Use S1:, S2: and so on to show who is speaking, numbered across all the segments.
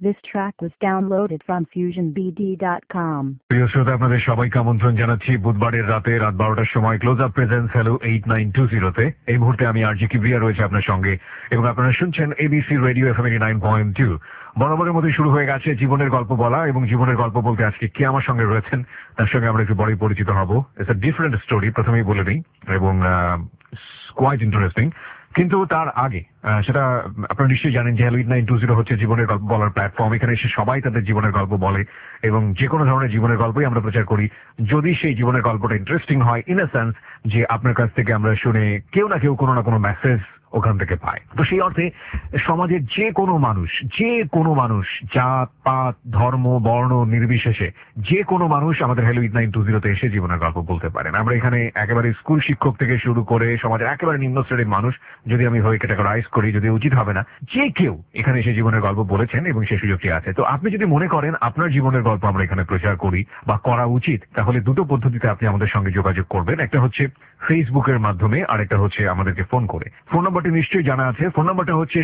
S1: This track was downloaded from fusionbd.com.
S2: প্রিয় শ্রোতা, আপনাদের সবাইকে আমন্ত্রণ জানাচ্ছি বুধবারের রাত 12টার সময় ক্লোজ আপ প্রেজেন্স হ্যালো 8920-তে। এই মুহূর্তে আমি আরজি কিবরিয়া রয়েছে আপনার সঙ্গে এবং আপনারা শুনছেন এবিসি রেডিও এফএম 89.2। বরাবরের মধ্যে শুরু হয়ে গেছে জীবনের গল্প বলা, এবং জীবনের গল্প বলতে আজকে কে আমার সঙ্গে রয়েছেন তার সঙ্গে আমরা একটু বড়ই পরিচিত হব। ইটস আ ডিফারেন্ট স্টোরি, প্রথমেই বলে দিই, এবং কোয়াইট ইন্টারেস্টিং। কিন্তু তার আগে সেটা আপনারা নিশ্চয়ই জানেন যে হ্যালো 8920 হচ্ছে জীবনের গল্প বলার প্ল্যাটফর্ম। এখানে এসে সবাই তাদের জীবনের গল্প বলে এবং যে কোনো ধরনের জীবনের গল্পই আমরা প্রচার করি, যদি সেই জীবনের গল্পটা ইন্টারেস্টিং হয়, ইন এ সেন্স যে আপনার কাছ থেকে আমরা শুনে কেউ না কেউ কোনো না কোনো মেসেজ ওখান থেকে পায়। তো সেই অর্থে সমাজের যে কোনো মানুষ জাত পাত ধর্ম বর্ণ নির্বিশেষে যে কোনো মানুষ আমাদের হ্যালো 8920-তে এসে জীবনের গল্প বলতে পারেন। আমরা এখানে একেবারে স্কুল শিক্ষক থেকে শুরু করে সমাজের একেবারে নিম্ন শ্রেণীর মানুষ, যদি আমি হয়ে ক্যাটাগরাইজ করি, যদি উচিত হবে না, যে কেউ এখানে এসে জীবনের গল্প বলেছেন এবং সেই সুযোগটি আছে। তো আপনি যদি মনে করেন আপনার জীবনের গল্প আমরা এখানে প্রচার করি বা করা উচিত, তাহলে দুটো পদ্ধতিতে আপনি আমাদের সঙ্গে যোগাযোগ করবেন। একটা হচ্ছে ফেসবুকের মাধ্যমে, আর একটা হচ্ছে আমাদেরকে ফোন করে। ফোন নাম্বারটি নিশ্চয়ই জানা আছে। ফোন নাম্বারটা হচ্ছে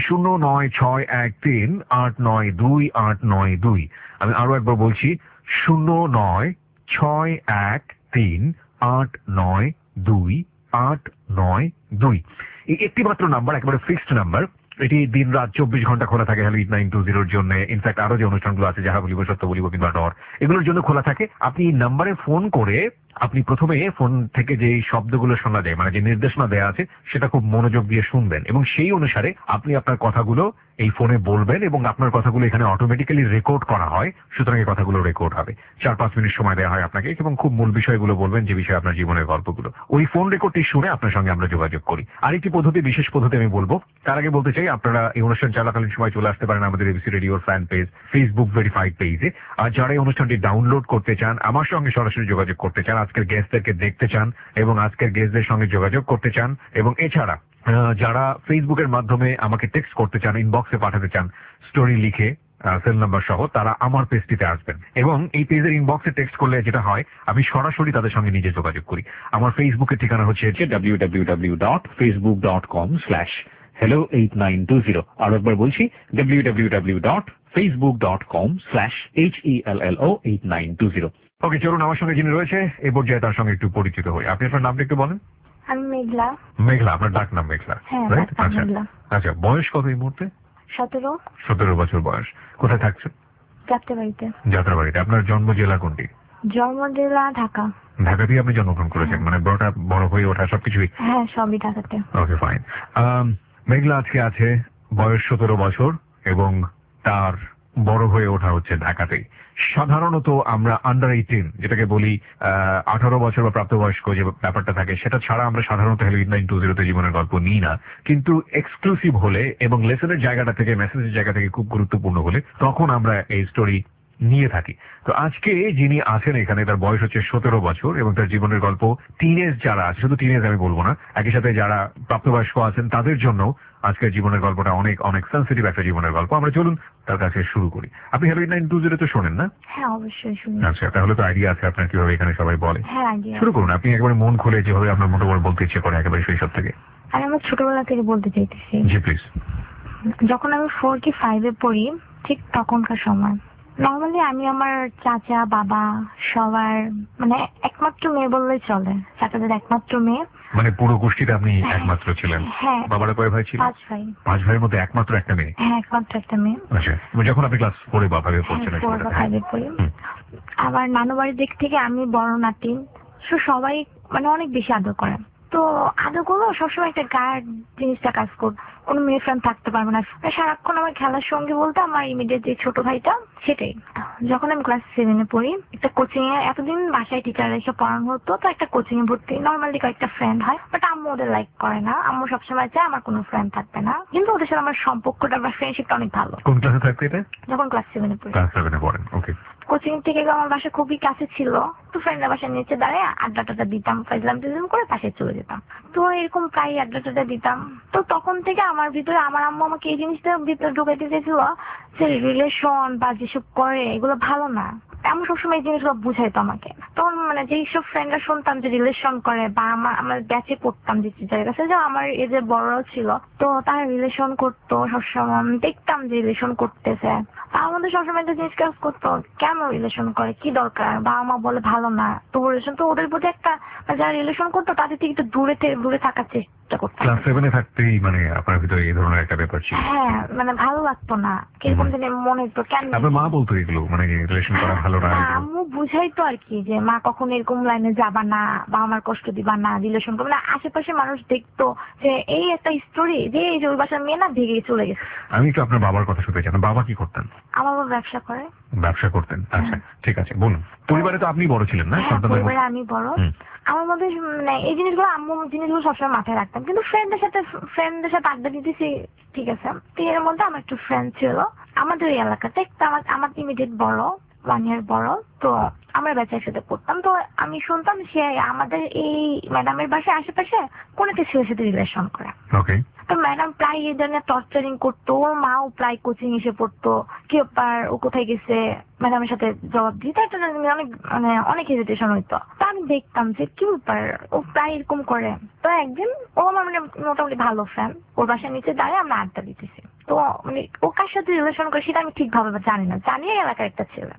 S2: 09613892 আমি আরো একবার বলছি 09613892 এই একটি মাত্র নাম্বার, একেবারে ফিক্সড নাম্বার। এটি দিন রাত 24 ঘন্টা খোলা থাকে হ্যালো 8920-র জন্য। ইনফ্যাক্ট আরো যে অনুষ্ঠানগুলো আছে, যাহা বলিব সত্য বলিব কিংবা ডর, এগুলোর জন্য খোলা থাকে। আপনি এই নাম্বারে ফোন করে আপনি প্রথমে ফোন থেকে যে শব্দগুলো শোনা যায়, মানে যে নির্দেশনা দেওয়া আছে, সেটা খুব মনোযোগ দিয়ে শুনবেন এবং সেই অনুসারে আপনি আপনার কথাগুলো এই ফোনে বলবেন এবং আপনার কথাগুলো এখানে অটোমেটিক্যালি রেকর্ড করা হয়। সুতরাং এই কথাগুলো রেকর্ড হবে। 4-5 মিনিট সময় দেওয়া হয় আপনাকে এবং খুব মূল বিষয়গুলো বলবেন, যে বিষয়ে আপনার জীবনের গল্পগুলো। ওই ফোন রেকর্ডটি শুনে আপনার সঙ্গে আমরা যোগাযোগ করি। আরেকটি পদ্ধতি, বিশেষ পদ্ধতি আমি বলবো। তার আগে বলতে চাই, আপনারা এই অনুষ্ঠান চলাকালীন সময় চলে আসতে পারেন আমাদের এবিসি রেডিওর ফ্যান পেজ, ফেসবুক ভেরিফাইড পেজে। আর যারা এই অনুষ্ঠানটি ডাউনলোড করতে চান, আমার সঙ্গে সরাসরি যোগাযোগ করতে চান, আজকের গেস্টদেরকে দেখতে চান এবং আজকের গেস্টদের সঙ্গে যোগাযোগ করতে চান, এবং এছাড়া যারা ফেসবুকের মাধ্যমে আমাকে টেক্সট করতে চান, ইনবক্সে পাঠাতে চান স্টোরি লিখে সেল নাম্বার সহ, তারা আমার পেজটিতে আসবেন। এবং এই পেজের ইনবক্সে টেক্সট করলে যেটা হয়, আমি সরাসরি তাদের সঙ্গে নিজে যোগাযোগ করি। আমার ফেসবুকের ঠিকানা হচ্ছে www.facebook.com/hello8920। আর একবার বলছি www.facebook.com/hello8920। ওকে, চলুন আমার সঙ্গে যিনি রয়েছে এই পর্যায়ে তার সঙ্গে একটু পরিচিত হই। আপনি আপনার নামটা একটু বলেন।
S3: আমি মেঘলা।
S2: মেঘলা, আপনার ডাক নাম মেঘলা, রাইট? আচ্ছা আচ্ছা, বয়স কত এই মুহূর্তে?
S3: 17
S2: বছর বয়স। কোথায় থাকছেন?
S3: যাত্রাবাড়িতে।
S2: যাত্রাবাড়িতে। আপনার জন্ম জেলা কোনটি?
S3: জন্ম জেলা ঢাকা।
S2: ঢাকাতেই আপনি জন্মগ্রহণ করেছেন? মানে বড় হয়ে ওঠা সবকিছুই?
S3: হ্যাঁ, সবই ঢাকাতে।
S2: ওকে, ফাইন। মেঘলা আজকে আছে, বয়স 17 বছর এবং তার বড় হয়ে ওঠা হচ্ছে ঢাকাতেই। সাধারণত আমরা আন্ডার 18, যেটাকে বলি 18 বছর বা প্রাপ্তবয়স্ক যে ব্যাপারটা থাকে, সেটা ছাড়া আমরা সাধারণত হ্যালো 8920-তে জীবনের গল্প নিই না। কিন্তু এক্সক্লুসিভ হলে এবং লেসনের জায়গাটা থেকে, মেসেজের জায়গা থেকে খুব গুরুত্বপূর্ণ হলে, তখন আমরা এই স্টোরি নিয়ে থাকি। তো আজকে যিনি আছেন এখানে, তার বয়স হচ্ছে 17 বছর এবং তার জীবনের গল্প টিনেজ যারা আছে, শুধু টিনেজ আমি বলবো না, একই সাথে যারা প্রাপ্তবয়স্ক আছেন তাদের জন্য আজকের জীবনের গল্পটা অনেক অনেক সেন্সিটিভ একটা জীবনের গল্প। আমরা চলুন তার কাছে শুরু করি। আপনি হ্যালো 8920 তো শোনেন না?
S3: হ্যাঁ, অবশ্যই শুনি।
S2: আচ্ছা, তাহলে তো আইডিয়া আছে আপনার কিভাবে এখানে সবাই বলে।
S3: হ্যাঁ, আইডিয়া।
S2: শুরু করুন, আপনি একেবারে মন খুলে যেভাবে আপনার মতো করে বলতে ইচ্ছে করে, একেবারে শৈশব থেকে।
S3: আমি আমার ছোটবেলা থেকে বলতে চাইতেছি।
S2: জি প্লিজ।
S3: যখন আমি 4 কি 5-এ পড়ি, ঠিক তখনকার সময় নর্মালি আমি আমার চাচা বাবা সবার মানে একমাত্র মেয়ে বললেই চলে, চাচাদের একমাত্র মেয়ে।
S2: মানে পুরো গোষ্ঠীতে আপনি একমাত্র ছিলেন?
S3: হ্যাঁ।
S2: বাবারা কয় ভাই ছিল?
S3: 5 ভাই।
S2: 5 ভাইয়ের মধ্যে একমাত্র একটা মেয়ে?
S3: হ্যাঁ, একমাত্র একটা মেয়ে।
S2: আচ্ছা, যখন আপনি ক্লাস 4-এ বা 5-এ পড়ছেন?
S3: 4 বা 5-এ পড়ি। আবার নানু বাড়ির দিক থেকে আমি বড় নাতি, সবাই মানে অনেক বেশি আদর করে। তো আদর করলো সবসময় একটা গার্ড জিনিসটা কাজ করত। কোনো মেয়ে ফ্রেন্ড থাকতে পারবে না, সারাক্ষণ আমার খেলার সঙ্গে বলতে আমার ইমিডিয়েট যে ছোট ভাইটা, সেটাই। যখন আমি ক্লাস 7-এ পড়ি, একটা কোচিং এ, এতদিন বাসায় টিচার রেখে পড়ানো হতো, তো একটা কোচিং এ ভর্তি। নর্মালি কয়েকটা ফ্রেন্ড হয়, বাট আম্মু ওদের লাইক করে না। আম্মু সবসময় চায় আমার কোনো ফ্রেন্ড থাকবে না, কিন্তু ওদের সাথে আমার সম্পর্কটা বা ফ্রেন্ডশিপটা অনেক ভালো।
S2: কোন ক্লাসে থাকতে এটা?
S3: যখন ক্লাস 7-এ পড়ি।
S2: ক্লাস 7-এ পড়েন, ওকে।
S3: কোচিং থেকে আমার বাসা খুবই কাছে ছিল, তো ফ্রেন্ডের বাসার নিচে দাঁড়িয়ে আড্ডাটা দিতাম, ফাইজলাম করে পাশে চলে যেতাম। তো এরকম প্রায় আড্ডাটা দিতাম। তো তখন থেকে আমার ভিতরে আমার আম্মু আমাকে এই জিনিসটা ভিতরে ঢুকাইতে চেয়েছিল যে রিলেশন বা যেসব করে এগুলো এগুলো ভালো না। আমি সবসময় এই জিনিসগুলো বুঝাইতো আমাকে। তখন মানে যেই সব ফ্রেন্ডরা শুনতাম যে রিলেশন করে বা আমার ব্যাচে পড়তাম যে টিচারের কাছে, যে আমার এজে বড়রাও ছিল, তো তারা রিলেশন করতো সবসময়, দেখতাম যে রিলেশন করতেছে। তার মধ্যে সবসময় একটা জিনিস কাজ করতো, কেন রিলেশন করে, কি দরকার, বাবা মা বলে ভালো না, তো রিলেশন তো ওদের প্রতি একটা, যারা রিলেশন করতো তাদের থেকে একটু দূরে থাকার চেষ্টা করতাম।
S2: ক্লাস 7 থাকতেই মানে আপনার ভিতরে এই ধরনের একটা ব্যাপার ছিল?
S3: হ্যাঁ, মানে ভালো লাগতো না, কিরকম জানি মনে হতো কেন।
S2: আপনার মা বলতো এগুলো মানে রিলেশন করা ভালো না?
S3: আম্মু বুঝাইতো আর কি, যে মা কখনো এরকম লাইনে যাবা না বা আমার কষ্ট দিবা না, রিলেশন করবে না। আশেপাশে মানুষ দেখতো যে এই একটা স্টোরি, যে এই যে ওই বাসার মেয়ে না ভেঙে চলে গেছে।
S2: আমি একটু আপনার বাবার কথা শুনতে চাই। বাবা কি করতেন?
S3: আমার বাবা ব্যবসা করে।
S2: ব্যবসা করতেন, আচ্ছা ঠিক আছে বলুন। পরিবারে তো আপনি বড় ছিলেন না?
S3: পরিবারে আমি বড়। আমার মধ্যে মানে এই জিনিসগুলো, আম্মু জিনিসগুলো সবসময় মাথায় রাখতাম, কিন্তু ফ্রেন্ডদের সাথে আড্ডা দিতেছি, ঠিক আছে। তো এর মধ্যে আমার একটু ফ্রেন্ড ছিল আমাদের ওই এলাকাতে, একটা আমার ইমিডিয়েট বড়, 1 year বড়। তো আমরা ব্যাচে একসাথে পড়তাম। তো আমি শুনতাম সে আমাদের এই ম্যাডামের বাসায় আশেপাশে কোন একটা ছেলের সাথে রিলেশন করে।
S2: ওকে।
S3: তো ম্যাডাম প্রায় এই ধরনের টর্চারিং করতো, ওর মাও প্রায় কোচিং এসে পড়তো, কেউ পার ও কোথায় গেছে ম্যাডামের সাথে জবাব দিতে, একটা অনেক হেজিটেশন হইতো। তো আমি দেখতাম যে কি ব্যাপার, ও প্রায় এরকম করে। তো একদিন ও আমার মানে মোটামুটি ভালো ফ্রেন্ড, ওর বাসার নিচে দাঁড়িয়ে আমরা আড্ডা দিতেছি। তো মানে ও কার সাথে রিলেশন করে সেটা আমি ঠিকভাবে জানি না, জানি এলাকার একটা ছেলে।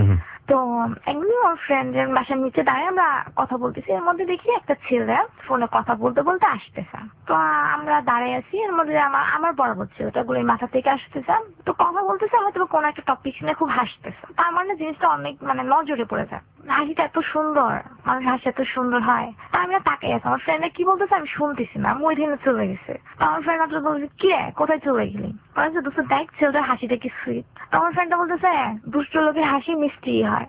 S3: তো একদিন ওর ফ্রেন্ডের বাসার নিচে দাঁড়িয়ে আমরা কথা বলতেছি, এর মধ্যে দেখি একটা ছেলে ফোনে কথা বলতে বলতে আসতেছে। তো আমরা দাঁড়িয়ে আছি, এর মধ্যে আমার বরাবর ছেলেটা গুলোই মাথা থেকে আসতেছে। তো কথা বলতেছে, হয়তো কোনো একটা টপিক নিয়ে খুব হাসতেছে। তার মানে জিনিসটা অনেক মানে নজরে পড়ে যায়, হাসিটা এত সুন্দর, মানুষ হাসি এত সুন্দর হয়। তা আমি তাকাই আছি, আমার ফ্রেন্ডে কি বলতেছে আমি শুনতেছি না, আমি ওই দিনে চলে গেছে। আমার ফ্রেন্ড আপনার বলছে কি রে কোথায় চলে গেলি, বলছে দোস্ত দেখ ছেলেটার হাসিটা কি সুইট। আমার ফ্রেন্ডটা বলতেছে দুষ্ট লোকের হাসি মিষ্টি হয়।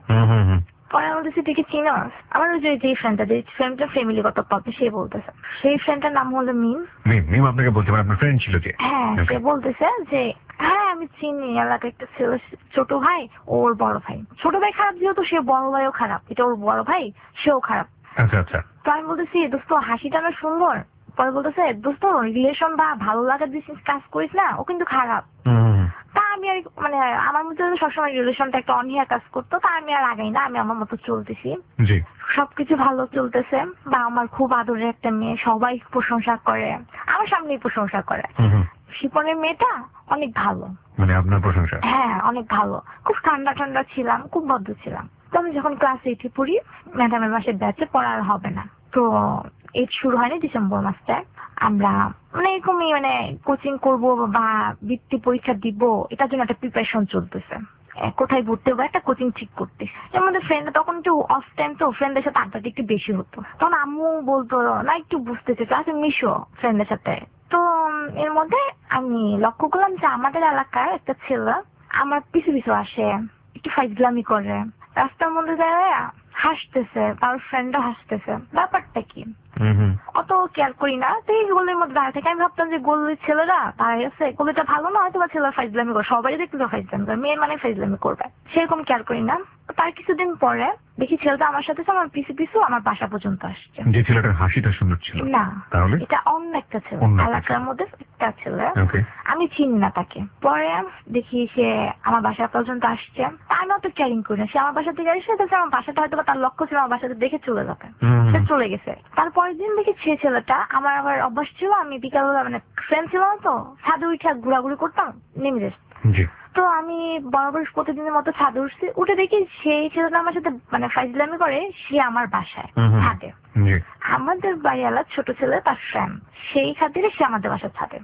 S3: পরে আমি বলতেছি তুই কি চিনস? আমার ওই যে ফ্রেন্ডটা ফ্যামিলিগত প্রবলেম, সে বলতেছে, সেই ফ্রেন্ডটার নাম হলো মিম।
S2: মিম আপনাকে বলতে পারে আপনার ফ্রেন্ড ছিল যে?
S3: হ্যাঁ, সে বলতেছে যে হ্যাঁ আমি চিনি, এলাকায় একটা ছেলে, ছোট ভাই, ওর বড় ভাই। ছোট ভাই খারাপ যেহেতু সে বড় ভাইও খারাপ, এটা ওর বড় ভাই, সেও খারাপ।
S2: আচ্ছা আচ্ছা।
S3: তো আমি বলতেছি দোস্ত হাসিটা না সুন্দর। পরে বলতেছে দোস্ত রিলেশন বা ভালো লাগার জিনিস কাজ করিস না, ও কিন্তু খারাপ। তা আমি আর মানে আমার মধ্যে সবসময় রিলেশনটা একটা অনীহা কাজ করতো, তা আমি আর আগাই না, আমি আমার মতো চলতেছি। সবকিছু ভালো চলতেছে, বা আমার খুব আদরের একটা মেয়ে, সবাই প্রশংসা করে, আমার সামনেই প্রশংসা করে। শিপনের মেয়েটা অনেক ভালো, মানে আপনার প্রশংসা? হ্যাঁ অনেক ভালো, খুব ঠান্ডা ঠান্ডা ছিলাম, খুব ভদ্র ছিলাম। তো আমি যখন ক্লাস 8 পড়ি, ম্যাডামের বাসায় ব্যাচে পড়া আর হবে না, তো 8 শুরু হয়নি, ডিসেম্বর মাসটা আমরা মানে এরকমই মানে কোচিং করব বা বৃত্তি পরীক্ষা দিব, এটার জন্য একটা প্রিপারেশন চলতেছে, কোথায় ভর্তি হবো একটা কোচিং ঠিক করতে। এর মধ্যে ফ্রেন্ড তখন একটু অফ টাইম, তো ফ্রেন্ডের সাথে আড্ডাটা একটু বেশি হতো। তখন আম্মু বলতো না একটু বুঝতে চেয়েছো, আচ্ছা মিশো ফ্রেন্ডের সাথে। তো এর মধ্যে আমি লক্ষ্য করলাম যে আমাদের এলাকার একটা ছেলে আমার পিছু পিছু আসে, একটু ফাইজলামি করে, রাস্তার মধ্যে দাঁড়ায় হাসতেছে, তার ফ্রেন্ডও হাসতেছে, ব্যাপারটা কি অত কেয়ার করি না। তো এই গলির মধ্যে দাঁড়িয়ে থেকে আমি ভাবতাম যে গলির ছেলেরা দাঁড়িয়ে আছে, গলিটা ভালো না, হয়তো বা ছেলেরা ফাইজলামি করে, সবাই দেখতে তো ফাইজলামি করে, মেয়ে মানে ফাইজলামি করবে, সেরকম কেয়ার করি না। তার কিছুদিন পরে দেখি ছেলেটা আমার সাথে আমার পিছু পিছু আমার বাসা পর্যন্ত আসছে। যে ছেলেটার হাসিটা সুন্দর ছিল না, তাহলে এটা অন্য একটা ছেলে, এলাকার মধ্যে একটা ছেলে, আমি চিনি না তাকে। পরে দেখি সে আমার বাসা পর্যন্ত আসছে, আমি অত ক্যারিং করি না, সে আমার বাসা থেকে আসছে, আমার বাসাটা হয়তো তার লক্ষ্য ছিল আমার বাসাতে দেখে চলে যাবে, সে চলে গেছে। তারপরের দিন দেখি সে ছেলেটা, আমার আবার অভ্যাস ছিল আমি বিকালবেলা মানে ফ্রেন্ড ছিল না, তো ছাদে উঠে ঘোরাঘুরি করতাম নেমে যেত। তো আমি বরাবর প্রতিদিনের মতো ছাদে উঠছি, উঠে দেখি সেই ছেলেটা আমার সাথে মানে ফাইজলামি করে, সে আমার বাসায় ছাদে। আমাদের বাড়িওয়ালা ছোট ছেলে তার ফ্রেন্ড, সেই খাতিরে সে আমাদের বাসার ছাদে।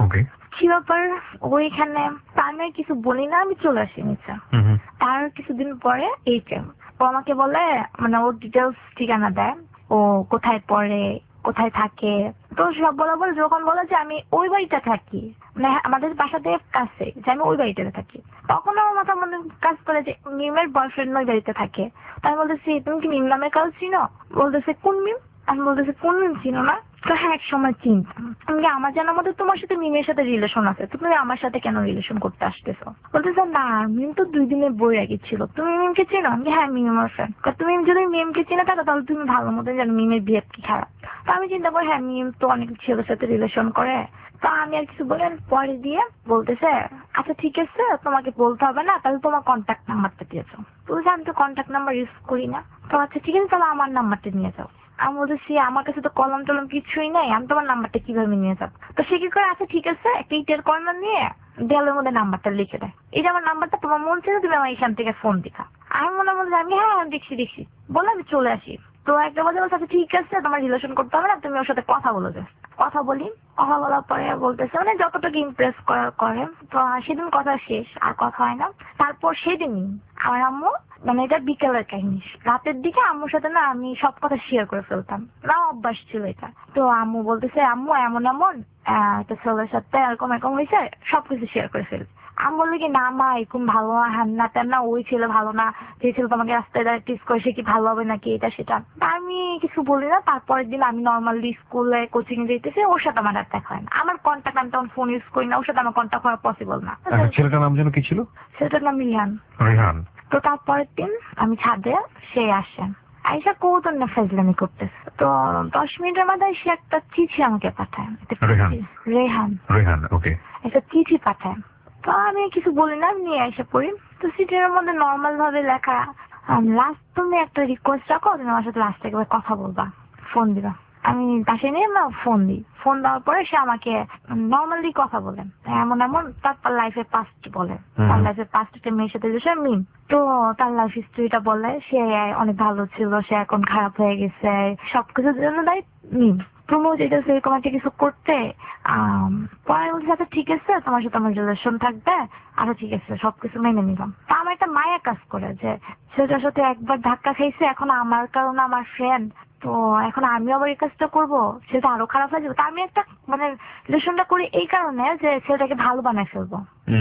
S3: কি ব্যাপার ওইখানে, তার নয় কিছু বলি না, আমি চলে আসি নিচে। তার কিছুদিন পরে এইটা ও আমাকে বলে, মানে ওর ডিটেলস ঠিকানা দেয়, ও কোথায় পড়ে, কোথায় থাকে, তো সব বলা বলে, যখন বলে যে আমি ওই বাড়িটা থাকি, মানে আমাদের বাসাতে কাছে, যে আমি ওই বাড়িটাতে থাকি, তখন আমার মাথা মনে কাজ করে যে মিমের বয়ফ্রেন্ড ওই বাড়িতে থাকে। তাই বলতেছি তুমি কি মিম নামে কাজ চিনো? বলতেছে কোন মিম? আমি বলতেছি কোন মিম চিনো না? তো হ্যাঁ এক সময় চিনতাম। আমি আমার জানার মধ্যে তোমার সাথে মিমের সাথে রিলেশন আছে, তুমি আমার সাথে কেন রিলেশন করতে আসতেছো? বলতেছে না মিম তো 2 দিনের বই আগে ছিল, তুমি মিমকে চেনো? আমি হ্যাঁ মিম আমার ফ্রেন্ড। তুমি যদি মিমকে চিনে থাকো তাহলে তুমি ভালো মতো জানো মিমের বিহেভ কি খারাপ। তো আমি চিন্তা করি হ্যাঁ মিম তো অনেক ছেলের সাথে রিলেশন করে, তো আমি আর কিছু বলেন পরে দিয়ে বলতেছে আচ্ছা ঠিক আছে, তোমাকে বলতে হবে না, তাহলে তোমার কন্ট্যাক্ট নাম্বারটা দিয়েছো। তো বলছে আমি তো কন্ট্যাক্ট নাম্বার ইউজ করি না। তো আচ্ছা ঠিক আছে, তাহলে আমার নাম্বারটা নিয়ে যাও। আমি বলতেছি আমার কাছে তো কলম টলম কিছুই নাই, আমি তোমার নাম্বারটা কিভাবে নিয়ে যাবো? তো সে কি করে, আচ্ছা ঠিক আছে, একটা ইটের কর্নার নিয়ে দেয়ালের মধ্যে নাম্বারটা লিখে দেয়, এই যে আমার নাম্বারটা, তোমার মন ছিল তুমি আমার এখান থেকে ফোন দিবা। আমি মনে মনে আমি হ্যাঁ দেখছি বলে আমি চলে আসি। তো একটা বলছে আচ্ছা ঠিক আছে, তোমার রিলেশন করতে হবে না, তুমি ওর সাথে কথা বলে যাও। কথা বলার পরে বলতেছে মানে যতটুকু ইমপ্রেস করার করে। তো সেদিন কথা শেষ, আর কথা হয় না। তারপর সেদিনই আমার আম্মু, মানে এটা বিকেলের কাহিনী, রাতের দিকে আম্মুর সাথে না আমি সব কথা শেয়ার করে ফেলতাম, না অভ্যাস ছিল এটা। তো আম্মু বলতেছে আম্মু এমন একটা ছেলের সাথে এরকম হয়েছে, সবকিছু শেয়ার করে ফেল। আমি বললি কি না মা এরকম ভালো না, হ্যান না তেন না, ওই ছেলে ভালো না, যে ছেলে তোমাকে রাস্তায় দাঁড়িয়ে টিস করে সে কি ভালো হবে নাকি, এটা সেটা। আমি কিছু বলি না। তারপরের দিন আমি নর্মালি স্কুলে কোচিং এ যেতেছি, ওর সাথে আমার আর দেখা হয় না। আমার কন্ট্যাক্ট, আমি তখন ফোন ইউজ করি না, ওর সাথে আমার কন্ট্যাক্ট হওয়া পসিবল না।
S2: ছেলেটার নাম যেন কি ছিল?
S3: সেটার নাম রিহান।
S2: রেহান।
S3: তো তারপরের দিন আমি ছাদে, সে আসে, আইসা কৌতুন না ফেজলামি করতেছে। তো 10 মিনিটের মধ্যে সে একটা চিঠি আমাকে পাঠায়। রেহান
S2: ওকে।
S3: একটা চিঠি পাঠায়। তো আমি কিছু বলি না, আমি নিয়ে এসে পড়ি। তো চিঠির মধ্যে নর্মাল ভাবে লেখা, লাস্ট তুমি একটা রিকোয়েস্ট রাখো, তুমি আমার সাথে লাস্ট একবার কথা বলবা, ফোন দিবা। আমি পাশে নিয়ে না ফোন দিই। ফোন দেওয়ার পরে সে আমাকে নর্মালি কথা বলে, এমন তার লাইফে পাস্ট বলে, তার লাইফে পাস্ট একটা মেয়ের সাথে যে মিম। তো তার লাইফ হিস্ট্রিটা বলে, সে অনেক ভালো ছিল, সে এখন খারাপ হয়ে গেছে, সবকিছুর জন্য দায়ী মিম। তুমি যেটা সেরকম একটা কিছু করতে পরে বলছে আচ্ছা ঠিক আছে, তোমার সাথে আমার রিলেশন থাকবে, আচ্ছা ঠিক আছে, সবকিছু মেনে নিলাম। তা আমার একটা মায়া কাজ করে যে সেটার সাথে একবার ধাক্কা খাইছে, এখন আমার কারণে আমার ফ্রেন্ড, তো এখন আমি আবার এই কাজটা করবো, সেটা আরো খারাপ হয়ে যাবে। তা আমি একটা মানে রিলেশনটা করি এই কারণে যে ছেলেটাকে ভালো বানায় ফেলবো।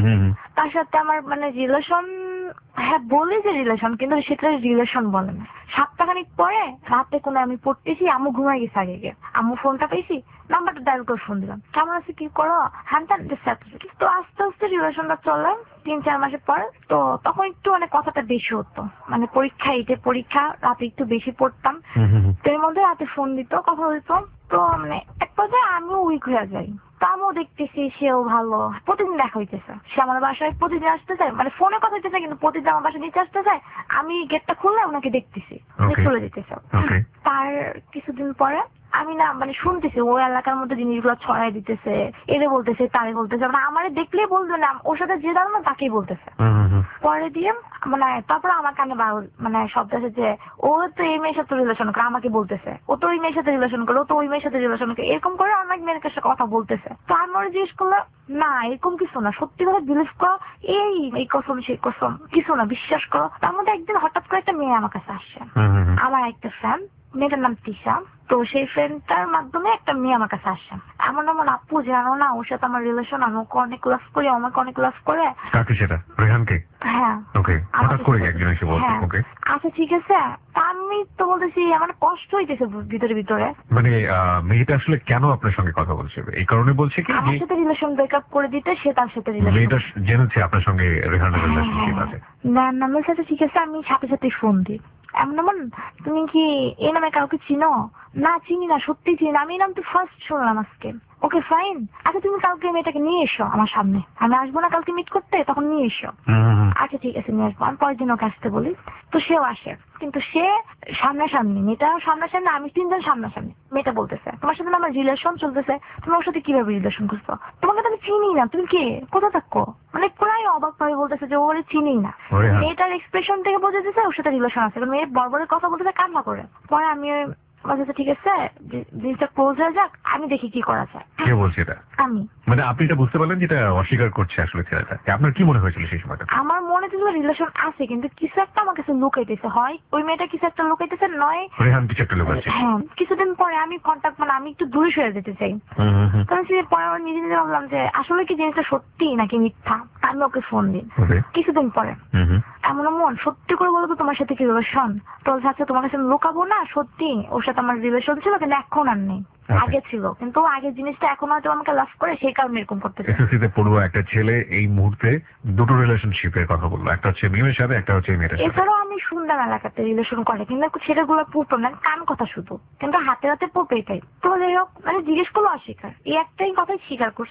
S3: তার সাথে আমার মানে রিলেশন, হ্যাঁ বলি যে রিলেশন, কিন্তু সেটা রিলেশন বলে না। সপ্তাহখানিক পরে রাতে কোনো আমি পড়তেছি, আম্মু ঘুমাই গেছে আগে গিয়ে, আম্মু ফোনটা পেয়েছি, নাম্বারটা ডায়াল করে ফোন দিলাম, কেমন আছে কি করো, হ্যান ত্যান। তো আস্তে আস্তে রিলেশনটা চলে 3-4 মাসের পর। তো তখন একটু মানে কথাটা বেশি হতো, মানে পরীক্ষা রাতে একটু বেশি পড়তাম। তো এর মধ্যে রাতে ফোন দিত, কথা বলতো। তো মানে এক পর্যায়ে আমিও উইক হয়ে যাই। তো আমিও দেখতেছি সেও ভালো, প্রতিদিন দেখা হইতেছে, সে আমার বাসায় প্রতিদিন আসতে চায়, মানে ফোনে কথা হইতেছে কিন্তু প্রতিদিন আমার বাসায় নিচে আসতে চায়। আমি গেটটা খুললে ওনাকে দেখতেছি, চলে যেতেছে। তার কিছুদিন পরে আমি না মানে শুনতেছি ওই এলাকার মধ্যে জিনিসগুলো ছড়াই দিতেছে, এরে বলতেছে তারে বলতেছে, মানে আমারে দেখলেই বলবে না, ওর সাথে যে দাঁড়ানো তাকেই বলতেছে। পরে দিয়ে মানে তারপরে আমার কানে মানে শব্দ আছে যে ও তো এই মেয়ের সাথে রিলেশন করে, আমাকে বলতেছে ও তো ওই মেয়ের সাথে রিলেশন করে, ও তো ওই মেয়ের সাথে রিলেশন করে, এরকম করে অনেক মেয়ের কাছে কথা বলতেছে। তো আমি ওরা জিজ্ঞেস করলাম না এরকম কিছু না, সত্যি কথা বিলিভ করো, এই কসম সেই কসম কিছু না, বিশ্বাস করো। তার মধ্যে একদিন হঠাৎ করে একটা মেয়ে আমার কাছে আসছে, আমার একটা ফ্রেন্ড, মেয়েটার নাম তিশা। তো সেই ফ্রেন্ডটার মাধ্যমে একটা মেয়ে আমার কাছে আসছে, এমন আপু জানো না ওর সাথে আমার রিলেশন, আমি ওকে অনেক লাভ করি, আমাকে অনেক লাভ করে।
S2: কাকে সেটা? রেহানকে?
S3: হ্যাঁ।
S2: ওকে, হঠাৎ করে একজন এসে বলছে। ওকে,
S3: আচ্ছা ঠিক আছে। আমি তো বলতেছি আমার কষ্ট হইতেছে ভিতরে।
S2: মানে মেয়েটা আসলে কেন আপনার সঙ্গে কথা বলছে? এই কারণে বলছে কি
S3: আমার সাথে রিলেশন ব্রেকআপ করে দিতে, সে তার সাথে রিলেশন।
S2: মেয়েটা জেনেছে আপনার সঙ্গে রেহানের রিলেশনশিপ আছে?
S3: না নামের সাথে ঠিক আছে, আমি সাথে সাথে ফোন দিই, এমন তুমি কি এই নামে কাউকে চিনো? না চিনি না, সত্যি চিনি না, আমি এই নাম তো ফার্স্ট শুনলাম আজকে। ওকে ফাইন, আচ্ছা তুমি কালকে মেয়েটাকে নিয়ে এসো আমার সামনে, আমি আসবো না কালকে মিট করতে, তখন নিয়ে এসো। আচ্ছা ঠিক আছে নিয়ে আসবো। আমি পরের দিন ওকে আসতে বলি। তো সেও আসে, কিন্তু সে সামনাসামনি, মেয়েটা সামনাসামনি, আমি 3 জন সামনাসামনি। মেয়েটা বলতেছে তোমার সাথে আমার রিলেশন চলতেছে, তুমি ওর সাথে কিভাবে রিলেশন করছো? তোমাকে তো আমি চিনি না, তুমি কে, কোথা থাকো? মানে প্রায় অবাক ভাবে বলতেছে যে ওরে চিনি না। মেয়েটার এক্সপ্রেশন থেকে বোঝা যাচ্ছে ওর সাথে রিলেশন আছে, মেয়ে বড় কথা বলতেছে কান্না করে। পরে আমি ঠিক আছে জিনিসটা ক্লোজ হয়ে যাক, আমি দেখি কি করা যায়।
S2: কে বলছে এটা?
S3: আমি।
S2: মানে আপনি এটা বুঝতে পারলেন যেটা অস্বীকার করছে আসলে ছেলেটা? আপনার কি মনে হয়েছিল সেই সময়টা?
S3: আমার মনে ছিল রিলেশন আছে, কিন্তু কিছু একটা আমার কাছে লুকাইতেছে, হয় ওই মেয়েটা কিছু একটা লুকাইতেছে, নয়
S2: রেহান কিছু একটা লুকাচ্ছে।
S3: হ্যাঁ। কিছুদিন পরে আমি কন্ট্যাক্ট, মানে আমি একটু দূরে সরে যেতে চাই। তখন পরে আমার নিজে নিজে ভাবলাম যে আসলে কি জিনিসটা সত্যি নাকি মিথ্যা। আমি ওকে ফোন দিই কিছুদিন পরে, এমন সত্যি করে বলো তো তোমার সাথে কি রিলেশন? তো আচ্ছা তোমার কাছে লুকাবো না, সত্যি ওর সাথে আমার রিলেশন ছিল, কিন্তু এখন আর নেই, আগে ছিল, কিন্তু আগের জিনিসটা এখন হয়তো আমাকে লাভ করে, সেই কারণে এরকম করতেছে।
S2: এসএসসিতে পড়ুয়া একটা ছেলে এই মুহূর্তে দুটো রিলেশনশিপের কথা বললো, একটা হচ্ছে মেয়ের সাথে, একটা হচ্ছে মেয়েটার সাথে।
S3: এছাড়াও আমি শুনলাম এলাকাতে রিলেশন করে, কিন্তু ছেলেগুলো পুরো না, কান কথা শুধু, কিন্তু হাতে হাতে পুরো এটাই। তো যাই হোক, মানে জিজ্ঞেস করলো অস্বীকার, এই একটাই কথাই স্বীকার করছে।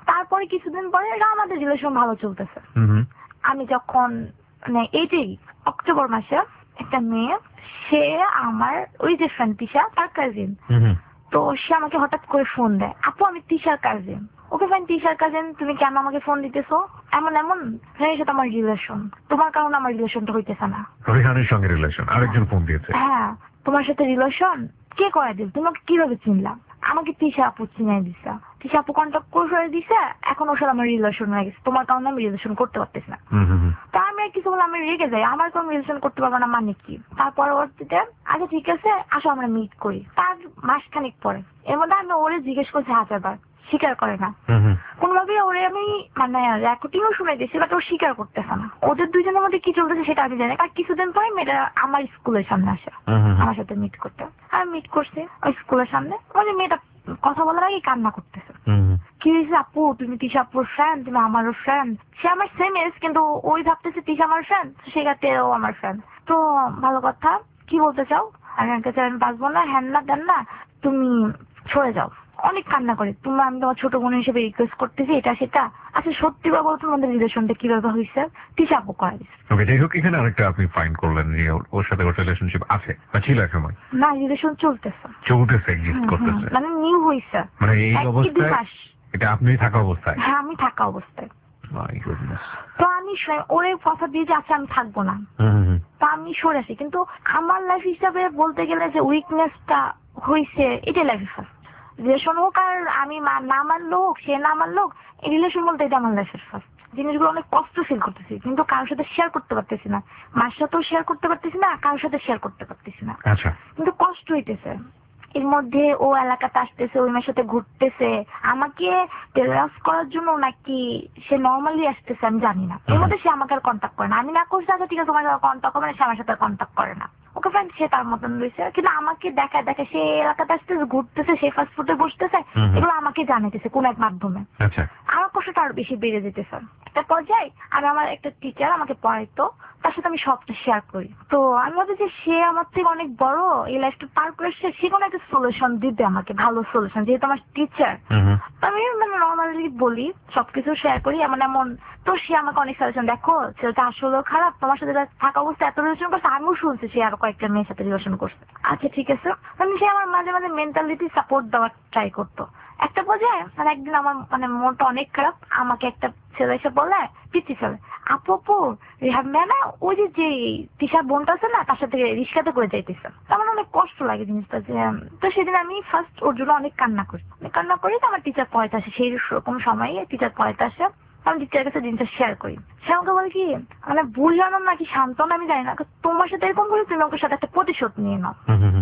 S3: তারপরে কিছুদিন পরে আমাদের রিলেশন ভালো চলতেছে। আমি যখন মানে এইটাই অক্টোবর মাসে একটা মেয়ে, সে আমার ওই যে ফ্রেন্ড তিশা তার কাজিন, তো সে আমাকে হঠাৎ করে ফোন দেয়, আপু আমি তিশার কাজিন। ওকে ফাইন, তিশার কাজিন, তুমি কেন আমাকে ফোন দিতেছো? এমন এমন ফ্রেন্ডের সাথে আমার রিলেশন, তোমার কারণে আমার রিলেশনটা হইতেছে না।
S2: রেহানের সঙ্গে রিলেশন, আরেকজন ফোন দিয়েছে।
S3: হ্যাঁ, তোমার সাথে রিলেশন কে করে দিল? তোমাকে কিভাবে চিনলাম? আমাকে তিশা আপু চিনাই দিছে, তিশা আপু কন্ট্যাক্ট করে দিছে, এখন ওর সাথে আমার রিলেশন হয়ে গেছে, তোমার কারণে আমি রিলেশন করতে পারতেছি না। তা আমি আর কিছু বলে আমি রেগে যাই, আমার কোনো রিলেশন করতে পারবো না মানে কি? তার পরবর্তীতে আচ্ছা ঠিক আছে আসো আমরা মিট করি। তার মাসখানিক পরে এর মধ্যে আমি ওরে জিজ্ঞেস করছি 1000 বার, স্বীকার করে না কোনোভাবে। ওরে আমি মানে রেকর্ডিংও শুনে দিয়েছি, বাট ও স্বীকার করতেছে না। ওদের দুইজনের মধ্যে কি চলতেছে সেটা আমি জানি। আর কিছুদিন পরে মেয়েটা আমার স্কুলের সামনে আসে আমার সাথে মিট করতে। আমি মিট করছি ওই স্কুলের সামনে, মানে মেয়েটা কথা বলার আগে কান্না করতেছে। কি হয়েছে আপু, তুমি তিশা আপুর ফ্রেন্ড, তুমি আমারও ফ্রেন্ড। সে আমার সেম এজ, কিন্তু ওই ভাবতেছে তিশা আমার ফ্রেন্ড, সেক্ষেত্রে ও আমার ফ্রেন্ড। তো ভালো কথা, কি বলতে চাও? আমি বাঁচবো না, হ্যান না দেন না, তুমি সরে যাও। অনেক কান্না করে, তুমি আমি তোমার ছোট বোন হিসেবে রিকোয়েস্ট করতেছি এটা সেটা। আচ্ছা সত্যি বা বলতো তোমাদের রিলেশনটা কিভাবে হয়েছে? তিশা আপু করা দিচ্ছে।
S2: ওকে, যাই হোক, এখানে আরেকটা আপনি ফাইন্ড করলেন যে ওর সাথে ওর রিলেশনশিপ আছে বা ছিল এক সময়?
S3: না, রিলেশন চলতেছে,
S2: এক্সিস্ট করতেছে,
S3: মানে নিউ হইছে,
S2: মানে এই অবস্থায় এটা আপনি থাকা অবস্থায়?
S3: হ্যাঁ আমি থাকা অবস্থায়।
S2: My goodness.
S3: তো আমি ওরে কথা দিয়ে যে আচ্ছা আমি থাকবো না, তা আমি সরে আসি। কিন্তু আমার লাইফ হিসাবে বলতে গেলে যে উইকনেসটা হয়েছে এটা লাইফে ফার্স্ট রিলেশন হোক, আর আমি না মানলো হোক, সে না মানলো হোক, এই রিলেশন বলতে এটা আমার লাইফের ফার্স্ট। জিনিসগুলো অনেক কষ্ট ফিল করতেছি, কিন্তু কারোর সাথে শেয়ার করতে পারতেছি না। মার সাথেও শেয়ার করতে পারতেছি না, কারোর সাথে শেয়ার করতে পারতেছি না।
S2: আচ্ছা,
S3: কিন্তু কষ্ট হইতেছে। এর মধ্যে ও এলাকাতে আসতেছে, ওই মেয়ের সাথে ঘুরতেছে, আমাকে টেরাস করার জন্য নাকি সে নর্মালি আসতেছে আমি জানি না। এর মধ্যে সে আমাকে আর কন্ট্যাক্ট করে না। আমি না করছি আচ্ছা ঠিক আছে তোমার সাথে কন্ট্যাক্ট করবে না, সে আমার সাথে কন্ট্যাক্ট করে না। ওকে ফ্রেন্ড, সে তার মতন রয়েছে, কিন্তু আমাকে দেখায় দেখে সে এলাকাতে আসতেছে, ঘুরতেছে, সে ফাস্ট ফুডে বসতেছে, এগুলো আমাকে জানাইতেছে কোন এক মাধ্যমে।
S2: আচ্ছা,
S3: আমার কষ্টটা আরো বেশি বেড়ে যেতেছে। একটা পর্যায়ে আমি আমার একটা টিচার আমাকে পড়াইতো, তার সাথে আমি সবটা শেয়ার করি। তো আমি ভাবি যে সে আমার থেকে অনেক বড়, এই লাইফটা পার করে সে কোনো একটা সলিউশন দিবে আমাকে, ভালো সলিউশন, যেহেতু আমার টিচার। আমি মানে নর্মালি বলি, সবকিছু শেয়ার করি এমন এমন। তো সে আমাকে অনেক সাজেশন, দেখো ছেলেটা আসলেও খারাপ, তোমার সাথে থাকা অবস্থা এত রিলেশন করছে, আমিও শুনছি সে আরো কয়েকটা মেয়ের সাথে রিলেশন করছে। আচ্ছা ঠিক আছে, মানে সে আমার মাঝে মাঝে মেন্টালিটি সাপোর্ট দেওয়ার ট্রাই করতো। একটা পর্যায়ে মানে একদিন আমার মানে মনটা অনেক খারাপ, আমাকে একটা ছেলে এসে বলে, পিচ্ছি ছেলে, আপু আপু রিহাব মেয়ে না, ওই যে তিশার বোনটা আছে না, তার সাথে রিক্সাতে করে যাইতেছে। আমার অনেক কষ্ট লাগে জিনিসটা। যে তো সেদিন আমি ফার্স্ট ওর জন্য অনেক কান্না করি। তো আমার টিচার পড়াইতে আসে, সেই রকম সময় টিচার পড়াইতে আসে, আমি টিচারের কাছে জিনিসটা শেয়ার করি। সে আমাকে বলে কি, মানে বুঝানো নাকি সান্ত্বনা আমি জানি না, তোমার সাথে এরকম করে তুমি ওকে সাথে একটা প্রতিশোধ নিয়ে নাও।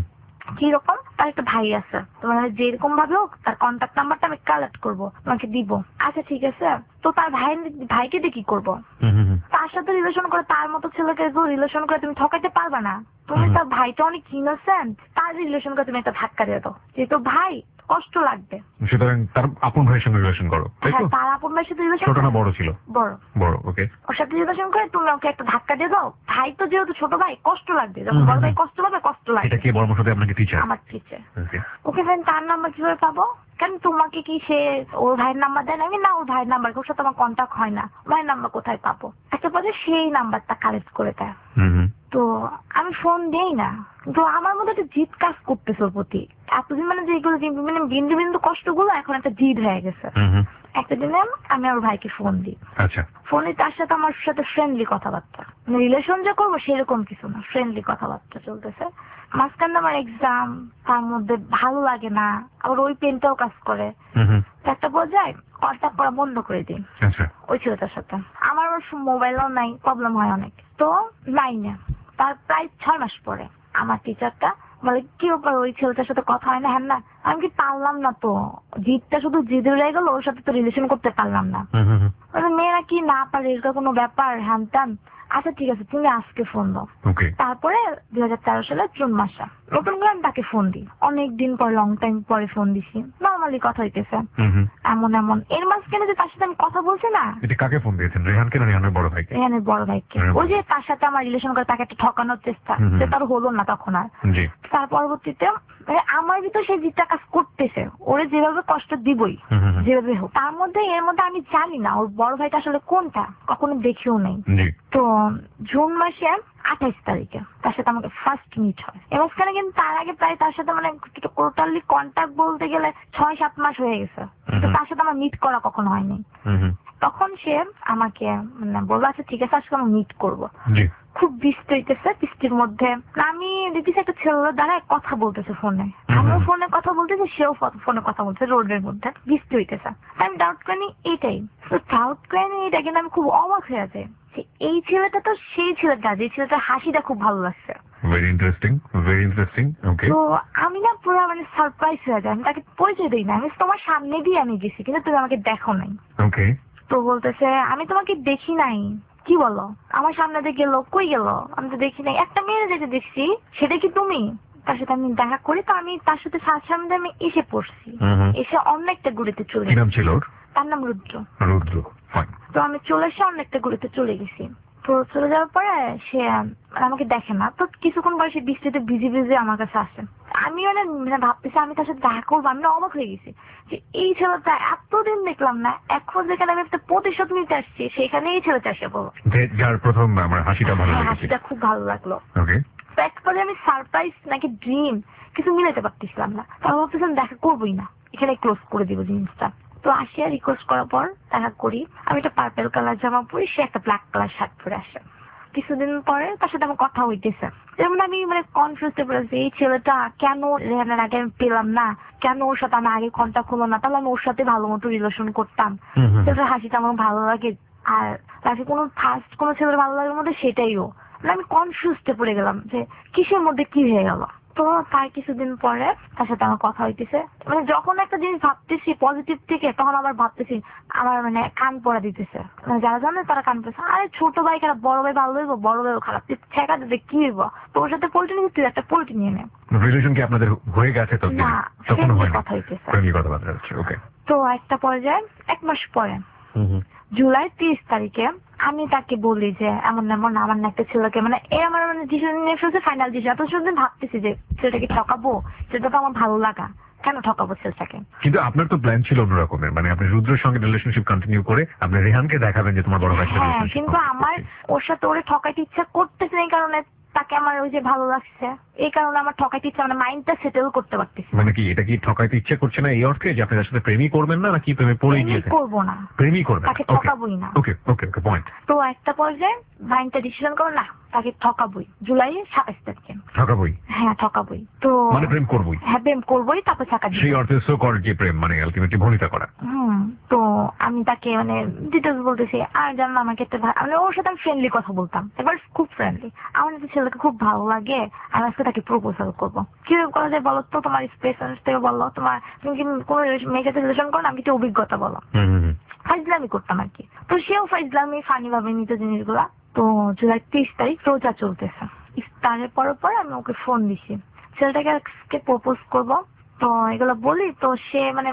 S3: কিরকম? তার একটা ভাই আছে, তোমার যেরকম ভাবে হোক তার কন্ট্যাক্ট নাম্বারটা আমি কালেক্ট করবো, তোমাকে দিব। আচ্ছা ঠিক আছে। তো তার ভাইকে দিয়ে কি করবো? তার সাথে রিলেশন করে, তার মতো ছেলেকে রিলেশন করে তুমি ঠকাইতে পারবে না। তুমি তার ভাইটা অনেক ইনোসেন্ট, তার রিলেশন করে তুমি একটা ধাক্কা দিয়ে দাও, যেহেতু ভাই কষ্ট লাগবে।
S2: সুতরাং তার আপন ভাইয়ের সঙ্গে রিলেশন করো,
S3: হ্যাঁ তার আপন ভাইয়ের সাথে রিলেশন।
S2: ছোট না বড় ছিল? বড়। বড়, ওকে। ওর
S3: সাথে রিলেশন করে তুমি ওকে একটা ধাক্কা দিয়ে দাও। ভাই তো যেহেতু ছোট ভাই, কষ্ট লাগবে, যখন বড় ভাই কষ্ট পাবে কষ্ট লাগবে।
S2: এটা কি পরামর্শ দেয় আপনাকে টিচার?
S3: আমার টিচার। ওকে ফ্রেন্ড, তার নাম্বার কিভাবে পাবো? কেন তোমাকে কি সে ওর ভাইয়ের নাম্বার দেয়? আমি না, ওর ভাইয়ের নাম্বার, ওর সাথে আমার কন্ট্যাক্ট হয় না, ভাইয়ের নাম্বার কোথায় পাবো? একটা পর্যায়ে সেই নাম্বারটা কালেক্ট করে দেয়। তো আমি ফোন দেই না, তো আমার মধ্যে একটা জিদ কাজ করতেছে ওর প্রতি। এতদিন মানে যেগুলো মানে বিন্দু বিন্দু কষ্টগুলো এখন একটা জিদ হয়ে গেছে। একটা দিনে আমি ওর ভাইকে ফোন দিই।
S2: আচ্ছা,
S3: ফোনে তার সাথে আমার সাথে ফ্রেন্ডলি কথাবার্তা, মানে রিলেশন যে করবো সেরকম কিছু না, ফ্রেন্ডলি কথাবার্তা চলতেছে। মাঝখানে আমার এক্সাম, তার মধ্যে ভালো লাগে না, আবার ওই পেনটাও কাজ করে। একটা পর্যায়ে কন্ট্যাক্ট করা বন্ধ করে দিই ওই ছেলেটার সাথে। আমার ওর মোবাইলও নাই, প্রবলেম হয় অনেক। তো লাইনে তার প্রায় 6 মাস পরে আমার টিচারটা বলে, কি ব্যাপার ওই ছেলেটার সাথে কথা হয় না? হ্যাঁ না। আমি কি পারলাম না তো, জিদটা শুধু জিদে রয়ে গেল, ওর সাথে তো রিলেশন করতে পারলাম না। মেয়েরা কি না পারে, এটা কোনো ব্যাপার? হ্যান ত্যান। আচ্ছা ঠিক আছে, তুমি আজকে ফোন দাও। তারপরে 2013 সালের জুন মাসে নতুন করে আমি তাকে ফোন দিই। অনেকদিন পর, লং টাইম পরে ফোন দিছি, নর্মালি কথা হইতেছে এমন এমন। এর মাঝখানে যে তার সাথে আমি কথা বলছি না।
S2: এটা কাকে ফোন দিয়েছেন? রেহানকে না রেহানের বড় ভাইকে?
S3: রেহানের বড় ভাইকে। ওই যে তার সাথে আমার রিলেশন করে তাকে একটা ঠকানোর চেষ্টা, সেটা আর হলো না তখন আর। তার পরবর্তীতে আমার ভিতর সেই জিদটা কাজ করতেছে, ওরে যেভাবে কষ্ট দিবই, যেভাবে হোক। তার মধ্যে এর মধ্যে আমি জানি না ওর বড় ভাইটা আসলে কোনটা, কখনো দেখিও নাই। তো জুন মাসে 28 তারিখে তার সাথে আমাকে ফার্স্ট মিট হয়। এবং সেখানে কিন্তু তার আগে প্রায় তার সাথে মানে টোটালি কন্ট্যাক্ট বলতে গেলে 6-7 মাস হয়ে গেছে, কিন্তু তার সাথে আমার মিট করা কখনো হয়নি। তখন সে আমাকে মানে বললো আচ্ছা ঠিক আছে আজকে আমি মিট করবো। খুব বৃষ্টি হইতেছে, বৃষ্টির মধ্যে আমি দেখতেছি একটা ছেলের দ্বারা কথা বলতেছে ফোনে, আমিও ফোনে কথা বলতেছি, সেও ফোনে কথা বলছে, রোডের মধ্যে বৃষ্টি হইতেছে। আমি ডাউট করিনি এইটাই, তো ডাউট করিনি এটা, কিন্তু আমি খুব অবাক হয়ে আছে যে এই ছেলেটা তো সেই ছেলেটা যে ছেলেটার হাসিটা খুব ভালো লাগছে।
S2: Very interesting, very interesting. Okay,
S3: তো আমি না পুরো মানে সারপ্রাইজ হয়ে যাই, আমি তাকে পরিচয় দিই না, আমি তোমার সামনে দিয়ে আমি গেছি কিন্তু তুমি আমাকে দেখো নাই।
S2: ওকে,
S3: তো বলতেছে আমি তোমাকে দেখি নাই। কি বলো? আমার সামনে দিয়ে গেল, কই গেল? আমি তো দেখি নাই, একটা মেয়ে যেতে দেখছি, সেটা কি তুমি? তার সাথে আমি দেখা করি, তো আমি তার সাথে সামনে আমি এসে পড়ছি, এসে অন্য একটা গুড়িতে চলে।
S2: কি নাম ছিল?
S3: তার নাম রুদ্র।
S2: রুদ্র,
S3: তো আমি চলে এসে অন্য একটা গুড়িতে চলে গেছি। তো চলে যাওয়ার পরে সে আমাকে দেখে না, তো কিছুক্ষণ পরে সে বৃষ্টিতে ভিজে ভিজে আমার কাছে আসে। আমি মানে ভাবতেছি আমি তার সাথে দেখা করবো, আমি অবাক হয়ে গেছি যে এই ছেলেটা এতদিন দেখলাম না, এখন যেখানে আমি একটা প্রতিশোধ নিতে আসছি সেখানে এই ছেলেটা এসে বলো,
S2: যার প্রথম আমার হাসিটা ভালো লাগলো।
S3: হাসিটা খুব ভালো লাগলো।
S2: ওকে,
S3: একবারে আমি সারপ্রাইজ নাকি ড্রিম কিছু মিলাতে পারতেছিলাম না, তাও ভাবতেছিলাম দেখা করবোই না, এখানে ক্লোজ করে দিব জিনিসটা। তো আসিয়া রিকোয়েস্ট করার পর দেখা করি, আমি একটা পার্পেল কালার জামা পরি, সে একটা ব্ল্যাক কালার শার্ট পরে আসে। কিছুদিন পরে তার সাথে আমার কথা হইতেছে, যেমন আমি মানে কনফিউজ হয়ে পড়েছি এই ছেলেটা কেন রেহানের আগে আমি পেলাম না, কেন ওর সাথে আমার আগে কন্ট্যাক্ট হলো না, তাহলে আমি ওর সাথে ভালো মতো রিলেশন করতাম, সেটার হাসিটা আমার ভালো লাগে, আর তাকে কোনো ফার্স্ট কোনো ছেলের ভালো লাগার মধ্যে সেটাইও, মানে আমি কনফিউজতে পড়ে গেলাম যে কিসের মধ্যে কি হয়ে গেল। তো তার কিছুদিন পরে তার সাথে আমার কথা হইতেছে, মানে যখন একটা জিনিস ভাবতেছি পজিটিভ থেকে, তখন আবার ভাবতেছি আমার মানে কান পড়া দিতেছে, মানে যারা জানে তারা কান পড়েছে, আরে ছোট ভাই খারাপ, বড় ভাই ভালো হইবো, বড় ভাইও খারাপ, তুই ঠেকা দিতে কি হইব, তোর সাথে পোল্ট্রি নিবি, তুই একটা পোল্ট্রি নিয়ে নে।
S2: রিলেশন কি আপনাদের হয়ে গেছে? তো
S3: না,
S2: তখন
S3: কথা হইতেছে,
S2: কথাবার্তা হচ্ছে। ওকে,
S3: তো একটা পর্যায়ে 1 মাস পরে জুলাই 30 তারিখে আমি তাকে বলি যে এমন এমন আমার না একটা ছেলেকে, মানে এ আমার মানে ডিসিশন নিয়ে ফেলছে, ফাইনাল ডিসিশন। এত সুন্দর ভাবতেছি যে ছেলেটাকে ঠকাবো, সেটা তো আমার ভালো লাগা, কেন ঠকাবো ছেলেটাকে।
S2: কিন্তু আপনার তো প্ল্যান ছিল অন্য রকমের, মানে আপনি রুদ্রের সঙ্গে রিলেশনশিপ কন্টিনিউ করে আপনি রেহানকে দেখাবেন যে তোমার বড় ভাই।
S3: হ্যাঁ, কিন্তু আমার ওর সাথে ওরে ঠকাইতে ইচ্ছা করতেছে না, এই কারণে তাকে আমার ওই যে ভালো লাগছে, এই কারণে আমার ঠকাইতে ইচ্ছা, মানে মাইন্ডটা সেটেল করতে পারতেছি।
S2: মানে কি এটা কি ঠকাইতে ইচ্ছা করছে না এই অর্থে যে আপনি তার সাথে প্রেমই করবেন না, নাকি প্রেমে পড়ে গিয়েছেন?
S3: করবো না,
S2: প্রেমই করবেন,
S3: তাকে ঠকাবোই না।
S2: Okay okay okay, point.
S3: তো একটা পর্যায়ে মাইন্ডটা ডিসিশন করো না, তাকে ঠকাবোই, জুলাই 27 তারিখে
S2: ঠকাবোই।
S3: হ্যাঁ ঠকাবোই, তো
S2: মানে প্রেম করবোই।
S3: হ্যাঁ প্রেম করবোই, তারপর টাকা দিই,
S2: সেই অর্থে সো কল যে প্রেম মানে আলটিমেটলি ভনিতা করা।
S3: তো আমি তাকে মানে ডিটেলস বলতেছি, আর জানো আমাকে একটা মানে ওর সাথে আমি ফ্রেন্ডলি কথা বলতাম, এবার খুব ফ্রেন্ডলি, আমার একটা ছেলেকে খুব ভালো লাগে, আমি আজকে তাকে প্রপোজাল করবো। কিভাবে করা যায় বলো তো, তোমার এক্সপিরিয়েন্স থেকে বলো, তুমি কি কোনো মেয়ের সাথে রিলেশন করো, আমি কিছু অভিজ্ঞতা বলো। ফাইজলামি করতাম আর কি, তো সেও ফাইজলামি ফানি ভাবে নিত জিনিসগুলা। তো জুলাই 30 তারিখ রোজা চলতেছে, ইফতারের পর আমি ওকে ফোন দিছি, ছেলেটাকে আজকে প্রপোজ করবো, তো এগুলো বলি, তো সে মানে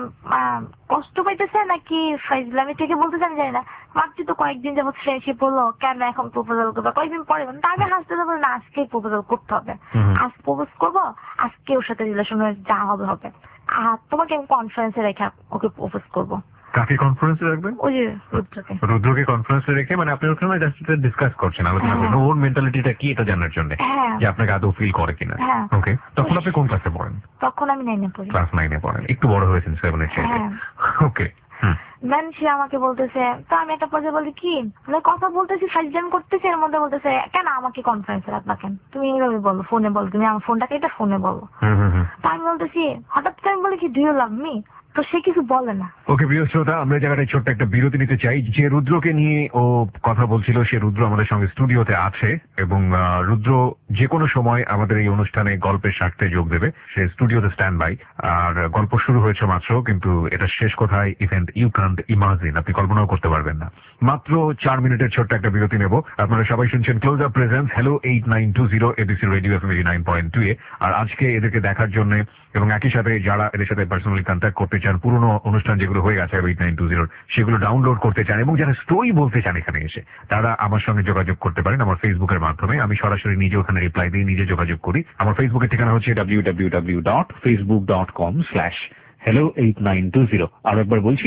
S3: কষ্ট পাইতেছে নাকি ফাইজলামি থেকে বলতেছে আমি জানি না, ভাবছি তো কয়েকদিন যাবত ফ্রেন্ডশিপ হলো, কেন এখন প্রপোজাল করবো, কয়েকদিন পরে তাকে হাসতে যাবো না, আজকেই প্রপোজাল করতে হবে, আজ প্রপোজ করবো, আজকে ওর সাথে রিলেশন যা হবে হবে, আর তোমাকে আমি কনফারেন্সে রেখে ওকে প্রপোজ করবো।
S2: কাকে কনফারেন্সে রাখবেন?
S3: ওই যে রুদ্রকে।
S2: রুদ্রকে কনফারেন্সে রেখে, মানে আপনি ওখানে জাস্ট ডিসকাস করছেন, আলোচনা করছেন ওর মেন্টালিটিটা কি এটা জানার জন্য, যে আপনাকে আদৌ ফিল করে কিনা। ওকে, তখন আপনি কোন ক্লাসে পড়েন?
S3: তখন আমি 9 এ পড়ি।
S2: ক্লাস 9 এ পড়েন, একটু বড় হয়েছেন 7 এর চেয়ে। ওকে,
S3: দেন সে আমাকে বলতেছে, তো আমি একটা পর্যায়ে বলি কি মানে কথা বলতেছি, ফাইজলামি করতেছি, এর মধ্যে বলতেছে কেন আমাকে কনফারেন্সে রাখবা, কেন তুমি এইভাবে বলো, ফোনে বলো, তুমি আমার ফোনটাকে এটা ফোনে বলো। তো আমি বলতেছি, হঠাৎ করে আমি বলি কি ডু ইউ লাভ মি, তো সে কিছু বলে না।
S2: ওকে প্রিয় শ্রোতা, আমরা জায়গাটায় ছোট্ট একটা বিরতি নিতে চাই। যে রুদ্রকে নিয়ে ও কথা বলছিল, সে রুদ্র আমাদের সঙ্গে স্টুডিওতে আছে, এবং রুদ্র যে কোনো সময় আমাদের এই অনুষ্ঠানে গল্পের স্বার্থে যোগ দেবে। সে স্টুডিওতে স্ট্যান্ড বাই, আর গল্প শুরু হয়েছে মাত্র, কিন্তু এটা শেষ কোথায় ইভেন্ট ইউ কান্ট ইমাজিন, আপনি কল্পনাও করতে পারবেন না। মাত্র 4 মিনিটের ছোট্ট একটা বিরতি নেব। আপনারা সবাই শুনছেন Close up presence hello 8920 ABC radio FM 89.2 এ। আর আজকে এদেরকে দেখার জন্য এবং একই সাথে যারা এদের সাথে পার্সোনালি কন্ট্যাক্ট করতে চান, পুরোনো অনুষ্ঠান যেগুলো হয়ে গেছে 8920 সেগুলো ডাউনলোড করতে চান, এবং যারা স্টোরি বলতে চান এখানে এসে, তারা আমার সঙ্গে যোগাযোগ করতে পারেন আমার ফেসবুকের মাধ্যমে। আমি সরাসরি নিজে ওখানে সেখানে রিপ্লাই দিয়ে নিজে যোগাযোগ করি। আমার ফেসবুকের ঠিকানা হচ্ছে www.facebook.com/hello8920। আরো একবার বলছি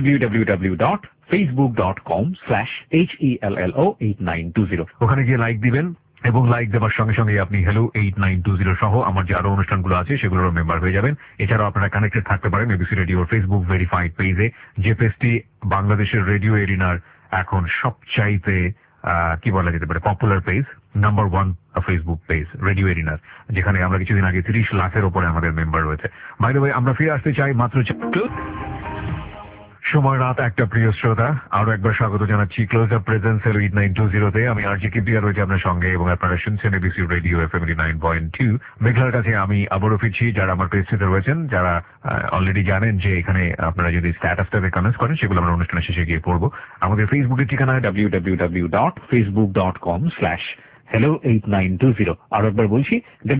S2: www.facebook.com/hello8920। ওখানে গিয়ে লাইক দিবেন এবং লাইক দেওয়ার সঙ্গে সঙ্গে আপনি হ্যালো 8920 সহ আমার যে আরো অনুষ্ঠানগুলো আছে সেগুলোর মেম্বার হয়ে যাবেন। এছাড়াও আপনারা কানেক্টেড থাকতে পারেন এবিসি রেডিওর ফেসবুক ভেরিফাইড পেজে, যে পেজটি বাংলাদেশের রেডিও এরিনার এখন সবচাইতে কি বলা যেতে পারে popular page, number 1 Facebook page radio এরিনার, যেখানে আমরা কিছুদিন আগে 30 লাখের উপরে আমাদের মেম্বার রয়েছে। বাই দ্য ওয়ে, আমরা ফিরে আসতে চাই মাত্র সময় রাত একটা। প্রিয় শ্রোতা, আরো একবার স্বাগত জানাচ্ছি ক্লোজ আপ প্রেজেন্স হ্যালো 8920-তে। আমি আরজি কিবরিয়া রয়েছে আপনার সঙ্গে এবং আপনারা শুনছেন এবিসি রেডিও এফএম 89.2। মেঘলার কাছে আমি আবারও ফিরছি। যারা আমার পেজটিতে রয়েছেন, যারা অলরেডি জানেন যে এখানে আপনারা যদি স্ট্যাটাসটাতে কমেন্টস করেন সেগুলো আমরা অনুষ্ঠানের শেষে গিয়ে পড়বো। আমাদের ফেসবুকের ঠিকানা www.facebook.com/hello8920। আরো একবার বলছি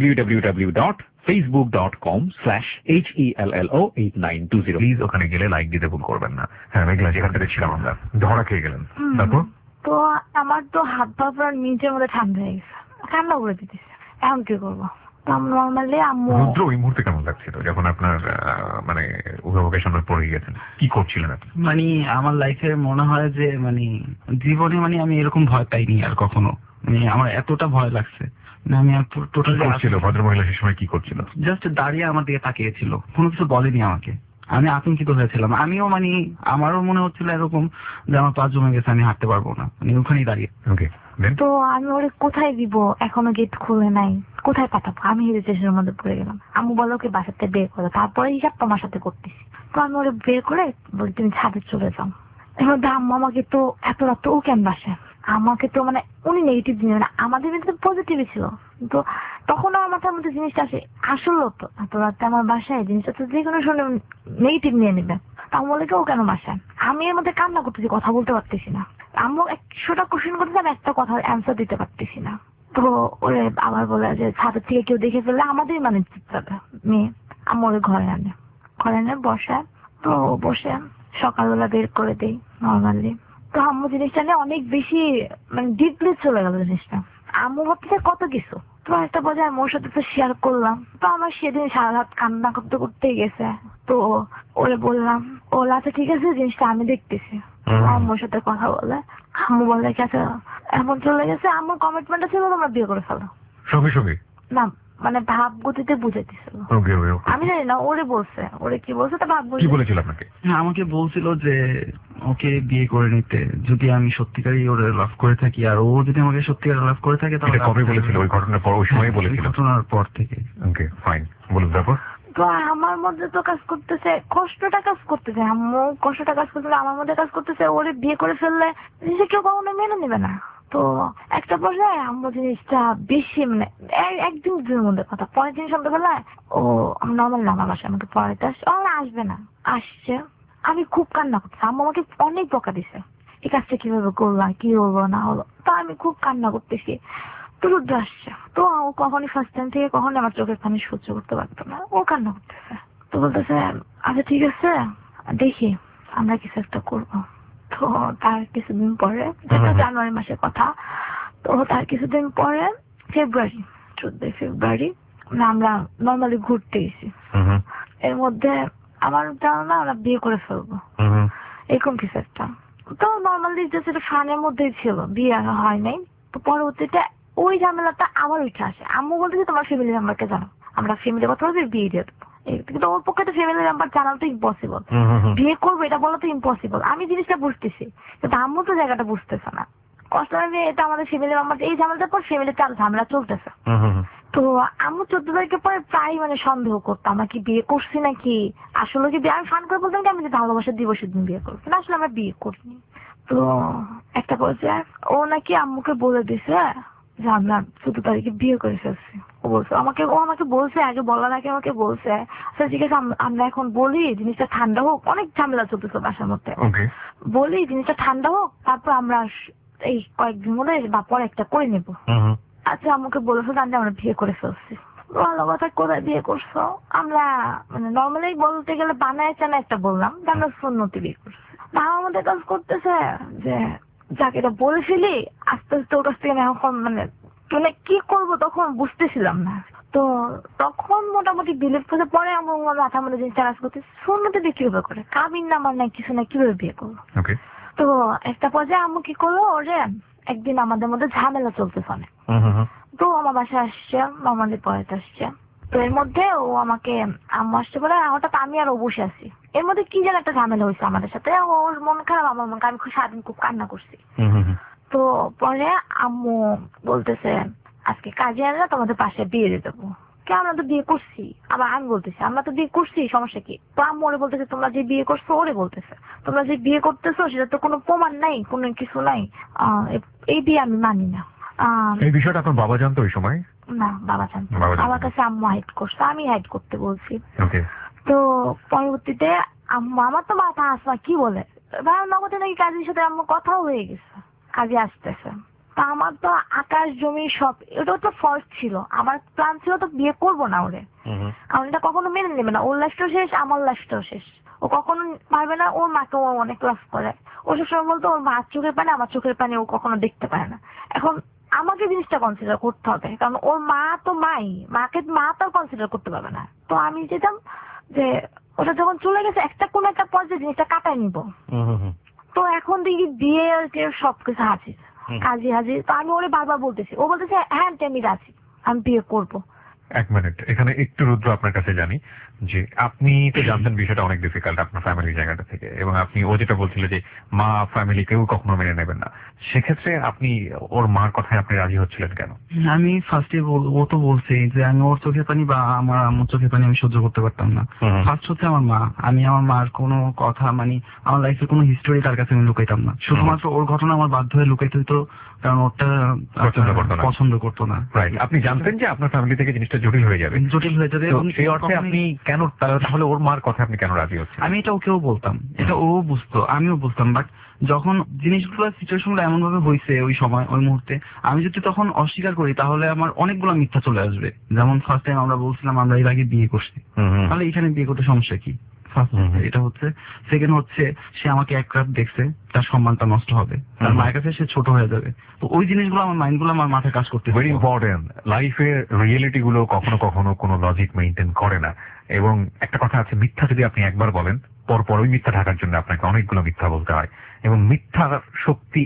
S2: www.facebook.com/hello8920। প্লিজ ওখানে গেলে লাইক দিতে ভুল করবেন না। হ্যাঁ মেঘলা, যেখান থেকে ছিলাম আমরা, ধরা খেয়ে গেলেন, তারপর?
S3: তো আমার তো হাত পা পুরো নিজের মধ্যে ঠান্ডা হয়ে গেছে, ঠান্ডা করে দিতেছে। এখন কি করবো? নর্মালি আম্মু
S2: রুদ্র ওই মুহূর্তে কেমন লাগছিল যখন আপনার মানে অভিভাবকের সামনে পড়ে গেছেন? কি করছিলেন আপনি?
S4: মানে আমার লাইফে মনে হয় যে মানে জীবনে মানে আমি এরকম ভয় পাইনি আর কখনো। মানে আমার এতটা ভয় লাগছে, আমি টোটালি
S2: করছিল। ভদ্রমহিলা সে সময় কি করছিল?
S4: জাস্ট দাঁড়িয়ে আমার দিকে তাকিয়েছিল, কোনো কিছু বলেনি আমাকে। আমি আতঙ্কিত হয়েছিলাম, আমিও মানে আমারও মনে হচ্ছিল এরকম যে আমার পা জমে গেছে, আমি হাঁটতে পারবো না, মানে ওখানেই দাঁড়িয়ে।
S2: ওকে,
S3: তো আমি ওরে কোথায় দিব, এখনো গেট খুলে নাই, কোথায় পাঠাবো? আমি হেজিটেশনের মধ্যে পড়ে গেলাম। আম্মু বলো ওকে বাসাতে বের করো, তারপরে হিসাব তোমার সাথে করতেছি। তো আমি ওরে বের করে বলি তুমি ছাদে চলে যাও। এবার আম্মু আমাকে তো এত রাত ও কেন বাসে, আমাকে তো মানে উনি নেগেটিভ জিনিস, মানে আমাদের মধ্যে পজিটিভই ছিল, কিন্তু তখন আমার মাথার মধ্যে জিনিসটা আসলো তো এত রাতে আমার বাসায় জিনিসটা তো যে কোনো শুনে নেগেটিভ নিয়ে নেবে। আম্মু বলে কেউ কেন বাসায়? আমি এর মধ্যে কান্না করতেছি, কথা বলতে পারতেছি না। আম্মু 100টা কোশ্চেন করতেছে, আমি একটা কথার অ্যান্সার দিতে পারতেছি না। তো ওরে আবার বলে যে ছাদের থেকে কেউ দেখে ফেললে আমাদের মানে যাবে মেয়ে। আম্মু ওরে ঘরে এনে বসায়। তো বসে সকালবেলা বের করে দেই নর্মালি। তো আম্মু জিনিসটা নিয়ে অনেক বেশি মানে ডিপলি চলে গেল জিনিসটা। আম্মু ভাবতেছে কত কিছু, তো একটা পর্যায়ে আম্মুর সাথে তো শেয়ার করলাম। তো আমার সেদিন সারা রাত কান্না করতে করতেই গেছে। তো ওরে বললাম, ও আচ্ছা ঠিক আছে জিনিসটা আমি দেখতেছি। আম্মুর সাথে কথা বলে আম্মু বলে আচ্ছা এমন চলে গেছে, আম্মুর কমিটমেন্ট ছিল তোমরা বিয়ে করে ফেলো
S2: সঙ্গে সঙ্গে না,
S3: মানে ভাব গতিতে বুঝাইতেছিল। আমি জানি না ওরে বলছে, ওরে কি বলছে তা ভাব
S2: কি বলেছিল আপনাকে?
S4: আমাকে বলছিল যে ওকে বিয়ে করে নিতে, যদি আমি সত্যিকারই ওরে লাভ করে থাকি, আর ও যদি আমাকে সত্যিকার লাভ করে থাকে। তাহলে
S2: কবে বলেছিল? ওই ঘটনার পর, ওই সময় বলেছিল?
S4: ঘটনার পর থেকে।
S2: ওকে ফাইন, বলুন তারপর।
S3: তো আমার মধ্যে তো কাজ করতেছে, কষ্টটা কাজ করতেছে, আম্মু কষ্টটা কাজ করতেছে, আমার মধ্যে কাজ করতেছে ওরে বিয়ে করে ফেললে জিনিসটা কেউ কখনো মেনে নেবে না। তো একটা পর্যায়ে আম্মু জিনিসটা বেশি মানে একদিন দুদিনের মধ্যে কথা, পরের দিন সন্ধ্যাবেলায় ও নর্মাল আমার বাসায় আমাকে পড়াইতে আসবে না, আসছে। আমি খুব কান্না করতেছি, আম্মু আমাকে অনেক বকা দিছে এই কাজটা কিভাবে করলাম, কি হলো না হলো। তো আমি খুব কান্না করতেছি। তো রুদ্র আসছে, তো ও কখনই ফার্স্ট টাইম থেকে কখনই আমার চোখের পানি সহ্য করতে পারতো না, ও কান্না করতেছে। তো বলতেছে আচ্ছা ঠিক আছে দেখি আমরা কিছু একটা করবো। তো তার কিছুদিন পরে, জানুয়ারি মাসের কথা, তো তার কিছুদিন পরে ফেব্রুয়ারি 14 ফেব্রুয়ারি আমরা নর্মালি ঘুরতে গেছি। এর মধ্যে আমার জানা আমরা বিয়ে করে ফেলবো এরকম কিছু একটা। তো নর্মালি যেটা ফানের মধ্যেই ছিল, বিয়ে হয় নাই। তো পরবর্তীতে ওই ঝামেলাটা আবার উঠে আসে। আম্মু বলতেছে তোমার ফ্যামিলি মেম্বারকে জানো, আমরা ফ্যামিলি কথা বলতে বিয়ে দিয়ে দেবো। কিন্তু ওর পক্ষে তো ফ্যামিলি মেম্বার জানানো তো ইম্পসিবল, বিয়ে করবো এটা বলা তো ইম্পসিবল। আমি জিনিসটা বুঝতেছি কিন্তু আম্মু তো জায়গাটা বুঝতেছে না। কষ্ট লাগে এটা আমাদের ফ্যামিলি মেম্বার, এই ঝামেলাটার পর ফ্যামিলিতে আরো ঝামেলা চলতেছে। তো আম্মু 14 তারিখের পরে প্রায় মানে সন্দেহ করতাম আমরা কি বিয়ে করছি নাকি, আসলে কি বিয়ে। আমি ফান করে বলতাম কি আমি যে ভালোবাসার দিবসের দিন বিয়ে করবো, কিন্তু আসলে আমরা বিয়ে করিনি। তো একটা পর্যায়ে ও নাকি আম্মুকে বলে দিছে যে আমরা 14 তারিখে বিয়ে করে ফেলছি। ও আমাকে বলছে, আগে বলার আগে আমাকে বলছে আচ্ছা ঠিক আছে আমরা এখন বলি জিনিসটা ঠান্ডা হোক, অনেক ঝামেলা চলতেছে বাসার মধ্যে, বলি জিনিসটা ঠান্ডা হোক তারপর আমরা এই কয়েকদিন মধ্যে বা পরে একটা করে নেবো। আচ্ছা আমাকে বলেছো জানলে আমরা বিয়ে করে ফেলছি। ভালো কথা, কোথায় বিয়ে করছো? আমরা মানে নর্মালি বলতে গেলে বানায় চানা একটা বললাম যে আমরা সুন্নতি বিয়ে করছি। বাবা আমাদের কাজ করতেছে যে যাকে এটা বলে ফেলি আস্তে আস্তে ওর কাছ থেকে এখন মানে মানে কি করব তখন বুঝতেছিলাম না। তো তখন মোটামুটি বিলিভ করে পরে আমার মাথা মধ্যে জিনিসটা কাজ করতে, সুন্নতে দিয়ে কিভাবে করে, কাবিন নামার নাই কিছু নাই, কিভাবে বিয়ে করবো।
S2: ওকে।
S3: তো একটা পর্যায়ে আম্মু কি করলো, ওরে একদিন আমাদের মধ্যে ঝামেলা চলতেছে অনেক। তো আমার বাসায় আসছে, মামাদের পড়াতে আসছে। তো এর মধ্যে ও আমাকে, আম্মু আসছে বলে হঠাৎ আমি আর ও বসে আছি, এর মধ্যে কি যেন একটা ঝামেলা হয়েছে আমাদের সাথে, ওর মন খারাপ আমার মন খারাপ, আমি খুব সারাদিন খুব কান্না করছি। তো পরে আম্মু বলতেছে আজকে কাজে আনলে তোমাদের পাশে বিয়ে দিয়ে দেবো। কে, আমরা তো বিয়ে করছি। আবার আমি বলতেছি আমরা তো বিয়ে করছি, সমস্যা কি। তো আম্মু ওরে বলতেছে তোমরা যে বিয়ে করছো, ওরে বলতেছে তোমরা যে বিয়ে করতেছো সেটা তো কোনো প্রমাণ নাই, কোনো কিছু নাই, এই বিয়ে আমি মানি না।
S2: এই বিষয়টা আপনার বাবা জানতো ওই সময়?
S3: না, বাবা জানতো। আমার কাছে আম্মু হাইড করছে, আমি হাইড করতে বলছি। তো পরবর্তীতে আম্মু, আমার তো মাথা আসা কি বলে, ভাই নগদে নাকি কাজীর সাথে আম্মু কথাও হয়ে গেছে, কাজে আসতেছে। তা আমার তো আকাশ জমি সব, এটা তো ফল্ট ছিল। আমার প্ল্যান ছিল তো বিয়ে করবো না ওরে, কারণ এটা কখনো মেনে নেবে না। ওর লাইফটাও শেষ, আমার লাইফটাও শেষ। ও কখনো পারবে না। ওর মাকে ও অনেক লাভ করে, ও সবসময় বলতো ওর মার চোখের পানি আমার চোখের পানি ও কখনো দেখতে পারে না। এখন আমাকে জিনিসটা কনসিডার করতে হবে, কারণ ওর মা তো মাই, মা তো কনসিডার করতে পারবে না। তো আমি যেতাম যে ওটা যখন চলে গেছে একটা কোন একটা পর্যায়ে জিনিসটা কাটাই নিব। তো এখন দেখি বিয়ে সবকিছু হাজির, কাজী হাজির। তো আমি ওরে বারবার বলতেছি, ও বলতেছে হ্যাঁ আমি রাজি, আমি বিয়ে করবো।
S2: এক মিনিট, এখানে একটু রুদ্র আপনার কাছে জানি যে আপনি তো জানতেন বিষয়টা অনেক ডিফিকাল্ট আপনার ফ্যামিলির জায়গাটা থেকে, এবং আপনি ও যেটা বলছিল যে মা ফ্যামিলি কেউ কখনো মেনে নেবেন না, সেক্ষেত্রে আপনি ওর মার কথায় আপনি রাজি হচ্ছিলেন কেন?
S4: আমি ফার্স্টে ও তো বলছে যে আমি ওর চোখের পানি বা আমার আম্মুর চোখের পানি আমি সহ্য করতে পারতাম না। ফার্স্ট হচ্ছে আমার মা, আমি আমার মার কোনো কথা মানে আমার লাইফের কোনো হিস্টোরি তার কাছে আমি লুকাইতাম না। শুধুমাত্র ওর ঘটনা আমার বাধ্য হয়ে লুকাইতে হতো, কারণ ওরটা পছন্দ করতো না।
S2: আপনি জানতেন যে আপনার ফ্যামিলি থেকে জিনিসটা জটিল হয়ে যাবে, সেই অর্থে আপনি কেন তাহলে ওর মার কথা আপনি কেন রাজি হচ্ছেন?
S4: আমি এটা ওকেও বলতাম, এটা ও বুঝতো, আমিও বুঝতাম। বাট যখন জিনিসগুলো সিচুয়েশনগুলো এমন ভাবে হয়েছে ওই সময় ওই মুহূর্তে, আমি যদি তখন অস্বীকার করি তাহলে আমার অনেকগুলো মিথ্যা চলে আসবে। যেমন ফার্স্ট টাইম আমরা বলছিলাম আমরা এর আগে বিয়ে করছি, তাহলে এখানে বিয়ে করতে সমস্যা কি? এটা হচ্ছে। সেকেন্ড হচ্ছে সে আমাকে এক রাত দেখছে, তার সম্মানটা নষ্ট হবে, তার মায়ের কাছে সে ছোট হয়ে যাবে। তো ওই জিনিসগুলো আমার মাইন্ডগুলো আমার মাথায় কাজ করতে
S2: ভেরি ইম্পর্টেন্ট। লাইফের রিয়েলিটি গুলো কখনো কখনো কোনো লজিক মেনটেন করে না, এবং একটা কথা আছে, মিথ্যা যদি আপনি একবার বলেন পরপর ওই মিথ্যা ঢাকার জন্য আপনাকে অনেকগুলো মিথ্যা বলতে হয়, এবং মিথ্যার শক্তি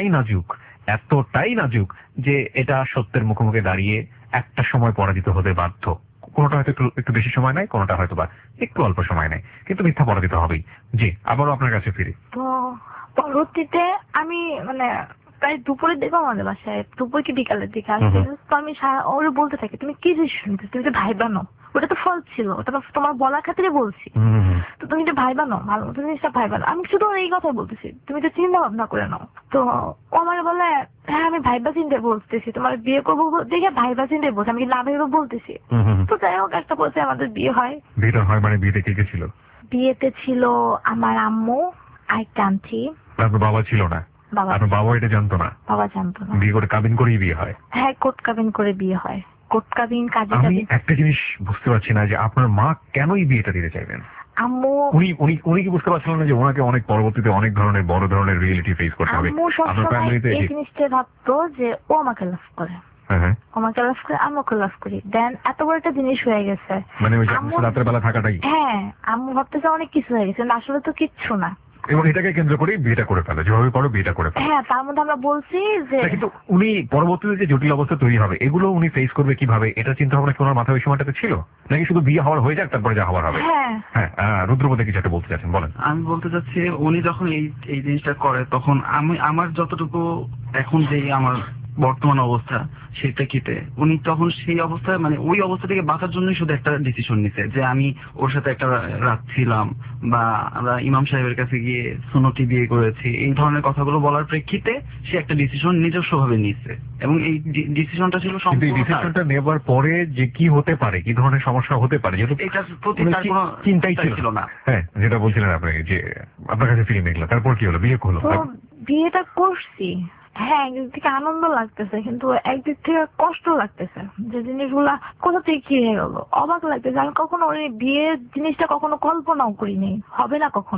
S2: এতটাই নাজুক যে এটা সত্যের মুখোমুখি দাঁড়িয়ে একটা সময় পরাজিত হতে বাধ্য। কোনোটা হয়তো একটু বেশি সময় নেয়, কোনোটা হয়তো বা একটু অল্প সময় নেয়, কিন্তু মিথ্যা পরাজিত হবেই। জি, আবারও আপনার কাছে ফিরি।
S3: তো পরবর্তীতে আমি মানে প্রায় দুপুরের দিকে আমাদের বাসায়, দুপুর কি বিকালের দিকে আসছে। তো আমি ওরে বলতে থাকি তুমি কি ডিসিশন নিতে, তুমি তো ভাই বানো, ওটা তো ফল ছিল, ওটা তো তোমার বলার খাতিরে বলছি, তো তুমি তো ভাই বানো, ভালো জিনিসটা ভাই বানো। আমি শুধু এই কথাই বলতেছি, তুমি তো চিন্তা ভাবনা করে নাও। তো ও আমার বলে হ্যাঁ আমি ভাইবা চিন্তায় বলতেছি, তোমার বিয়ে করবো দেখে ভাইবা চিন্তায় বলছি, আমি কি না ভেবে বলতেছি। তো যাই হোক একটা বলছে আমাদের বিয়ে হয়।
S2: বিয়েটা হয় মানে বিয়েতে কে কে ছিল?
S3: বিয়েতে ছিল আমার আম্মু, আরেকটা আন্টি।
S2: আপনার বাবা ছিল না? আপনার বাবা এটা জানতো না?
S3: বাবা জানতো না।
S2: বিয়ে করে কাবিন করেই বিয়ে হয়?
S3: হ্যাঁ, কোর্ট কাবিন করে বিয়ে হয়। কোর্ট কাবিন কাজী।
S2: আমি একটা জিনিস বুঝতে পারছি না যে আপনার মা কেনই বিয়েটা দিতে চাইবেন?
S3: আম্মু
S2: উনি কি বুঝতে পারছিলেন না যে ওনাকে অনেক পরবর্তীতে অনেক ধরনের বড় ধরনের রিয়েলিটি ফেস করতে হবে?
S3: আপনার ফ্যামিলিতে এই জিনিসটা ভাবতো যে ও আমাকে লাভ করে, আমাকে লাভ করে, আম্মুকে লাভ করি, দেন এত বড় একটা জিনিস হয়ে গেছে,
S2: মানে ওই রাতের বেলা থাকাটাই।
S3: হ্যাঁ, আম্মু ভাবতেছে অনেক কিছু হয়ে গেছে, আসলে তো কিচ্ছু না।
S2: এবং এটাকে কেন্দ্র করে বিয়েটা করে ফেলে, যেভাবে করো বিয়েটা করে ফেলে।
S3: হ্যাঁ, তার মধ্যে আমরা বলছি যে
S2: কিন্তু উনি পরবর্তীতে যে জটিল অবস্থা তৈরি হবে এগুলো উনি ফেস করবে কিভাবে, এটা চিন্তা ভাবনা কি ওনার মাথায় ওই সময়টাতে ছিল, নাকি শুধু বিয়ে হওয়ার হয়ে যাক তারপরে যা হওয়ার হবে? হ্যাঁ, রুদ্রপদে কিছু একটা বলতে চাচ্ছেন, বলেন।
S4: আমি বলতে চাচ্ছি উনি যখন এই জিনিসটা করে তখন আমার যতটুকু এখন যে আমার বর্তমান অবস্থা সেটা কিতে উনি তখন সেই অবস্থায় মানে ওই অবস্থা থেকে বাঁচার জন্যই শুধু একটা ডিসিশন নিছে যে আমি ওর সাথে একটা রাত ছিলাম বা আমরা ইমাম সাহেবের কাছে গিয়ে সুন্নতি বিয়ে করেছি, এই ধরনের কথাগুলো বলার প্রেক্ষিতে সে একটা ডিসিশন নিজস্ব ভাবে নিচ্ছে, এবং এই ডিসিশনটা ছিল
S2: ডিসিশনটা নেবার পরে যে কি হতে পারে, কি ধরনের সমস্যা হতে পারে এটার প্রতি তার কোনো চিন্তাই ছিল না। হ্যাঁ, যেটা বলছিলেন আপনি যে আপনার কাছে ফিল্ম দেখলাম, তারপর কি হলো? বিয়ে হলো?
S3: বিয়েটা করছি, হ্যাঁ, একদিক থেকে আনন্দ লাগতেছে কিন্তু একদিক থেকে কষ্ট লাগতেছে যে জিনিসগুলা কোথা থেকে কি হয়ে গেল, অবাক লাগতেছে। আমি কখনো ওই বিয়ের জিনিসটা কখনো কল্পনাও করিনি, হবে না কখনো।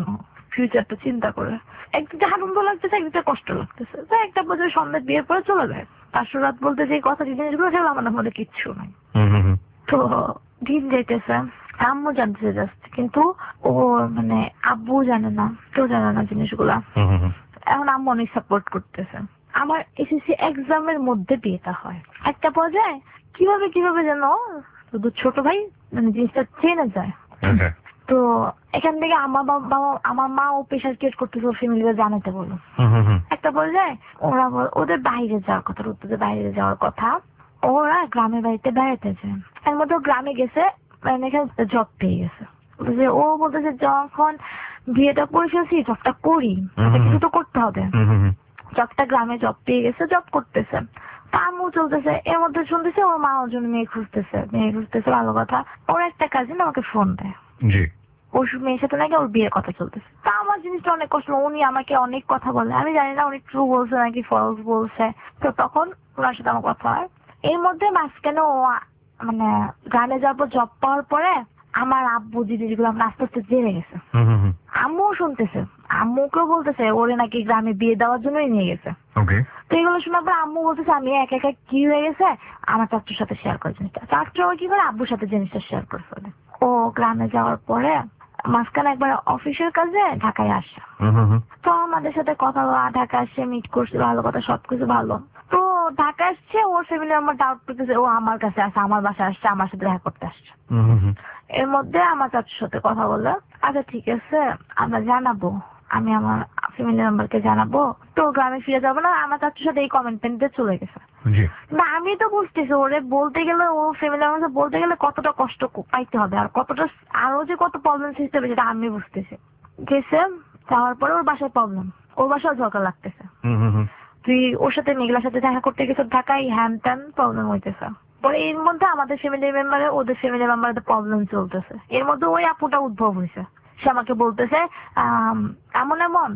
S3: ফিউচারটা চিন্তা করে। একদিকে আনন্দ লাগতেছে, একদিকে কষ্ট লাগতেছে। তো একটা পর্যায়ে সন্ধ্যা বিয়ের পরে চলে যায়। পাঁচশো রাত বলতে যে কথা জিনিসগুলো সেগুলো আমার মধ্যে কিচ্ছু নাই। তো দিন যাইতেছে, আম্মু জানতেছে জাস্ট, কিন্তু ও মানে আব্বু জানে না, কেউ জানে না জিনিসগুলা। এখন আম্মু অনেক সাপোর্ট করতেছে। আমার এসএসসি এক্সামের মধ্যে বিয়েটা হয়। একটা পর্যায়ে কিভাবে যেন শুধু ছোট ভাই মানে জিনিসটা চেনে যায়। তো এখান থেকে আমার মা ও প্রেশার ক্রিয়েট করতেছে ওর ফ্যামিলিকে জানাতে বলো। একটা পর্যায়ে ওদের বাইরে যাওয়ার কথা, ওদের বাইরে যাওয়ার কথা, ওরা গ্রামের বাড়িতে বেড়াতে যায়। এর মধ্যে গ্রামে গেছে, মানে এখানে জব পেয়ে গেছে। ও বলতেছে যখন বিয়েটা করে ফেলছি জবটা করি, কিছু তো করতে হবে। জবটা গ্রামে জব পেয়ে গেছে, জব করতেছে, আম্মু চলতেছে। এর মধ্যে শুনতেছে ওর মা ওর জন্য মেয়ে খুঁজতেছে ভালো কথা। ওর একটা কাজিন আমাকে ফোন দেয়, ওর মেয়ের সাথে নাকি ওর বিয়ের কথা চলতেছে। তা আমার জিনিসটা অনেক কষ্ট। উনি আমাকে অনেক কথা বলে, আমি জানি না উনি ট্রু বলছে নাকি ফলস বলছে। তো তখন ওনার সাথে আমার কথা হয়। এর মধ্যে মাঝখানে ও মানে গ্রামে যাবো জব পাওয়ার পরে আমার আব্বু জিনিসগুলো আস্তে আস্তে জেনে গেছে। আম্মুও শুনতেছে, আম্মুকেও বলতেছে ওরে নাকি গ্রামে বিয়ে দেওয়ার জন্যই নিয়ে গেছে। তো এগুলো শোনার পর আম্মু বলতেছে আমি একা একা কি হয়ে গেছে আমার চাচুর সাথে শেয়ার করে জিনিসটা। চাচু কি করে আব্বুর সাথে জিনিসটা শেয়ার করে ফেলে। ও গ্রামে যাওয়ার পরে মাঝখানে একবার অফিসের কাজে ঢাকায় আসে। তো আমাদের সাথে কথা বলা, ঢাকা আসছে, মিট করছে, ভালো কথা, সবকিছু ভালো। তো ঢাকা আসছে, ওর ফ্যামিলি আমার ডাউট করতেছে ও আমার কাছে আসছে, আমার বাসায় আসছে, আমার সাথে দেখা করতে আসছে। এর মধ্যে আমার চাচুর সাথে কথা বলে, আচ্ছা ঠিক আছে আমরা জানাবো, আমি আমার ফ্যামিলি মেম্বারকে জানাবো। তো গ্রামে ফিরে যাবো না, আমার চাচুর সাথে এই কমিটমেন্টে চলে গেছে। না আমি তো বুঝতেছি ওরে বলতে গেলে, ও ফ্যামিলি মেম্বার বলতে গেলে কতটা কষ্ট পাইতে হবে আর কতটা আরো যে কত প্রবলেম সৃষ্টি হবে সেটা আমি বুঝতেছি। গেছে, যাওয়ার পরে ওর বাসায় প্রবলেম, ওর বাসায় ঝগড়া লাগতেছে। তুই ওর সাথে মেঘলার সাথে দেখা করতে গেছে ঢাকায়, হ্যান ত্যান প্রবলেম হইতেছে। পরে এর মধ্যে আমাদের ফ্যামিলি মেম্বারে ওদের ফ্যামিলি মেম্বারের প্রবলেম চলতেছে। এর মধ্যে ওই আপুটা উদ্ভব হয়েছে। সে আমাকে বলতেছে এমন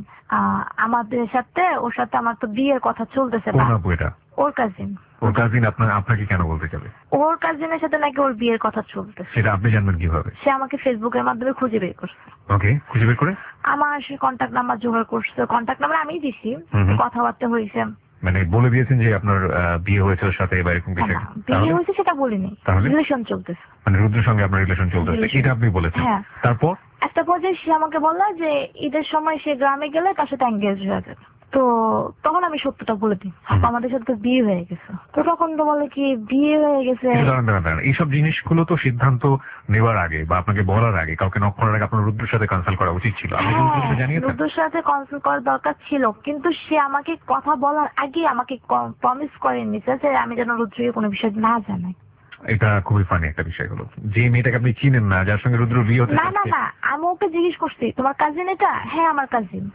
S3: আমাদের সাথে ওর সাথে আমার তো বিয়ের কথা চলতেছে। ওর কাজিন।
S2: ওর কাজিন আপনাকে কেন বলতে যাবে?
S3: ওর কাজিনের সাথে নাকি ওর বিয়ের কথা চলতেছে।
S2: সেটা আপনি জানবেন কিভাবে?
S3: সে আমাকে ফেসবুকের মাধ্যমে খুঁজে বের করছে।
S2: ওকে, খুঁজে বের করে
S3: আমার সে কন্ট্যাক্ট নাম্বার জোগাড় করছে, কন্ট্যাক্ট নাম্বার আমিই দিছি, কথাবার্তা হয়েছে।
S2: মানে বলে দিয়েছেন যে আপনার বিয়ে হয়েছে ওর সাথে বা এরকম কিছু?
S3: বিয়ে হয়েছে সেটা বলিনি, রিলেশন চলতেছে।
S2: মানে রুদ্রের সঙ্গে আপনার রিলেশন চলতেছে, এটা আপনি বলেছেন? হ্যাঁ। তারপর
S3: একটা পর্যায়ে সে আমাকে বললো যে ঈদের সময় সে গ্রামে গেলে তার সাথে এঙ্গেজ হয়ে যাবে। তো তখন আমি সত্যটা বলে দিই, আমাদের সাথে তো বিয়ে হয়ে গেছে। তো তখন তো বলে কি বিয়ে হয়ে গেছে।
S2: এইসব জিনিসগুলো তো সিদ্ধান্ত নেওয়ার আগে বা আপনাকে বলার আগে, কাউকে নক করার আগে আপনার রুদ্রের সাথে কনসাল্ট করা উচিত ছিল।
S3: রুদ্রের সাথে কনসাল্ট করার দরকার ছিল, কিন্তু সে আমাকে কথা বলার আগে আমাকে প্রমিস করে নিছে যে আমি যেন রুদ্রকে কোনো বিষয় না জানাই।
S2: এটা খুবই ফানি একটা বিষয় হলো, যে মেয়েটাকে আপনি চিনেন না, যার সঙ্গে রুদ্র বিয়ে হতে।
S3: না আমি ওকে জিজ্ঞেস করছি তোমার কাজিন এটা? হ্যাঁ আমার cousin.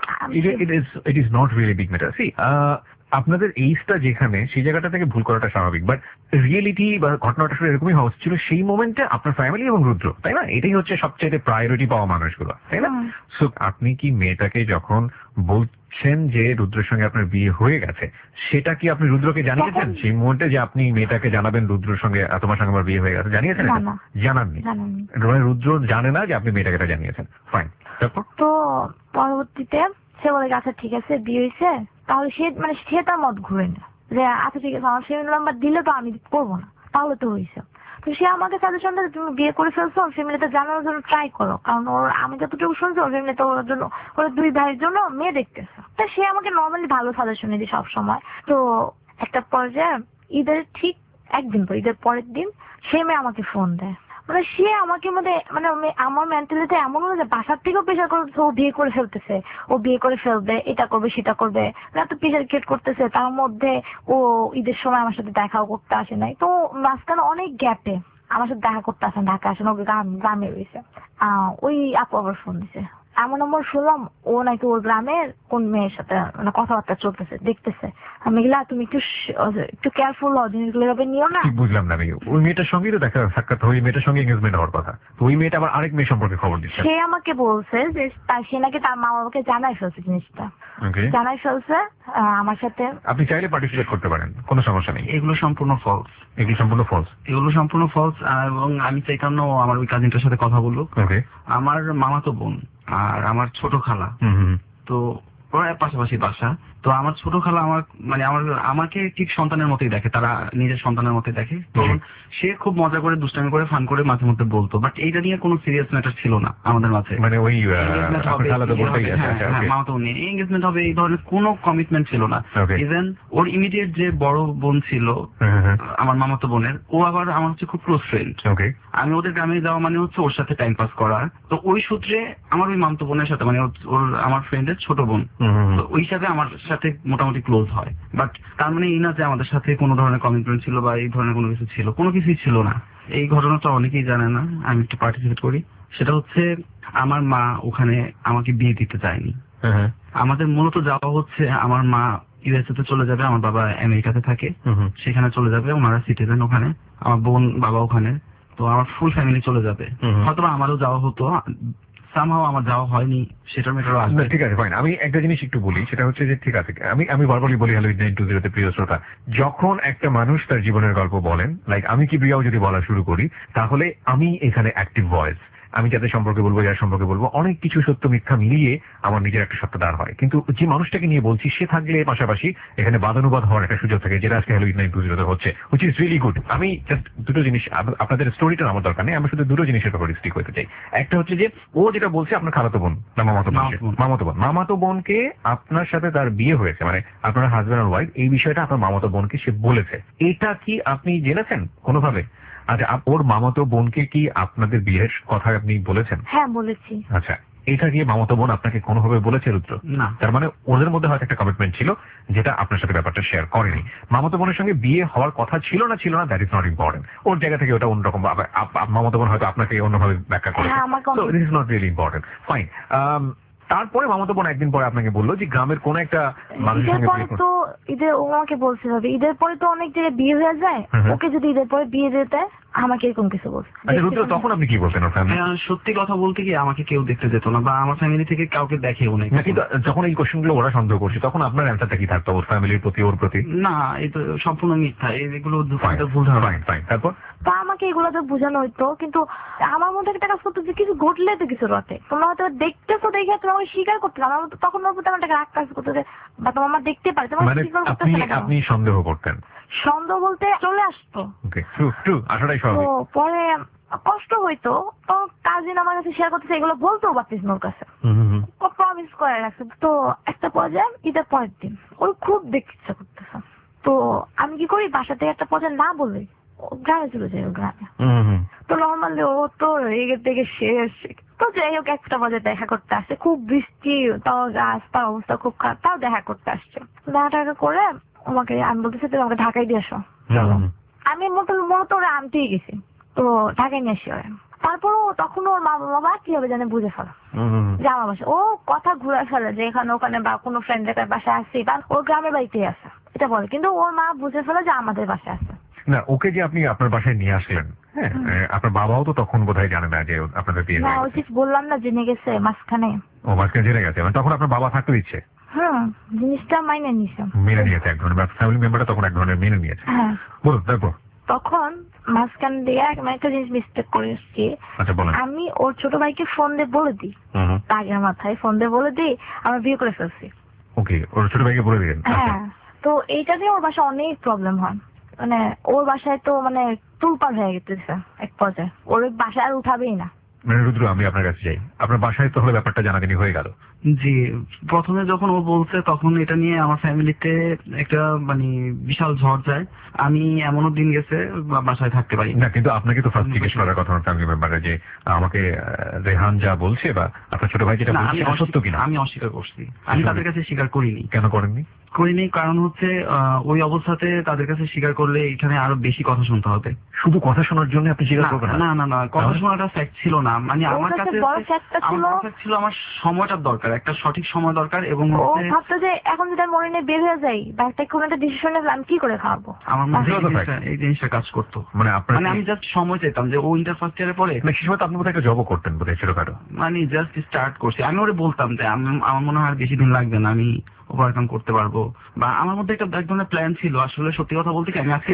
S2: It is not really big matter. See আপনাদের এইজটা যেখানে, সেই জায়গাটা থেকে ভুল করাটা স্বাভাবিক, বাট রিয়েলিটি বা ঘটনাটা আসলে এরকমই হওয়া ছিল সেই মোমেন্টে আপনার ফ্যামিলি এবং রুদ্র, তাই না? এটাই হচ্ছে সবচেয়ে প্রায়োরিটি পাওয়া মানুষগুলো, তাই না? সো আপনি কি মেয়েটাকে যখন বলছেন যে রুদ্রের সঙ্গে আপনার বিয়ে হয়ে গেছে, সেটা কি আপনি রুদ্রকে জানিয়েছেন সেই মুহূর্তে যে আপনি মেয়েটাকে জানাবেন রুদ্রের সঙ্গে তোমার সঙ্গে আমার বিয়ে হয়ে গেছে? জানিয়েছেন? জানাননি। রুদ্র জানে না যে আপনি মেয়েটাকে এটা জানিয়েছেন। ফাইন। তারপর তো
S3: পরবর্তীতে সে বলে আচ্ছা ঠিক আছে বিয়ে হয়েছে, তাহলে সে তার মত ঘুরে না যে আচ্ছা ঠিক আছে আমার ফ্যামিলি নাম্বার দিলে তো আমি করবো না, তাহলে তো হয়েছে। তো সে আমাকে সাজেশন দেয় তুমি বিয়ে করে ফেলছো, ওর ফ্যামিলিতে জানানোর জন্য ট্রাই করো, কারণ আমি যতটুকু শুনছি ওর ফ্যামিলিতে ওর জন্য ওর দুই ভাইয়ের জন্য মেয়ে দেখতেছে। তো সে আমাকে নর্মালি ভালো সাজেশন দিই সবসময়। তো একটা পর্যায়ে ঈদের ঠিক একদিন পর, ঈদের পরের দিন সে মেয়ে আমাকে ফোন দেয়। মানে সে আমাকে মানে আমার মেন্টালিটি এমন হলো যে বাসার থেকেও প্রেশার করতেছে, ও বিয়ে করে ফেলতেছে, ও বিয়ে করে ফেলবে, এটা করবে সেটা করবে, এত প্রেশার ক্রিয়েট করতেছে। তার মধ্যে ও ঈদের সময় আমার সাথে দেখাও করতে আসে নাই। তো মাঝখানে অনেক গ্যাপে আমার সাথে দেখা করতে আসেন, ঢাকা আসেন, ও গ্রামে রয়েছে। ওই আপু আবার ফোন দিছে, এমন আমার শুনলাম ও নাকি ওর গ্রামের কোন মেয়ের সাথে মানে কথাবার্তা চলতেছে, দেখতেছে। মেঘলা তুমি একটু কেয়ারফুল হও, জিনিসগুলো এভাবে নিও না।
S2: বুঝলাম না, ওই মেয়েটার সঙ্গেই তো দেখা সাক্ষাৎ, ওই মেয়েটার সঙ্গে এঙ্গেজমেন্ট হওয়ার কথা, তো ওই মেয়েটা আবার আরেক মেয়ে সম্পর্কে খবর দিচ্ছে।
S3: সে আমাকে বলছে যে সে নাকি তার মা বাবাকে জানাই ফেলছে জিনিসটা, জানাই ফেলছে আমার সাথে।
S2: আপনি চাইলে পার্টিসিপেট করতে পারেন, কোনো সমস্যা নেই।
S4: এগুলো সম্পূর্ণ ফলস। এগুলো সম্পূর্ণ ফলস এবং আমি চাই কারণ আমার ওই কাজিনটার সাথে কথা বললো। আমার মামাতো বোন আর আমার ছোট খালা। তো ওরা পাশাপাশি বাসা। তো আমার ছোট খালা আমাকে ঠিক সন্তানের মতোই দেখে, তারা নিজের সন্তানের মতোই দেখে। তো সে খুব মজা করে দুষ্টামি করে ফান করে মাঝে মধ্যে বলতো, বাট এইটা নিয়ে কোনো সিরিয়াস ম্যাটার ছিল না আমাদের মাঝে।
S2: মানে ওই
S4: মামাতো নিয়ে এঙ্গেজমেন্ট হবে এই ধরনের কোনো কমিটমেন্ট ছিল না। ইভেন ওর ইমিডিয়েট যে বড় বোন ছিল আমার মামাতো বোনের, ও আবার আমার হচ্ছে খুব ক্লোজ ফ্রেন্ড। আমি ওদের গ্রামে যাওয়া মানে হচ্ছে ওর সাথে টাইম পাস করা। তো ওই সূত্রে আমার ওই মামাতো বোনের সাথে মানে ওর আমার ফ্রেন্ডের ছোট বোন, তো ওই সাথে আমার সাথে মোটামুটি ক্লোজ হয়। বাট তার মানে এই না যে আমাদের সাথে কোনো ধরনের কমিটমেন্ট ছিল বা এই ধরনের কোনো কিছু ছিল, কোনো কিছুই ছিল না। এই ঘটনাটা অনেকেই জানে না, আমি একটু পার্টিসিপেট করি। সেটা হচ্ছে আমার মা ওখানে আমাকে বিয়ে দিতে চায়নি। আমাদের মূলত যাওয়া হচ্ছে আমার মা ইউএসএ তে চলে যাবে, আমার বাবা আমেরিকাতে থাকে, সেখানে চলে যাবে, ওনারা সিটিজেন ওখানে, আমার বোন বাবা ওখানে। তো আমার ফুল ফ্যামিলি চলে যাবে। হয়তো আমারও যাওয়া হতো, সামহাও আমার যাওয়া হয়নি, সেটার মেটারও আসবে।
S2: ঠিক আছে, ফাইন। আমি একটা জিনিস একটু বলি, সেটা হচ্ছে যে ঠিক আছে, আমি বারবারই বলি হ্যালো 8920 তে প্রিয় শ্রোতা, যখন একটা মানুষ তার জীবনের গল্প বলেন, লাইক আমি কি প্রিয়াও যদি বলা শুরু করি, তাহলে আমি এখানে অ্যাক্টিভ ভয়েস। আমি যাদের সম্পর্কে বলবো, যার সম্পর্কে বলবো, অনেক কিছু সত্য মিথ্যা মিলিয়ে আমার নিজের একটা সত্য দাঁড় হয়। কিন্তু যে মানুষটাকে নিয়ে বলছি সে থাকলে পাশাপাশি এখানে বাদানুবাদ হওয়ার একটা সুযোগ থাকে, যেটা আজকে হ্যালো 8920 হচ্ছে, হুইচ ইজ রিয়েলি গুড। আমি জাস্ট দুটো জিনিস, আপনাদের স্টোরিটা আমার দরকার নেই, আমি শুধু দুটো জিনিসের ব্যাপারে স্টিক হতে চাই। একটা হচ্ছে যে ও যেটা বলছে আপনার খালাতো বোন না মামাতো বোনকে আপনার সাথে তার বিয়ে হয়েছে, মানে আপনার হাজবেন্ড আর ওয়াইফ, এই বিষয়টা আপনার মামাতো বোনকে সে বলেছে। এটা কি আপনি জেনেছেন কোনোভাবে? আচ্ছা, ওর মামাতো বোনকে কি আপনাদের বিয়ের কথা আপনি বলেছেন?
S3: হ্যাঁ, বলেছি।
S2: আচ্ছা, এটা কি মামাতো বোন আপনাকে কোনোভাবে বলেছে রুদ্র?
S4: না।
S2: তার মানে ওদের মধ্যে হয়তো একটা কমিটমেন্ট ছিল যেটা আপনার সাথে ব্যাপারটা শেয়ার করেনি। মামাতো বোনের সঙ্গে বিয়ে হওয়ার কথা ছিল না দ্যাট ইজ নট ইম্পর্টেন্ট। ওর জায়গা থেকে ওটা অন্যরকম, মামাতো বোন হয়তো আপনাকে অন্যভাবে ব্যাখ্যা করেছে, so this is not really important. Fine. তারপরে মামাতো বোন একদিন পরে আপনাকে বললো যে গ্রামের কোন একটা মানুষের সঙ্গে বিয়ে করতে।
S3: তো ঈদের ও আমাকে বলছে হবে, ঈদের পরে তো অনেক জায়গায় বিয়ে হয়ে যায়, ওকে যদি ঈদের পরে বিয়ে দিতে আমাকে এরকম কিছু বলছে।
S2: আচ্ছা রুদ্র, তখন আপনি কি বলতেন?
S4: সত্যি কথা বলতে কি আমাকে কেউ দেখতে যেত না, বা আমার ফ্যামিলি থেকে কাউকে দেখেও না।
S2: কিন্তু যখন এই কোশ্চেনগুলো ওরা সন্দেহ করছে, তখন আপনার অ্যান্সারটা কি থাকতো ওর ফ্যামিলির প্রতি, ওর প্রতি?
S4: না, এই তো সম্পূর্ণ মিথ্যা, এগুলো ভুল ধারণা।
S2: তারপর
S3: তা আমাকে এগুলো তো বোঝানো হইতো, কিন্তু আমার মধ্যে একটা কাজ করতো যে কিছু ঘটলে তো কিছু রটে, তোমরা হয়তো দেখতেছো, দেখে তোমরা আমাকে স্বীকার করতে না, আমার তখন ওর প্রতি আমার একটা রাগ কাজ করতো যে বা তোমার আমার দেখতে পারে, তোমার স্বীকার করতেছে না।
S2: আপনি সন্দেহ করতেন?
S3: সন্দেহ বলতে চলে আসতো।
S2: তো
S3: পরে কষ্ট হইতো, তো কাজিন আমার কাছে শেয়ার করতেছে, এগুলো বলতেও পারতিস না ওর কাছে, ও প্রমিস করে রাখছে। তো একটা পর্যায়ে ঈদের পরের দিন ওর খুব দেখতে ইচ্ছা করতেছে, তো আমি কি করি, বাসা থেকে একটা পর্যায়ে না বলে গ্রামে চলে যাই। ও গ্রামে তো নর্মালি ও তো রেগে থেকে শেষ। তো যাই হোক, একটা পর্যায়ে দেখা করতে আসছে, খুব বৃষ্টি, তাও রাস্তার অবস্থা খুব খারাপ, তাও দেখা করতে আসছে। দেখা করে আমাকে আমি বলতেছি তুমি আমাকে ঢাকায় দিয়ে আসো। আমি মূলত ওরা আনতেই গেছি, তো ঢাকায় নিয়ে আসি ওরা। তারপরও তখন ওর মা বাবা কিভাবে জানে বুঝে ফেলা যে আমার বাসা, ও কথা ঘুরে ফেলে যে এখানে ওখানে বা কোনো ফ্রেন্ডের বাসায় আসছি বা ওর গ্রামের বাড়িতেই আছে এটা বলে, কিন্তু ওর মা বুঝে ফেলে যে আমাদের বাসায় আছে।
S2: না, ওকে যে আপনি আপনার বাসায় নিয়ে আসলেন, হ্যাঁ, আপনার বাবাও তো তখন বোধহয় জানে না যে আপনাদের বিয়ে হয়ে গেছে।
S3: বললাম না, জেনে গেছে মাঝখানে।
S2: ও মাঝখানে জেনে গেছে, মানে তখন আপনার বাবা থাকতে দিচ্ছে?
S3: জিনিসটা মেনে
S2: নিয়েছে এক ধরনের, ফ্যামিলি মেম্বারটা তখন এক ধরনের মেনে নিয়েছে। বলুন তারপর।
S3: তখন মাঝখান দিয়ে একটা জিনিস মিস্টেক করে এসছি। আমি ওর ছোট ভাইকে ফোন দিয়ে বলে দিই, আগের মাথায় ফোন দিয়ে বলে দিই আমরা বিয়ে করে ফেলছি।
S2: ওকে, ওর ছোট ভাইকে বলে দিলেন?
S3: হ্যাঁ। তো এইটা দিয়ে ওর বাসায় অনেক প্রবলেম হয়, মানে ওর বাসায় তো মানে তুলপার হয়ে গেছে এক পর্যায়ে, ওর বাসায় আর উঠাবেই না।
S2: মানে রুদ্র, আমি আপনার কাছে যাই, আপনার বাসায় তাহলে ব্যাপারটা জানাজানি হয়ে গেল?
S4: জি, প্রথমে যখন ও বলছে তখন এটা নিয়ে আমার ফ্যামিলিতে একটা মানে বিশাল ঝড় যায়। আমি এমনও দিন গেছে বাসায় থাকতে পারি
S2: না। কিন্তু আপনাকে তো ফার্স্ট জিজ্ঞেস করার কথা ফ্যামিলি মেম্বাররা যে আমাকে রেহান যা বলছে বা আপনার ছোট ভাই যেটা বলছে সত্য কিনা।
S4: আমি অস্বীকার করছি, আমি তাদের কাছে স্বীকার করিনি।
S2: কেন করেননি?
S4: করিনি কারণ হচ্ছে ওই অবস্থাতে তাদের কাছে স্বীকার করলে এখানে আরো বেশি কথা শুনতে হবে।
S2: শুধু কথা শোনার জন্য আপনি স্বীকার করবেন?
S4: না না না, কথা শোনাটা ফ্যাক্ট ছিল না, মানে আমার কাছে ছিল আমার সময়টার দরকার, একটা সঠিক সময় দরকার। এবং
S3: ভাবতো যে এখন যদি মনে নিয়ে বের হয়ে যাই বা একটা কোনো একটা ডিসিশন নিলাম, আমি কি করে খাওয়াবো,
S4: আমার মধ্যে এই জিনিসটা কাজ করতো। মানে আমি জাস্ট সময় চাইতাম যে ও ইন্টার ফার্স্ট ইয়ারে পরে,
S2: সে সময় তো আপনি বোধহয় একটা জবও করতেন বোধহয় ছোটখাটো,
S4: মানে জাস্ট স্টার্ট করছি। আমি ওরে বলতাম যে আমার মনে হয় আর বেশি দিন লাগবে না, আমি ওভারকাম করতে পারবো, বা আমার মধ্যে একটা এক ধরনের প্ল্যান ছিল। আসলে সত্যি কথা বলতে কি, আমি আজকে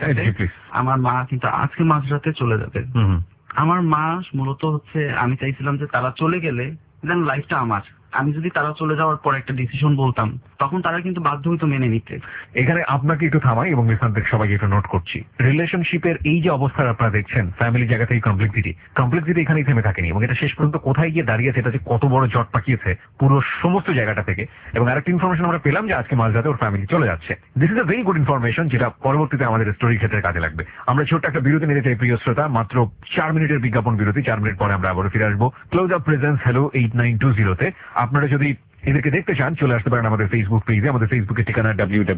S4: আমার মা কিন্তু আজকে মাঝরাতে চলে যাবে। আমার মা মূলত হচ্ছে আমি চাইছিলাম যে তারা চলে গেলে দেন লাইফটা আমার। আমি যদি তারা চলে যাওয়ার পর একটা ডিসিশন বলতাম, তখন তারা কিন্তু বাধ্য হইতো মেনে নিতে।
S2: এখানে আপনাকে একটু থামাই এবং লিসনারদের সবাইকে একটু নোট করছি। রিলেশনশিপের এই যে অবস্থা আপনারা দেখছেন, ফ্যামিলি জায়গা থেকে কমপ্লেক্সিটি এখানেই থেমে থাকেনি এবং এটা শেষ পর্যন্ত কোথায় গিয়ে দাঁড়িয়েছে, এটা যে কত বড় জট পাকিয়েছে পুরো সমস্ত জায়গাটা থেকে। এবং আরেকটা ইনফরমেশন আমরা পেলাম যে আজকে মাঝরাতে ওর ফ্যামিলি চলে যাচ্ছে। This is a very good information, যেটা পরবর্তীতে আমাদের স্টোরির ক্ষেত্রে কাজে লাগবে। আমরা ছোট্ট একটা বিরতি নিতে চাই প্রিয় শ্রোতা, মাত্র 4 মিনিটের বিজ্ঞাপন বিরতি। 4 মিনিট পরে আমরা আবারও ফিরে আসবো ক্লোজ আপ প্রেজেন্স হ্যালো 8920-তে। আপনারা যদি এদেরকে দেখতে চান চলে আসতে পারেন আমাদের ফেসবুক পেজে। আমাদের ফেসবুকের ঠিকানা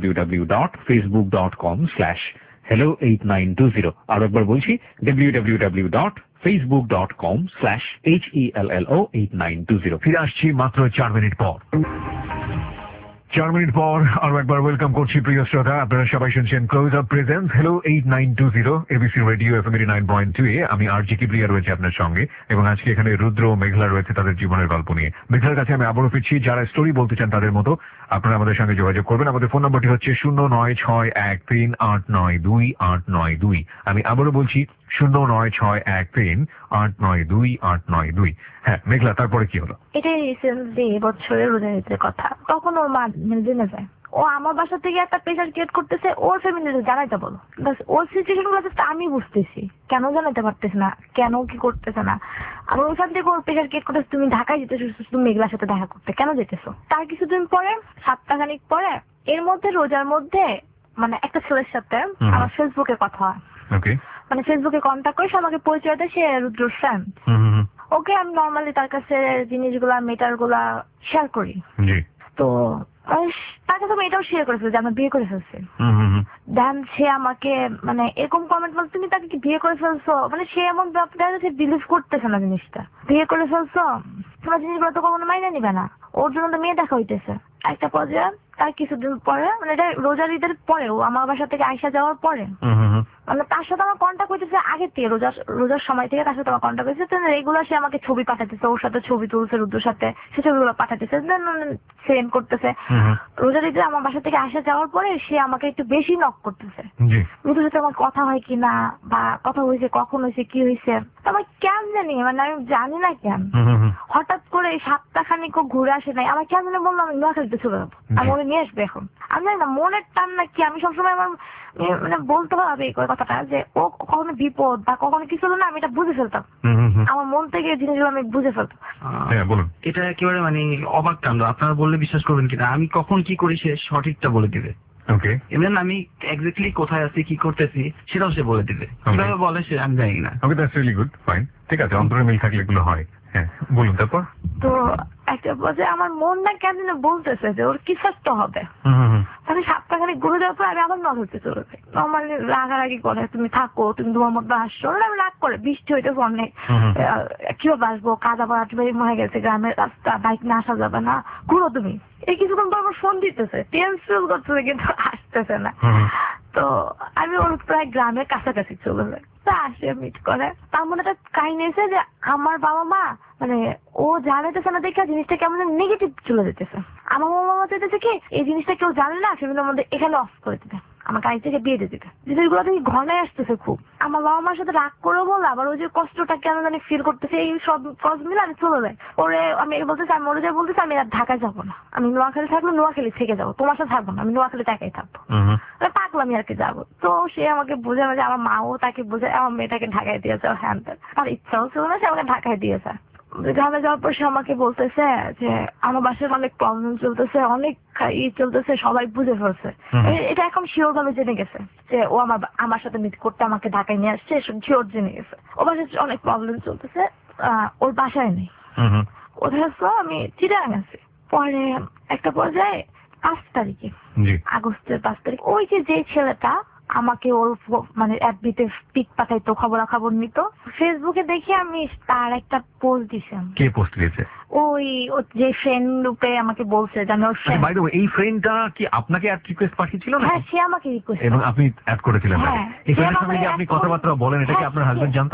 S2: www.facebook.com/hello8920। আরো একবার বলছি www.facebook.com/hello8920। ফিরে আসছি মাত্র 4 মিনিট পর। 4 মিনিট পর আরো একবার ওয়েলকাম করছি প্রিয় শ্রোতা। আপনারা সবাই শুনছেন Close up presence hello 8920 ABC radio FM 89.2 এ। আমি আরজি কিবরিয়া রয়েছে আপনার সঙ্গে এবং আজকে এখানে রুদ্র ও মেঘলা রয়েছে তাদের জীবনের গল্প নিয়ে। মেঘলার কাছে আমি আবারও ফিরছি। যারা স্টোরি বলতে চান তাদের মতো আপনারা আমাদের সঙ্গে যোগাযোগ করবেন। আমাদের ফোন নম্বরটি হচ্ছে 09613892892। আমি আবারও বলছি 09613892892। হ্যাঁ মেঘলা, তারপরে কি হলো?
S3: এটাই রিসেন্টলি বছরের রোজারিতের কথা। তখন ওর মা জেনে যায় ও আমার বাসা থেকে একটা প্রেশার ক্রিয়েট করতেছে, ওর ফ্যামিলিতে জানাইতে বলো। ওর সিচুয়েশন গুলো আমি বুঝতেছি কেন জানাতে পারতেছে না, কেন কি করতেছে না। আমার ওইখান থেকে ওর প্রেশার ক্রিয়েট করতেছে, তুমি ঢাকায় যেতেছো তুমি মেঘলার সাথে দেখা করতে, কেন যেতেছো? তার কিছুদিন পরে, সপ্তাহখানিক পরে, এর মধ্যে রোজার মধ্যে মানে একটা ছেলের সাথে আমার ফেসবুকে কথা হয়। মানে ফেসবুকে কন্ট্যাক্ট করে সে আমাকে পরিচয় দেয়, সে রুদ্রর ফ্রেন্ড। ওকে আমি নর্মালি তার কাছে জিনিসগুলা মেটার গুলা শেয়ার করি। তো তার কাছে আমি এটাও শেয়ার করেছিল যে আমরা বিয়ে করে ফেলছি। দেন সে আমাকে মানে এরকম কমেন্ট বল, তুমি তাকে কি বিয়ে করে ফেলছো? মানে সে এমন ব্যাপারটা সে বিলিভ করতেছে না জিনিসটা। বিয়ে করে ফেলছো, তোমার জিনিসগুলো তো কখনো মাইনে নিবে না, ওর জন্য তো মেয়ে দেখা হইতেছে। একটা পর্যায়ে তার কিছুদিন পরে মানে এটা রোজার ঈদের পরেও আমার বাসা থেকে আইসা যাওয়ার পরে মানে তার সাথে আমার কন্ট্যাক্ট হইতেছে আগে থেকে, রোজার সময় থেকে তার সাথে আমার কন্ট্যাক্ট হয়েছে। রেগুলার সে আমাকে ছবি পাঠাতেছে, ওর সাথে ছবি তুলছে রুদ্রর সাথে, সে ছবিগুলো পাঠাতেছে, সেন্ড করতেছে। রোজার ঈদে আমার বাসা থেকে আসা যাওয়ার পরে সে আমাকে একটু বেশি নক করতেছে, রুদ্রর সাথে আমার কথা হয় কিনা বা কথা হয়েছে, কখন হয়েছে, কি হয়েছে। আমার কেন জানি মানে আমি জানি না কেন হঠাৎ করে এই সপ্তাহখানিক ঘুরে আসে নাই। আমার কেন জানি বললাম আমি নোয়াখালীতে চলে যাবো, আমি ওকে নিয়ে আসবো এখন। আমি জানি না মনের টান না কি, আমি সবসময় আমার মানে বলতে হবে এই কথাটা যে ও কখনো বিপদ বা কখনো কিছু হলো না, আমি এটা বুঝে ফেলতাম, আমার মন থেকে জিনিসগুলো আমি বুঝে ফেলতাম।
S4: এটা একেবারে মানে অবাক কাণ্ড। আপনারা বললে বিশ্বাস করবেন কিনা, আমি কখন কি করি সে সঠিকটা বলে দিবে। এমন আমি এক্স্যাক্টলি কোথায় আছি, কি করতেছি সেটাও সে বলে দিবে। কিভাবে বলে সে আমি জানি না।
S2: Okay, that's really good, fine, ঠিক আছে। অন্তরে মিল থাকলে এগুলো হয়। হ্যাঁ বলুন তারপর।
S3: তো একটা পর্যায়ে আমার মন না কেন বলতেছে যে ওর কিছু একটা হবে। আমি সপ্তাহখানিক ঘুরে যাওয়ার পর আমি আবার নক হতে চলে যাই। নর্মালি রাগারাগি করে, তুমি থাকো, তুমি তোমার মধ্যে আসছো। আমি রাগ করে, বৃষ্টি হইতেছে অনেক, কিভাবে আসবো, কাদা পাড়া হয়ে গেছে, গ্রামের রাস্তা, বাইক না আসা যাবে না, ঘুরো তুমি। এই কিছুক্ষণ পর আমার ফোন দিতেছে, টেন্স ফিল করতেছে কিন্তু আসতেছে না। তো আমি ওর প্রায় গ্রামের কাছাকাছি চলে যাই, তা আসে মিট করে। তার মনে একটা কাহিনী এসে যে আমার বাবা মা মানে ও জানাইতেছে না দেখে জিনিসটা কেমন নেগেটিভ চলে যেতেছে। আমার বাবা মা চাইতেছে কি এই জিনিসটা কেউ জানে না, সেগুলোর মধ্যে এখানে অফ করে দিতে, আমার গাড়ি থেকে বিয়ে দিয়ে দিতে। জিনিসগুলো থেকে ঘনায় আসতেছে খুব। আমার বাবা মার সাথে রাগ করে বল, আবার ওই যে কষ্টটা কেন জানি ফিল করতেছে, এই সব কজ মিলে আমি চলে যাই। ওরে আমি বলতেছি, আমি ওরে যাই বলতেছি আমি আর ঢাকায় যাবো না, আমি নোয়াখালী থাকলে নোয়াখালী থেকে যাবো, তোমার সাথে থাকবো না, আমি নোয়াখালী একাই থাকবো, পাগলামি আর কি যাবো। তো সে আমাকে বোঝানো যে আমার মাও তাকে বোঝায় আমার মেয়েটাকে ঢাকায় দিয়েছে, হ্যাঁ আর ইচ্ছাও ছিল না, সে আমাকে ঢাকায় দিয়েছে। গ্রামে যাওয়ার পর সে আমাকে বলতেছে যে আমার বাসায় অনেক প্রবলেম চলতেছে, অনেক চলতেছে, সবাই বুঝে ফেলছে। এটা এখন শিওর ভাবে জেনে গেছে যে ও আমার সাথে মিট করতে আমাকে ঢাকায় নিয়ে আসছে, শিওর জেনে গেছে। ও বাসায় অনেক প্রবলেম চলতেছে, ওর বাসায় নেই, ওদের আমি চিটাগাং আছি। পরে একটা পর্যায়ে 5 তারিখে, আগস্টের 5 তারিখ, ওই যে ছেলেটা আমাকে ওর মানে এফবিতে পিক পাঠাইতো, খবরাখবর নিত, ফেসবুকে দেখে আমি তার একটা পোস্ট দিছিলাম।
S2: কে পোস্ট দিয়েছে?
S3: ওই যে ফ্রেন্ড রূপে আমাকে বলছে যে আমি ওর ফ্রেন্ড।
S2: বাই দ্য ওয়ে, এই ফ্রেন্ডটা কি আপনাকে অ্যাড রিকোয়েস্ট পাঠিয়েছিল না?
S3: হ্যাঁ, সে আমাকে রিকোয়েস্ট
S2: এবং আপনি অ্যাড করেছিলেন।
S3: হ্যাঁ,
S2: এই ফ্রেন্ডের সঙ্গে যে আপনি কথাবার্তা বলেন, এটা কি আপনার হাজবেন্ড জানতো?
S3: হ্যাঁ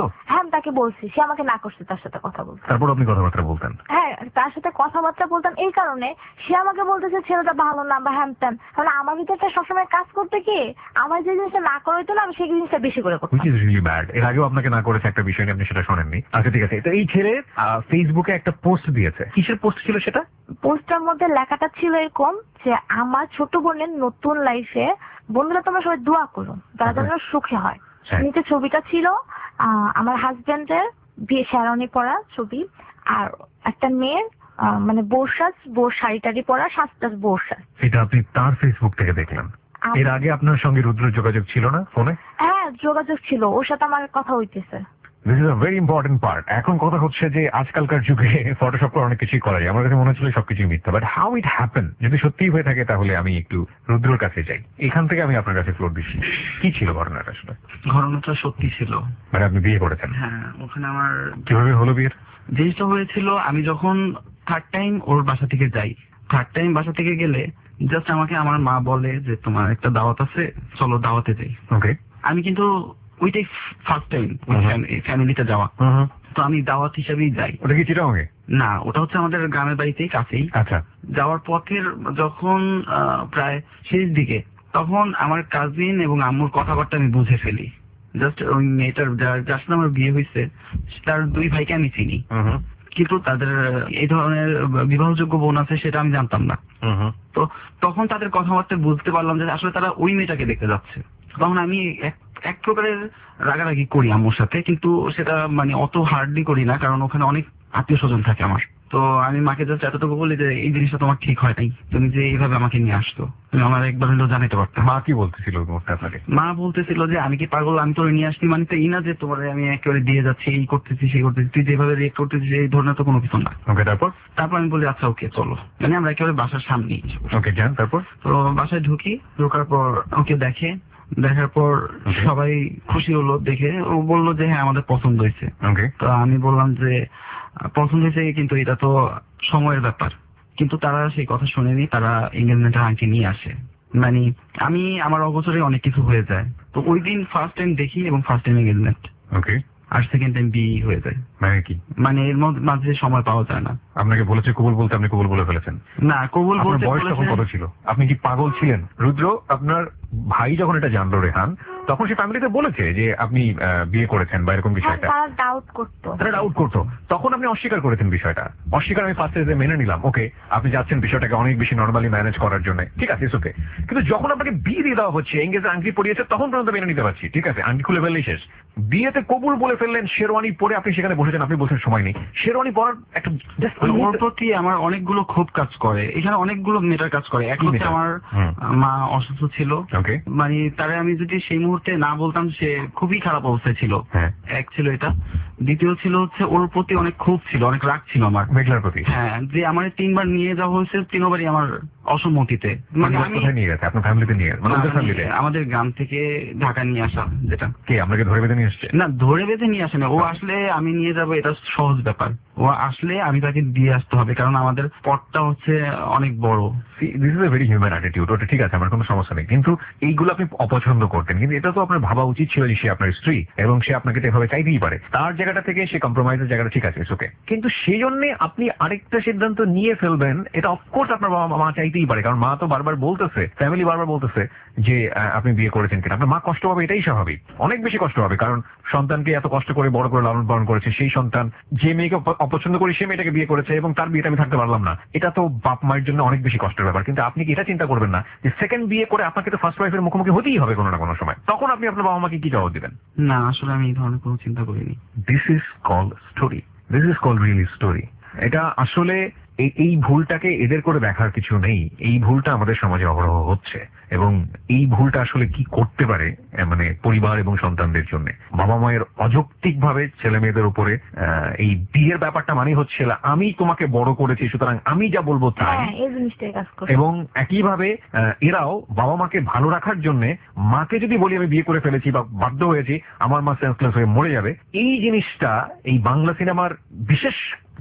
S3: আমি তাকে বলছি, সে আমাকে না করছে তার সাথে কথা বলতে।
S2: তারপর আপনি কথাবার্তা বলতেন?
S3: হ্যাঁ, তার সাথে কথাবার্তা বলতাম এই কারণে, সে আমাকে বলতেছে ছেলেটা ভালো না বা হ্যান ত্যান। কারণ আমার ভিতরটা সবসময় কাজ করতে কি, আমার যে জিনিসটা না করে হইতো না, আমি সেই জিনিসটা বেশি করে করতাম।
S2: which is really bad। এর আগেও আপনাকে না করেছে একটা বিষয় নিয়ে, আপনি সেটা শোনেননি। আচ্ছা ঠিক আছে, তো এই ছেলে ফেসবুকে একটা পোস্ট দিয়েছে, কিসের পোস্ট ছিল সেটা?
S3: পোস্টটার মধ্যে লেখাটা ছিল এরকম যে আমার ছোট বোনের নতুন লাইফে বন্ধুরা তোমরা সবাই দোয়া করো, তারা যেন সুখে হয়।
S2: হ্যাঁ।
S3: নিচে ছবিটা ছিল আমার হাজবেন্ডের বিয়ে শেরওয়ানি পরা ছবি, আর একটা মেয়ের মানে বউর শাড়ি টাড়ি পরা, সাজটাজ বউর সাজ।
S2: এটা আপনি তার ফেসবুক থেকে দেখলেন? এর আগে আপনার সঙ্গে রুদ্র যোগাযোগ ছিল না ফোনে?
S3: হ্যাঁ, যোগাযোগ ছিল, ওর সাথে আমার কথা হইতেছে।
S2: This is a very important part. এখন কথা হচ্ছে যে আজকালকার যুগে ফটোশপ করে অনেক কিছুই করা যায়, আমার কাছে মনে হচ্ছিল সবকিছুই মিথ্যা, বাট হাউ ইট হ্যাপেন? যদি সত্যিই হয়ে থাকে তাহলে আমি একটু রুদ্রর কাছে যাই, এখান থেকে আমি আপনার কাছে ফ্লোর দিচ্ছি। কি ছিল ঘটনাটা আসলে?
S4: ঘটনাটা সত্যি ছিল।
S2: মানে আপনি বিয়ে করেছেন?
S4: হ্যাঁ, ওখানে আমার
S2: কিভাবে হলো বিয়ের?
S4: জিনিসটা হয়েছিল, আমি যখন থার্ড টাইম ওর বাসা থেকে যাই, থার্ড টাইম বাসা থেকে গেলে জাস্ট আমাকে আমার মা বলে যে তোমার একটা দাওয়াত আছে, চলো দাওয়াতে যাই।
S2: ওকে।
S4: আমি কিন্তু ওইটাই ফার্স্ট টাইম ফ্যামিলিতে যাওয়া, তো আমি দাওয়াত হিসাবেই যাই।
S2: ওটা কি চিটাগাঙে?
S4: না, ওটা হচ্ছে আমাদের গ্রামের বাড়িতেই, কাছেই।
S2: আচ্ছা।
S4: যাওয়ার পথের যখন প্রায় শেষ দিকে, তখন আমার কাজিন এবং আম্মুর কথাবার্তা আমি বুঝে ফেলি। জাস্ট ওই মেয়েটার যার সাথে আমার বিয়ে হয়েছে তার দুই ভাইকে আমি চিনি, কিন্তু তাদের এই ধরনের বিবাহযোগ্য বোন আছে সেটা আমি জানতাম না। তো তখন তাদের কথাবার্তা বুঝতে পারলাম যে আসলে তারা ওই মেয়েটাকে দেখতে যাচ্ছে। তখন আমি এক প্রকারের রাগারাগি করি আম্মুর সাথে, কিন্তু সেটা মানে অত হার্ডলি করি না, কারণ ওখানে অনেক আত্মীয় স্বজন থাকে আমার। তো আমি মাকে জাস্ট এতটুকু বলি যে এই জিনিসটা তোমার ঠিক হয় নাই, তুমি যে এইভাবে আমাকে নিয়ে আসতো, তুমি আমার একবার হলেও জানাইতে পারতে।
S2: মা কি বলতেছিল আপনাকে?
S4: মা বলতেছিল যে আমি কি পাগল, আমি তোরে নিয়ে আসছি মানে তো এই না যে তোমার আমি একেবারে দিয়ে যাচ্ছি, এই করতেছি সেই করতেছি, তুই যেভাবে রিয়েক্ট করতেছিস এই ধরনের তো কোনো কিছু না।
S2: ওকে, তারপর
S4: আমি বলি আচ্ছা ওকে চলো, মানে আমরা একেবারে বাসার সামনেই।
S2: ওকে, যান। তারপর
S4: তো বাসায় ঢোকার পর ওকে দেখার পর সবাই খুশি হলো দেখে, ও বললো যে হ্যাঁ আমাদের পছন্দ হয়েছে। তো আমি বললাম যে পছন্দ হয়েছে, কিন্তু এটা তো সময়ের ব্যাপার। কিন্তু তারা সেই কথা শুনেনি, তারা এঙ্গেজমেন্টের আংটি নিয়ে আসে। মানে আমি আমার অগোচরে অনেক কিছু হয়ে যায়। তো ওই দিন ফার্স্ট টাইম দেখি এবং ফার্স্ট টাইম এঙ্গেজমেন্ট।
S2: ওকে।
S4: আর সেকেন্ড টাইম বিয়ে হয়ে যায়।
S2: মানে কি?
S4: মানে এর মাঝে সময় পাওয়া যায় না।
S2: আপনাকে বলেছে কবুল বলতে, আপনি কবুল বলে ফেলেছেন?
S4: না, কবুল বলতে
S2: বয়স তখন কত ছিল? আপনি কি পাগল ছিলেন? রুদ্র, আপনার ভাই যখন এটা জানলো রেহান, তখন সে ফ্যামিলিতে বলেছে যে আপনি বিয়ে করেছেন বা এরকম বিষয়টা?
S3: তারা ডাউট করতো।
S2: তখন আপনি অস্বীকার করেছেন বিষয়টা? অস্বীকার আমি ফার্স্টে মেনে নিলাম, ওকে, আপনি যাচ্ছেন বিষয়টাকে অনেক বেশি নর্মালি ম্যানেজ করার জন্য, ঠিক আছে, ওকে। কিন্তু যখন আপনাকে বিয়ে দিয়ে দেওয়া হচ্ছে, এঙ্গেজে আংটি পরিয়েছে, তখন পর্যন্ত মেনে নিতে পারছি, ঠিক আছে, আংটি খুলে ফেললেই শেষ। বিয়েতে কবুল বলে ফেললেন, শেরওয়ানি পরে আপনি সেখানে বসেছেন, আপনি বলছেন সময় নেই। শেরওয়ানি পরার একটা
S4: ওর প্রতি আমার অনেকগুলো ক্ষোভ কাজ করে, এখানে অনেকগুলো মেটার কাজ করে। এক হচ্ছে আমার মা অসুস্থ ছিল, মানে তারে আমি যদি সেই মুহূর্তে না বলতাম সে খুবই খারাপ অবস্থায় ছিল, এক ছিল এটা। দ্বিতীয় ছিল হচ্ছে ওর প্রতি অনেক ক্ষোভ ছিল, অনেক রাগ ছিল আমার মেঘলার প্রতি। হ্যাঁ, যে আমার 3 বার নিয়ে যাওয়া হয়েছে, 3 বারই আমার অসম্মতিতে। মানে আমি নিয়ে গেছে আপনার ফ্যামিলিতে, নিয়ে আমাদের গ্রাম থেকে ঢাকা নিয়ে আসা। যেটা কে আপনাকে ধরে বেঁধে নিয়ে আসছে? না, ধরে বেঁধে নিয়ে আসে না, ও আসলে আমি নিয়ে যাবো এটা সহজ ব্যাপার, ও আসলে আমি তাকে দিয়ে আসতে হবে, কারণ আমাদের পথটা হচ্ছে অনেক বড়। This is a very human attitude, ওটা ঠিক আছে, আমার কোনো সমস্যা নেই, কিন্তু এইগুলো আপনি অপছন্দ করতেন, কিন্তু এটা তো আপনার ভাবা উচিত ছিল যে সে আপনার স্ত্রী এবং সে আপনাকে এভাবে চাইতেই পারে, তার জায়গাটা থেকে সে কম্প্রোমাইজের জায়গাটা ঠিক আছে, ওকে। কিন্তু সেই জন্য আপনি আরেকটা সিদ্ধান্ত নিয়ে ফেলবেন, এটা অফকোর্স আপনার বাবা মা চাইতেই পারে, কারণ মা তো বারবার বলতেছে, ফ্যামিলি বারবার বলতেছে যে আপনি বিয়ে করেছেন কিনা। আপনার মা কষ্ট পাবে, এটাই স্বাভাবিক, অনেক বেশি কষ্ট হবে, কারণ সন্তানকে এত কষ্ট করে বড় করে লালন পালন করেছে, সেই সন্তান যে মেয়েকে অপছন্দ করে সে মেয়েটাকে বিয়ে করেছে এবং তার বিয়েটা আমি থাকতে পারলাম না, এটা তো বাপ মায়ের জন্য অনেক বেশি কষ্টের ব্যাপার। কিন্তু আপনি কি এটা চিন্তা করবেন না যে সেকেন্ড বিয়ে করে আপনাকে তো ফার্স্ট ওয়াইফের মুখোমুখি হতেই হবে কোনো না কোনো সময়, তখন আপনি আপনার বাবা মাকে কি জবাব দিবেন? না, আসলে আমি এই ধরনের কোনো চিন্তা করিনি। This is called story, this is called real story. এটা আসলে এই ভুলটাকে এদের করে দেখার কিছু নেই, এই ভুলটা আমাদের সমাজে অহরহ হচ্ছে, এবং এই ভুলটা আসলে কি করতে পারে মানে পরিবার এবং সন্তানদের জন্য। বাবা মায়ের অযৌক্তিক ভাবে ছেলে মেয়েদের উপরে এই বিয়ের ব্যাপারটা মানে হচ্ছে আমি তোমাকে বড় করেছি সুতরাং আমি যা বলবো তাই, এবং একইভাবে এরাও বাবা মাকে ভালো রাখার জন্য মাকে যদি বলি আমি বিয়ে করে ফেলেছি বা বাধ্য হয়েছি, আমার মা সেন্সলেস হয়ে মরে যাবে, এই জিনিসটা এই বাংলা সিনেমার বিশেষ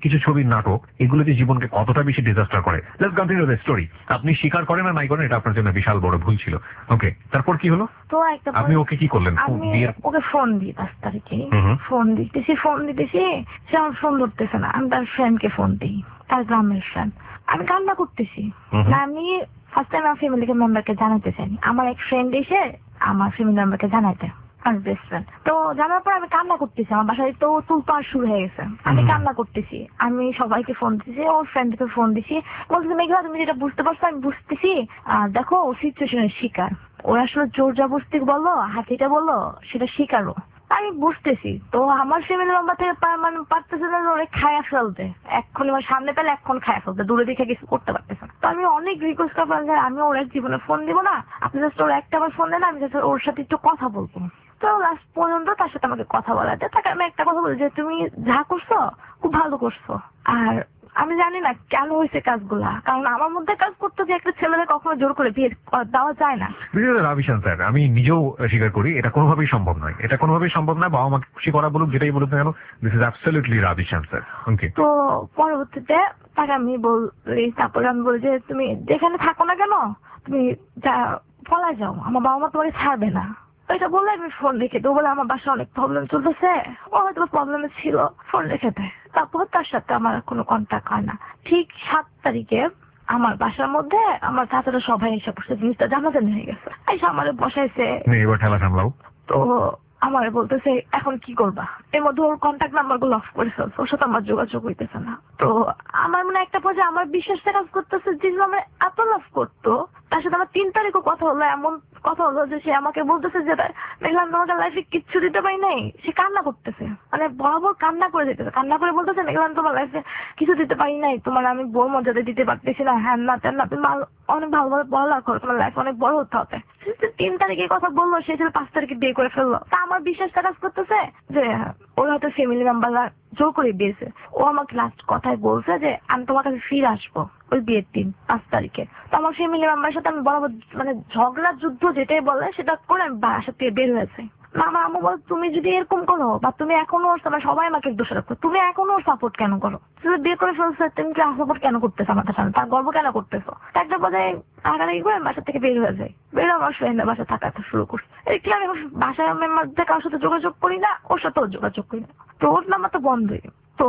S2: কিছু ছবির নাটক, এগুলো যে জীবনকে কতটা বেশি ডিজাস্টার করে। Let's continue the story. আপনি স্বীকার করেন না নাই করেন, এটা আপনার জন্য বিশাল বড় ভুল ছিল। ওকে, তারপর কি হলো?
S3: তো একটা
S2: আপনি ওকে কি করলেন?
S3: আমি ওকে ফোন দিই 5 তারিখে,
S2: হুম।
S3: ফোন দিতেছি, সে আমার ফোন ধরতেছে না। আমি তার ফ্রেন্ডকে ফোন দিই, তার গ্রামের ফ্রেন্ড। আমি কান্না করতেছি না, আমি ফার্স্ট টাইম আমার ফ্যামিলি মেম্বারকে জানাতে চাইনি। আমার এক ফ্রেন্ড এসে আমার ফ্যামিলি মেম্বারকে জানাইতে, আমার বেস্ট ফ্রেন্ড। তো জানার পর আমি কান্না করতেছি, আমার বাসায় তো তুলপাড় শুরু হয়ে গেছে। আমি কান্না করতেছি, আমি সবাইকে ফোন দিছি, ওর ফ্রেন্ডকে ফোন দিছি, বলতেছি মেঘলা তুমি যেটা বুঝতে পারছো আমি বুঝতেছি, দেখো ও সিচুয়েশনের শিকার, ওরা আসলে জোর জবরদস্তি বলো হাতিটা বলো সেটা শিকারও, আমি বুঝতেছি। তো আমার ফ্যামিলি মেম্বার থেকে মানে পারতেছে না ওরে খায়া ফেলতে, এক্ষুনি আমার সামনে পেলে এখন খায়া ফেলতে, দূরে দেখে কিছু করতে পারতেছে না। তো আমি অনেক রিকোয়েস্ট করলাম যে আমি ওর এক জীবনে ফোন দিব না, আপনি জাস্ট ওর একটা বার ফোন দেন, আমি জাস্ট ওর সাথে একটু কথা বলবো। তো লাস্ট পর্যন্ত তার সাথে আমাকে কথা বলাতে, তাকে আমি একটা কথা বলি যে তুমি যা করছো খুব ভালো করছো। আর আমি জানি না কেন হয়েছে কাজগুলা, কারণ আমার মধ্যে কাজ করতে যে একটা ছেলেকে কখনো জোর করে বিয়ে দেওয়া যায় না।
S2: রাবিশান স্যার, আমি নিজেও স্বীকার করি এটা কোনোভাবেই সম্ভব নয়, এটা কোনোভাবেই সম্ভব নয়। বাবা মাকে খুশি করা বলুক, যেটাই বলুক না কেন, this is absolutely rubbish sir. Okay.
S3: তো পরবর্তীতে তাকে আমি বলি, তারপরে আমি বলি যে তুমি যেখানে থাকো না কেন তুমি যা পলায় যাও, আমার বাবা মা তোমাকে ছাড়বে না। এটা বললে আমি ফোন রেখে দেবো, বলে আমার বাসায় অনেক প্রবলেম চলতেছে, ও হয়তো প্রবলেমে ছিল, ফোন রেখে দেয়। তারপর তার সাথে আমার কোনো কন্ট্যাক্ট হয় না। ঠিক 7 তারিখে আমার বাসার মধ্যে আমার চাচারা সবাই এসে পড়ছে, জিনিসটা জানাজানি হয়ে গেছে, এসে আমার বসাইছে।
S2: এবার ঠেলা সামলাও।
S3: তো আমার বলতেছে এখন কি করবা, এর মধ্যে ওর কন্ট্যাক্ট নাম্বার গুলো অফ করে ফেলছে, ওর সাথে আমার যোগাযোগ হইতেছে না। তো আমার মনে একটা পর্যায়ে আমার বিশ্বাসটা কাজ করতেছে, যে আমার এত লাভ করতো, তার সাথে আমার 3 তারিখও কথা হলো, এমন কথা হলো যে সে আমাকে বলতেছে যে দেখলাম তোমাকে লাইফে কিচ্ছু দিতে পারি নাই। সে কান্না করতেছে, মানে বরাবর কান্না করে যেতেছে, কান্না করে বলতেছে দেখলাম তোমার লাইফে কিছু দিতে পারি নাই, তোমার আমি বউ মর্যাদা দিতে পারতেছি না, হ্যাঁ না তেন না, তুমি অনেক ভালোভাবে পড়ালেখা করো, তোমার লাইফ অনেক বড় হতে হবে। 3 তারিখে কথা বললো, সে ছিল 5 তারিখে বিয়ে করে ফেললো। তা আমার বিশ্বাসটা কাজ করতেছে যে ওর হয়তো ফ্যামিলি মেম্বাররা জোর করে দিয়েছে। ও আমাকে লাস্ট কথায় বলছে যে আমি তোমার কাছে ফিরে আসবো ওই বিয়ের দিন 5 তারিখে। তো আমার ফ্যামিলি মেম্বারের সাথে আমি বরাবর মানে ঝগড়া যুদ্ধ যেটাই বলে সেটা করে আমি বাসা থেকে বের হয়েছে। আমার আম্মু বলে তুমি যদি এরকম করো বা তুমি এখনো ওর সাথে, সবাই আমাকে দোষে রাখতো, তুমি এখনো ওর সাপোর্ট কেন করো, তুমি বিয়ে করে ফেলছো, তুমি কি সাপোর্ট কেন করতেছো আমাদের সামনে, তার গর্ব কেন করতেছো। একটা পর্যায়ে আগাড়ি করে বাসা থেকে বের হয়ে যায়, বের আমার ফ্রেন্ডের বাসা থাকা শুরু করছে। দেখি আমি বাসায় মেম্বার থেকে কারোর সাথে যোগাযোগ করি না, ওর সাথেও যোগাযোগ করি না, তো ওর নাম্বার তো বন্ধই। তো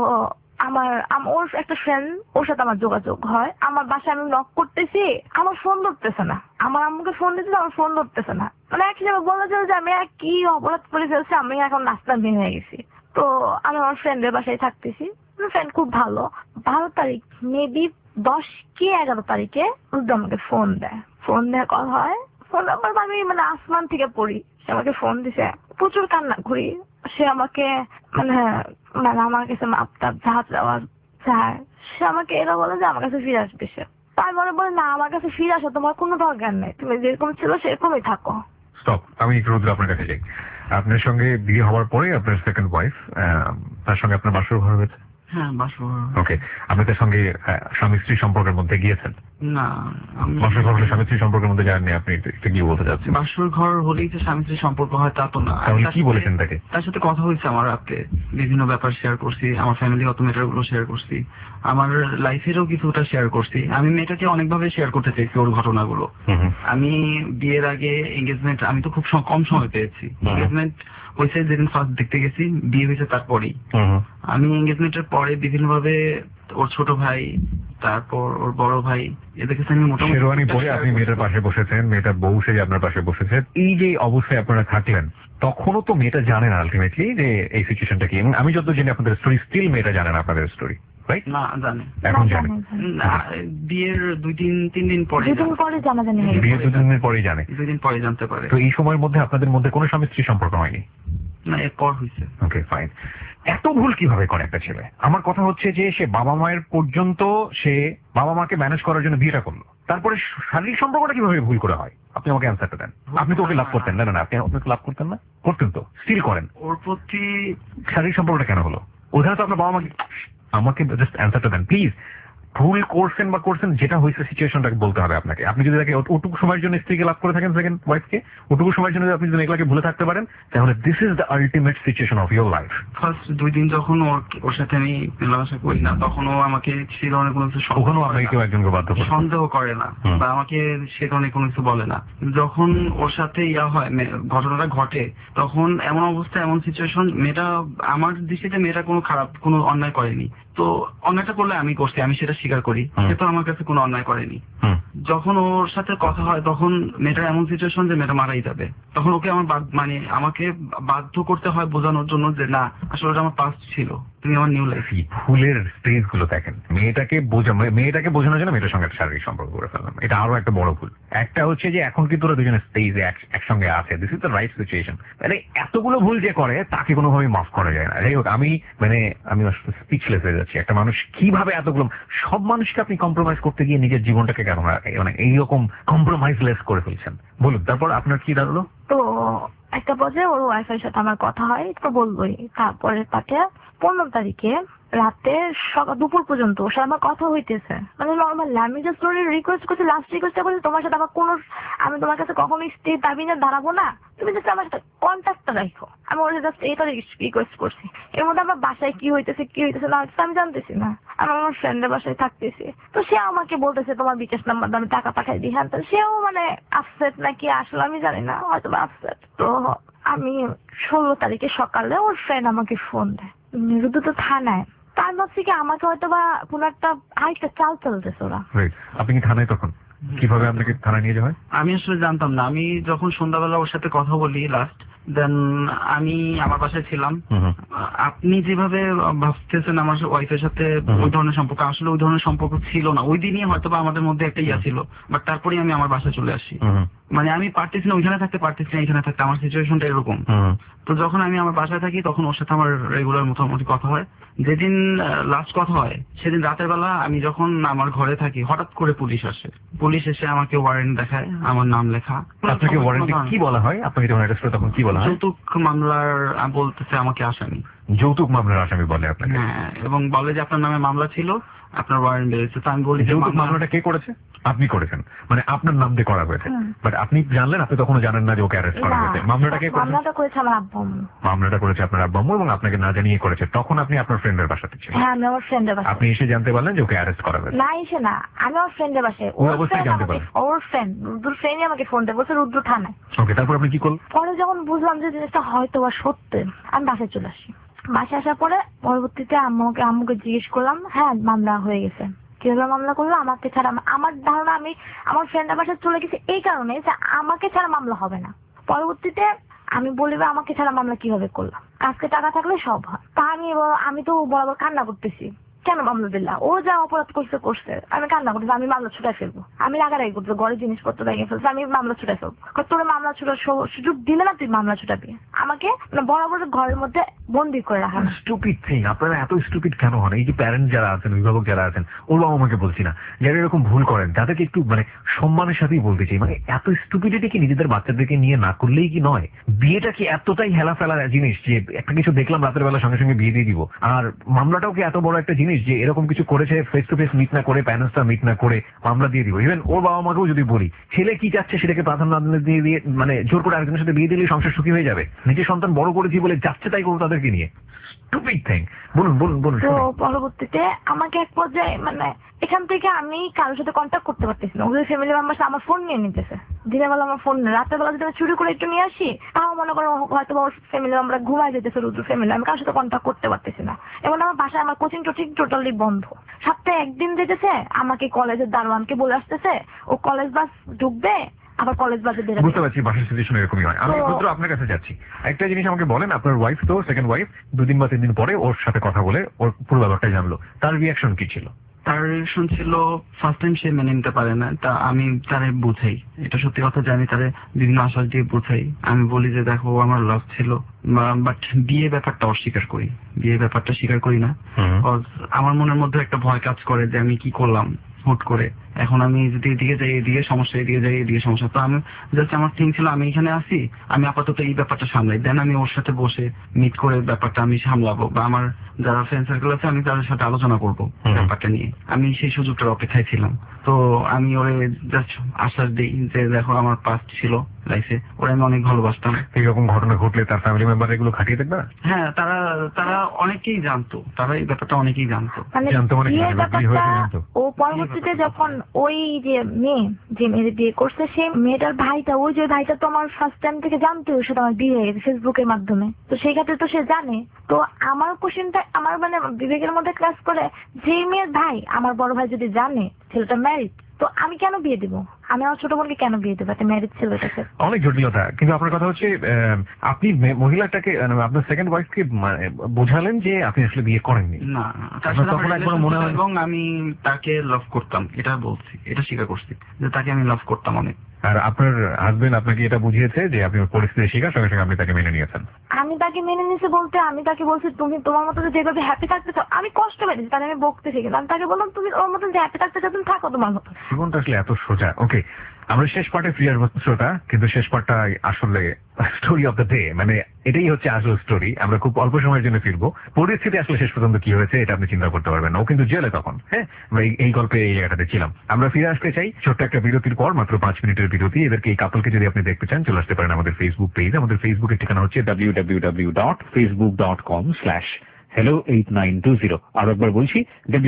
S3: ওর একটা ফ্রেন্ড, ওর সাথে আমার যোগাযোগ হয়। আমার বাসায় আমি নক করতেছি, আমার ফোন ধরতেছে না, আমার আম্মুকে ফোন দিতেছে, আমার ফোন ধরতেছে না। মানে এক হিসাবে বলা যায় যে আমি কি অপরাধ করে ফেলছি, আমি এখন রাস্তা বের হয়ে গেছি। তো আমি আমার ফ্রেন্ডের বাসায় থাকতেছি, ফ্রেন্ড খুব ভালো। 12 তারিখ মেবি 10 কি 11 তারিখে রুদ্র আমাকে ফোন দেয়, ফোন দেওয়ার কথা হয়, ফোন নাম্বার আমি মানে আসমান থেকে পড়ি। সে আমাকে ফোন দিছে, প্রচুর কান্না করি। সে আমাকে মানে মানে আমার কাছে মাপ টাপ যা চাওয়ার চায়, সে আমাকে এরা বলে যে আমার কাছে ফিরে আসবে সে। তাই মনে বলে না, আমার কাছে ফিরে আসা তোমার কোনো দরকার নেই, তুমি যেরকম ছিল সেরকমই থাকো।
S2: স্টপ, আমি একটু রুদ্র আপনার কাছে যাই। আপনার সঙ্গে বিয়ে হওয়ার পরে আপনার সেকেন্ড ওয়াইফ, তার সঙ্গে আপনার বাসর ঘর হয়েছে?
S4: হ্যাঁ, বাসর।
S2: ওকে, আপনি তার সঙ্গে স্বামী স্ত্রী সম্পর্কের মধ্যে গিয়েছেন?
S4: না,
S2: বাসর ঘর হলে স্বামী স্ত্রী সম্পর্কের মধ্যে যাননি আপনি, একটু কি বলতে চাচ্ছেন?
S4: বাসর ঘর হলেই যে স্বামী স্ত্রী সম্পর্ক হয় তা তো না।
S2: তাহলে কি বলেছেন তাকে?
S4: তার সাথে কথা হয়েছে আমার রাতে, বিভিন্ন ব্যাপার শেয়ার করছি, আমার ফ্যামিলিগত ম্যাটার গুলো শেয়ার করছি, আমার লাইফেরও কিছুটা শেয়ার করছি। আমি মেয়েটাকে অনেকভাবে শেয়ার করতে চাইছি ওর ঘটনাগুলো। আমি বিয়ের আগে এঙ্গেজমেন্ট, আমি তো খুব কম সময় পেয়েছি। এঙ্গেজমেন্ট হয়েছে যেদিন ফার্স্ট দেখতে গেছি, বিয়ে হয়েছে তারপরেই। আমি এঙ্গেজমেন্টের পরে বিভিন্ন ভাবে ওর ছোট ভাই, তারপর ওর বড় ভাই, এদেরকে আমি মোটামুটি
S2: শেরওয়ানি পরে আপনি মেয়েটার পাশে বসেছেন, মেয়েটার বউ সেজে আপনার পাশে বসেছে। এই যে অবস্থায় আপনারা থাকলেন, তখনও তো মেয়েটা জানেন আলটিমেটলি যে এই সিচুয়েশনটা কি। এবং আমি যত জানি আপনাদের স্টোরি, স্টিল মেয়েটা জানেন আপনাদের স্টোরি, রাইট?
S4: না, জানে,
S2: এখন জানে।
S4: বিয়ের 2-3 দিন পরে,
S3: জানাজানি
S2: বিয়ের 2 দিনের পরেই জানে,
S4: 2 দিন পরে জানতে পারে।
S2: তো এই সময়ের মধ্যে আপনাদের মধ্যে কোনো স্বামী স্ত্রী সম্পর্ক হয়নি?
S4: না, এরপর হয়েছে।
S2: Okay, fine. এত ভুল কিভাবে করে একটা ছেলে? আমার কথা হচ্ছে যে সে বাবা মায়ের পর্যন্ত, সে বাবা মাকে ম্যানেজ করার জন্য বিয়েটা করলো, তারপরে শারীরিক সম্পর্কটা কিভাবে ভুল করে হয়? আপনি আমাকে অ্যান্সারটা দেন। আপনি তো ওকে লাভ করতেন না? না, আপনি ওকে লাভ করতেন না? করতেন তো, স্টিল করেন।
S4: ওর প্রতি
S2: শারীরিক সম্পর্কটা কেন হলো? ওখানে তো আপনার বাবা মাকে, আমাকে জাস্ট অ্যান্সারটা দেন প্লিজ। ভুল করছেন বা করছেন যেটা হয়েছে সিচুয়েশনটাকে বলতে হবে আপনাকে। আপনি যদি তাকে ওটুকু সময়ের জন্য স্ত্রীকে লাভ করে থাকেন, সেকেন্ড ওয়াইফকে, ওটুকু সময়ের জন্য আপনি যদি মেঘলাকে ভুলে থাকতে পারেন, তাহলে this is the ultimate situation of your life.
S4: First 2 দিন যখন ওর সাথে আমি মেলামেশা করি না, তখন ও আমাকে সে ধরনের কোনো কিছু
S2: ওখানেও আপনাকে কেউ একজনকে বাধ্য করে
S4: সন্দেহ করে না বা আমাকে সে ধরনের কোনো কিছু বলে না। যখন ওর সাথে হয় ঘটনাটা ঘটে, তখন এমন অবস্থা, এমন সিচুয়েশন, মেয়েটা আমার দৃষ্টিতে মেয়েটা কোনো খারাপ কোনো অন্যায় করেনি। তো অন্যায়টা করলে আমি করছি, আমি সেটা স্বীকার করি, সে তো আমার কাছে কোনো অন্যায় করেনি। যখন ওর সাথে কথা হয় তখন মেয়েটার এমন সিচুয়েশন যে মেয়েটা মারাই যাবে, তখন ওকে আমার মানে আমাকে বাধ্য করতে হয় বোঝানোর জন্য যে না, আসলে ওটা আমার পাস্ট ছিল, তুমি আমার নিউ লাইফ।
S2: ভুলের স্টেজ গুলো দেখেন, মেয়েটাকে বোঝানোর জন্য মেয়েটার সঙ্গে শারীরিক সম্পর্ক করে ফেললাম, এটা আরো একটা বড় ভুল। একটা হচ্ছে যে এখন কিন্তু ওরা দুজনে স্টেজে একসঙ্গে আছে, this is the right situation. মানে এতগুলো ভুল যে করে তাকে কোনোভাবেই মাফ করা যায় না। যাই হোক, আমি স্পিচলেস হয়ে যাচ্ছি। একটা মানুষ কিভাবে এতগুলো, সব মানুষকে আপনি কম্প্রোমাইজ করতে গিয়ে নিজের জীবনটাকে কেন মানে এইরকম কম্প্রোমাইজলেস করে ফেলছেন, বলুন। তারপর আপনার কি দাঁড়ালো?
S3: তো একটা পর্যায়ে ওর ওয়াইফের সাথে আমার কথা হয়, তো বলবোই। তারপরে তাকে 15 তারিখে রাতে দুপুর পর্যন্ত ওর সাথে আমার কথা হইতেছে, মানে নর্মাল। আমি জাস্ট ওর রিকোয়েস্ট করছি, লাস্ট রিকোয়েস্টটা করছি, তোমার সাথে আমার কোনো, আমি তোমার কাছে কখনো স্ত্রী দাবি না দাঁড়াবো না, তুমি জাস্ট আমার সাথে কন্ট্যাক্টটা রাখো। আমি ওর জাস্ট এইটা রিকোয়েস্ট করছি। এর মধ্যে আমার বাসায় কি হইতেছে না হইতেছে আমি জানতেছি না। আমি আমার ফ্রেন্ডের বাসায় থাকতেছি, তো সে আমাকে বলতেছে তোমার বিকাশ নাম্বার আমি টাকা পাঠাই দিই। হ্যাঁ, সেও মানে আপসেট নাকি আসলে আমি জানি না, হয়তো আপসেট। তো আমি 16 তারিখে সকালে ওর ফ্রেন্ড আমাকে ফোন দেয়, রুদ্র তো থানায়। তার ভাবছি কি আমাকে হয়তো বা কোন একটা আরেকটা চাল চলতেছে ওরা।
S2: আপনি কি থানায়? তখন কিভাবে আপনাকে থানায় নিয়ে যাওয়া হয়?
S4: আমি আসলে জানতাম না। আমি যখন সন্ধ্যাবেলা ওর সাথে কথা বলি লাস্ট, দেন আমি আমার বাসায় ছিলাম। আপনি যেভাবে ভাবতেছেন আমার ওয়াইফের সাথে ওই ধরনের সম্পর্ক, আসলে ওই ধরনের সম্পর্ক ছিল না। ওই দিনই হয়তো বা আমাদের মধ্যে একটা ইয়া ছিল, বাট তারপরেই আমি আমার বাসায় চলে আসি। মানে আমি পারতেছি না ওইখানে থাকতে, পারতেছি না এখানে থাকতে, আমার সিচুয়েশনটা এরকম। তো যখন আমি আমার বাসায় থাকি তখন ওর সাথে আমার রেগুলার মোটামুটি কথা হয়। যেদিন লাস্ট কথা হয় সেদিন রাতের বেলা আমি যখন আমার ঘরে থাকি, হঠাৎ করে পুলিশ আসে। পুলিশ এসে আমাকে ওয়ারেন্ট দেখায়, আমার নাম লেখা।
S2: আপনাকে ওয়ারেন্টে কি বলা হয়? আপনাকে যখন অ্যারেস্ট করে তখন কি বলা হয়?
S4: যৌতুক মামলার বলতেছে আমাকে আসামি।
S2: যৌতুক মামলার আসামি বলে আপনাকে?
S4: হ্যাঁ, এবং বলে যে আপনার নামে মামলা ছিল, আপনার ওয়ারেন্ট বেরিয়েছে। তো আমি বলি
S2: যৌতুক মামলাটা কে করেছে? আপনি করেছেন, মানে আপনার নাম দিয়ে করা হয়েছে। বাট আপনি জানলেন, আপনি তখনও জানেন না যে ওকে অ্যারেস্ট করা হয়েছে। মামলাটা কে করেছে?
S3: মামলাটা করেছে আমার আব্বু।
S2: মামলাটা করেছে আপনার আব্বু এবং আপনাকে না জানিয়ে করেছে। তখন আপনি আপনার ফ্রেন্ডের বাসাতে ছিলেন?
S3: হ্যাঁ, আমি আমার ফ্রেন্ডের বাসায়।
S2: আপনি এসে জানতে পারলেন যে ওকে অ্যারেস্ট করা হয়েছে?
S3: না, এসে না, আমি আমার ফ্রেন্ডের বাসায়।
S2: ওই অবস্থায় জানতে পারলেন?
S3: ওর ফ্রেন্ড, রুদ্র ফ্রেন্ডই আমাকে ফোন দেয়, বলছে রুদ্র থানায়।
S2: ওকে, তারপর আপনি কি করলেন?
S3: পরে যখন বুঝলাম যে জিনিসটা হয়তো বা সত্য, আমি বাসায় চলে আসি। বাসায় আসার পরে পরবর্তীতে আম্মুকে জিজ্ঞেস করলাম, হ্যাঁ মামলা হয়ে গেছে। কিভাবে মামলা করলো? আমাকে ছাড়া। আমার ধারণা আমি আমার ফ্রেন্ডের বাসায় চলে গেছি এই কারণে যে আমাকে ছাড়া মামলা হবে না। পরবর্তীতে আমি বলি আমাকে ছাড়া মামলা কিভাবে করলাম, কাজকে টাকা থাকলে সব হয়। তা আমি তো বরাবর কান্না করতেছি, কেন মামলা দিলা? ও যা অপরাধ করছে, আমি কান্না করতেছি, আমি মামলা ছুটাই ফেলবো। আমি রাগারাগি করতেছি, ঘরের জিনিসপত্র ভেঙে ফেলছে, আমি মামলা ছুটাই ফেলবো। তোর মামলা ছুটার সুযোগ দিলে না, তুই মামলা ছুটাবি। আমাকে বরাবর ঘরের মধ্যে বন্দি করে রাখা।
S2: Stupid thing. আপনারা এত স্টুপিড কেন হন? এই যে প্যারেন্টস যারা আছেন, অভিভাবক যারা আছেন, ওর বাবা আমাকে বলছি না, যারা এরকম ভুল করেন তাদেরকে একটু মানে সম্মানের সাথেই বলতে চাই, মানে এত স্টুপিডিটি কি নিজেদের বাচ্চাদেরকে নিয়ে না করলেই কি নয়? বিয়েটা কি এতটাই হেলা ফেলা জিনিস যে একটা কিছু দেখলাম রাতের বেলা সঙ্গে সঙ্গে বিয়ে দিয়ে দিব? আর মামলাটাও কি এত বড় একটা জিনিস যে এরকম কিছু করেছে ফেস টু ফেস মিট না করে, প্যারেন্টসটা মিট না করে মামলা দিয়ে দিব? ইভেন ওর বাবা মাকেও যদি বলি, ছেলে কি চাচ্ছে সেটাকে প্রাধান্য দিয়ে মানে জোর করে আরেকজনের সাথে বিয়ে দিলে সংসার সুখী হয়ে যাবে। নিজের সন্তান বড় করেছি বলে যাচ্ছে তাই করবো তাদেরকে নিয়ে। Stupid thing. বলুন বলুন বলুন।
S3: তো পরবর্তীতে আমাকে এক পর্যায়ে মানে এখান থেকে আমি কারোর সাথে কন্ট্যাক্ট করতে পারতেছি না। ওদের ফ্যামিলি মেম্বার আমার ফোন নিয়ে নিতেছে। দিনের বেলা আমার ফোন, রাতের বেলা যদি আমি চুরি করে একটু নিয়ে আসি, তাও মনে করো হয়তো ওর ফ্যামিলি আমরা ঘুমাই যেতেছে, রুদ্র ফ্যামিলি। আমি কারোর সাথে কন্ট্যাক্ট করতে পারতেছি না। এবং আমার বাসায় আমার কোচিং টোচিং টোটালি বন্ধ। সপ্তাহে একদিন যেতেছে, আমাকে কলেজের দারোয়ানকে বলে আসতেছে ও কলেজ বাস ঢুকবে, আবার কলেজ বাসে বেরোবে।
S2: বুঝতে পারছি, বাসার সিচুয়েশন এরকমই হয়। আমি রুদ্র আপনার কাছে যাচ্ছি, একটা জিনিস আমাকে বলেন। আপনার ওয়াইফ তো সেকেন্ড ওয়াইফ 2 দিন বা 3 দিন পরে ওর সাথে কথা বলে ওর পুরো ব্যাপারটা জানলো, তার রিয়াকশন কি ছিল?
S4: তার রিয়াকশন ছিল ফার্স্ট টাইম সে মেনে নিতে পারে না। তা আমি তারে বুঝাই, এটা সত্যি কথা জানি, তারে বিভিন্ন আশ্বাস দিয়ে বুঝাই। আমি বলি যে দেখো আমার লাভ ছিল, বাট বিয়ে ব্যাপারটা অস্বীকার করি, বিয়ে ব্যাপারটা স্বীকার করি না। আমার মনের মধ্যে একটা ভয় কাজ করে যে আমি কি করলাম হুট করে, এখন আমি যদি এদিকে যাই এদিকে সমস্যা, এদিকে যাই এদিকে সমস্যা। তো আমি জাস্ট আমার থিং ছিল আমি এখানে আসি, আমি আপাতত এই ব্যাপারটা সামলাই, দেন আমি ওর সাথে বসে মিট করে ব্যাপারটা আমি সামলাবো, বা আমার যারা ফ্রেন্ড সার্কেল আছে আমি তাদের সাথে আলোচনা করবো ব্যাপারটা নিয়ে। আমি সেই সুযোগটার অপেক্ষায় ছিলাম। তো আমি ওরে জাস্ট আশ্বাস দিই যে দেখো আমার পাস্ট ছিল লাইফে, ওরা আমি অনেক ভালোবাসতাম।
S2: এইরকম ঘটনা ঘটলে তার ফ্যামিলি মেম্বার এগুলো খাটিয়ে দেখবে?
S4: হ্যাঁ, তারা অনেকেই জানতো, তারা এই ব্যাপারটা অনেকেই জানতো।
S2: জানতো মানে কি?
S3: ও পরবর্তীতে যখন ওই যে মেয়ে যে মেয়ের বিয়ে করছে, সেই মেয়েটার ভাইটা, ওই যে ভাইটা তো আমার ফার্স্ট টাইম থেকে জানতো ওর সাথে আমার বিয়ে হয়ে গেছে ফেসবুকের মাধ্যমে। তো সেই ক্ষেত্রে তো সে জানে। তো আমার কোশ্চেনটা আমার মানে বিবেকের মধ্যে ক্লাস করে, যে মেয়ের ভাই আমার বড় ভাই যদি জানে ছেলেটা ম্যারিড, তো আমি কেন বিয়ে দিব? আমি আমার ছোট বোনকে কেন বিয়ে দেবো একটা ম্যারিড ছেলেটাকে?
S2: অনেক জটিলতা। কিন্তু আপনার কথা হচ্ছে আপনি মহিলাটাকে, আপনার সেকেন্ড ওয়াইফকে বোঝালেন যে আপনি আসলে বিয়ে করেননি।
S4: না, এবং আমি তাকে লাভ করতাম, এটা বলছি, এটা স্বীকার করছি যে তাকে আমি লাভ করতাম অনেক।
S2: আর আপনার হাজবেন্ড আপনাকে এটা বুঝিয়েছে যে আপনি পরিস্থিতি শিকার, সঙ্গে সঙ্গে আপনি তাকে মেনে নিয়েছেন?
S3: আমি তাকে মেনে নিয়েছি বলতে, আমি তাকে বলছি তুমি তোমার মতো যেভাবে হ্যাপি থাকতে চাও। আমি কষ্ট পেয়েছি, তাহলে আমি বকতেছি, কিন্তু আমি তাকে বললাম তুমি ওর মতন যে হ্যাপি থাকতে চাও তুমি থাকো তোমার মতো।
S2: জীবনটা আসলে এত সোজা। ওকে, আমরা শেষ পার্টে ফিরে আসবো শ্রোতা, কিন্তু শেষ পার্টটা আসলে স্টোরি অফ দ্য ডে, মানে এটাই হচ্ছে আসল স্টোরি। আমরা খুব অল্প সময়ের জন্য ফিরবো। পরিস্থিতি আসলে শেষ পর্যন্ত কি হয়েছে এটা আপনি চিন্তা করতে পারবেন না। ও কিন্তু জেলে তখন। হ্যাঁ, আমরা এই গল্পে এই জায়গাটাতে ছিলাম। আমরা ফিরে আসতে চাই ছোট্ট একটা বিরতির পর, মাত্র 5 মিনিটের বিরতি। এদেরকে এই কাপলকে যদি আপনি দেখতে চান চলে আসতে পারেন আমাদের ফেসবুক পেজ। আমাদের ফেসবুকের ঠিকানা হচ্ছে www.facebook.com/hello8920। আর একবার বলছি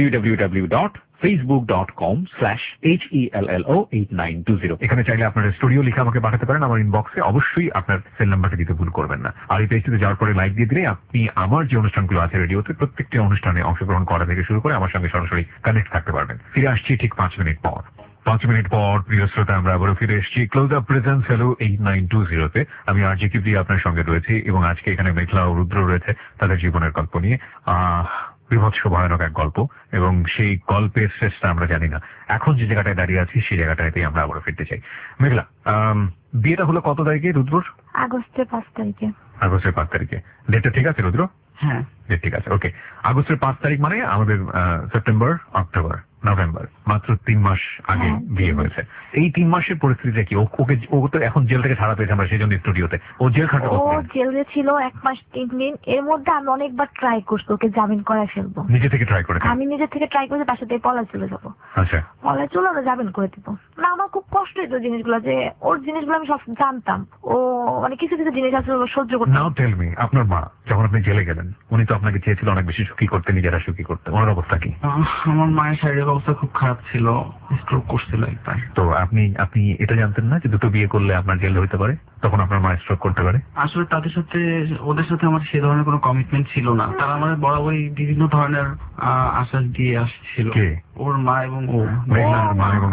S2: www.facebook.com/hello8920। এখানে চাইলে আপনার স্টুডিও লিখে আমাকে পাঠাতে পারেন আমার ইনবক্সে। অবশ্যই আপনার সেল নাম্বারটা দিতে ভুল করবেন না। আর এই পেজটিতে যাওয়ার পরে লাইক দিয়ে দিলে আপনি আমার যে অনুষ্ঠানগুলো আছে রেডিওতে প্রত্যেকটি অনুষ্ঠানে অংশগ্রহণ করা থেকে শুরু করে আমার সঙ্গে সরাসরি কানেক্ট থাকতে পারবেন। ফিরে আসছি ঠিক 5 মিনিট পর। 5 মিনিট পর প্রিয় শ্রোতা আমরা আবারও ফিরে এসেছি ক্লোজ আপ প্রেজেন্স হ্যালো 8920-তে। আমি আরজে কিবরি আপনার সঙ্গে রয়েছি এবং আজকে এখানে মেঘলা ও রুদ্র রয়েছে তাদের জীবনের গল্প নিয়ে। বিভৎস ভয়ানক এক গল্প, এবং সেই গল্পের শেষটা আমরা জানি না। এখন যে জায়গাটায় দাঁড়িয়ে আছি সেই জায়গাটাতেই আমরা আবারও ফিরতে চাই। মেঘলা, বিয়েটা হলো কত তারিখে রুদ্রর?
S3: আগস্টের 5 তারিখে।
S2: আগস্টের 5 তারিখে। ডেটটা ঠিক আছে রুদ্র?
S4: হ্যাঁ,
S2: ডেট ঠিক আছে। ওকে, আগস্টের 5 তারিখ মানে আমাদের সেপ্টেম্বর, অক্টোবর, নভেম্বর, মাত্র 3 মাস আগে বিয়ে হয়েছে। এই 3 মাসের পরিস্থিতিটা কি? ও তো এখন জেল থেকে ছাড়া পেয়েছে, আমরা সেই জন্য স্টুডিওতে। ও জেল খাটলো?
S3: ও জেলে ছিল 1 মাস 3 দিন। এর মধ্যে আমি অনেকবার ট্রাই করছি ওকে জামিন করায় ফেলবো।
S2: নিজে থেকে ট্রাই করে?
S3: আমি নিজে থেকে ট্রাই করছি বাসা থেকে পলায় চলে যাবো।
S2: আচ্ছা,
S3: পলায় চলে ওরা জামিন করে দিব না। আমার খুব কষ্ট হতো জিনিসগুলো, যে ওর জিনিসগুলো আমি সব জানতাম। ও মানে কিছু কিছু জিনিস আছে সহ্য করতে।
S2: নাও টেল মি, আপনার মা যখন আপনি জেলে গেলেন উনি তো আপনাকে চেয়েছিল অনেক বেশি সুখী করতে, নিজেরা সুখী করতে। ওনার অবস্থা কি?
S4: আমার মায়ের শারীরিক অবস্থা খুব খারাপ ছিল, স্ট্রোক করছিল একবার।
S2: তো আপনি এটা জানতেন না যে দুটো বিয়ে করলে আপনার জেল হতে পারে, তখন আপনার মা স্ট্রোক করতে পারে?
S4: আসলে ওদের সাথে আমার সে ধরনের কোনো কমিটমেন্ট ছিল না। তারা আমার বরাবরই বিভিন্ন ধরনের আশ্বাস দিয়ে আসছিল, ওর মা এবং ও।
S2: মা এবং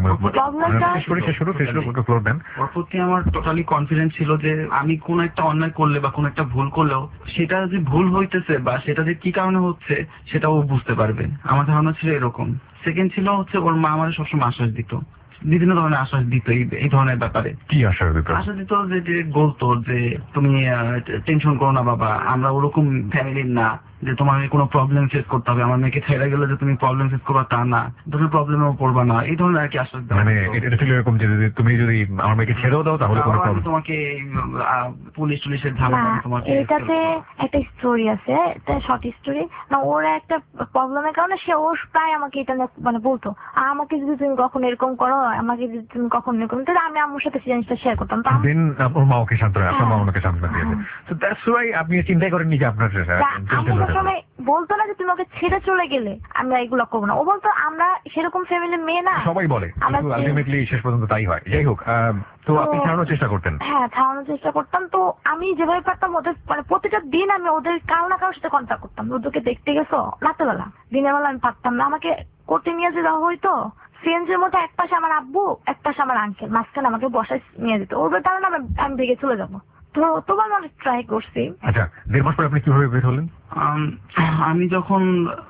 S4: ওর প্রতি আমার টোটালি কনফিডেন্স ছিল যে আমি কোন একটা অন্যায় করলে বা কোন একটা ভুল করলেও সেটা যে ভুল হইতেছে বা সেটা যে কি কারণে হচ্ছে সেটা ও বুঝতে পারবে। আমার ধারণা ছিল এরকম। সেকেন্ড ছিল হচ্ছে ওর মা আমার সবসময় আশ্বাস দিত, বিভিন্ন ধরনের আশ্বাস দিত এই ধরনের ব্যাপারে।
S2: কি আশ্বাস দিত?
S4: আশ্বাস দিত যে বলতো যে তুমি টেনশন করো না বাবা, আমরা ওরকম ফ্যামিলির না যে তোমার কোনো প্রবলেম ফেস করতে হবে, আমার মেয়েকে ছেড়ে গেলে যে তুমি প্রবলেম ফেস করবা তা না, তুমি প্রবলেমেও পড়বা না, এই ধরনের আর কি আশ্বাস দেওয়া।
S2: মানে এটা ছিল এরকম যে তুমি যদি আমার মেয়েকে ছেড়েও দাও তাহলে কোনো প্রবলেম,
S4: তোমাকে পুলিশের ঝামেলা তোমাকে।
S3: এটাতে একটা স্টোরি আছে, এটা শর্ট স্টোরি না। ওর একটা প্রবলেমের কারণে সে ওর প্রায় আমাকে এটা মানে বলতো, আমাকে যদি তুমি কখন এরকম করো, আমাকে যদি তুমি কখন এরকম, তাহলে আমি আমার সাথে জিনিসটা শেয়ার করতাম।
S2: ওর মা ওকে সান্ত্বনা, আপনার মা ওনাকে সান্ত্বনা দিয়েছে। তো দ্যাটস ওয়াই আপনি চিন্তাই করেননি যে আপনার
S3: সময় বলতো না যে তুমি ওকে ছেড়ে চলে গেলে আমরা এগুলো করবো না। ও বলতো আমরা সেরকম ফ্যামিলির মেয়ে না।
S2: সবাই বলে, কিন্তু আলটিমেটলি শেষ পর্যন্ত তাই হয়। যাই হোক, তো আপনি ছাড়ানোর চেষ্টা করতেন?
S3: হ্যাঁ, ছাড়ানোর চেষ্টা করতাম। তো আমি যেভাবে পারতাম ওদের মানে প্রতিটা দিন আমি ওদের কারো না কারোর সাথে কন্ট্যাক্ট করতাম। ওদেরকে দেখতে গেছো রাতেবেলা, দিনের বেলা আমি পারতাম না। আমাকে করতে নিয়ে যে যাওয়া হইতো সিএনজির মধ্যে, এক পাশে আমার আব্বু এক পাশে আমার আঙ্কেল, মাঝখানে আমাকে বসায় নিয়ে যেত। ওদের কারণে আমি ভেগে চলে যাবো। তো তোমার মানে ট্রাই করছি।
S2: আচ্ছা, 1.5 মাস পরে আপনি কিভাবে বের হলেন?
S4: আমি যখন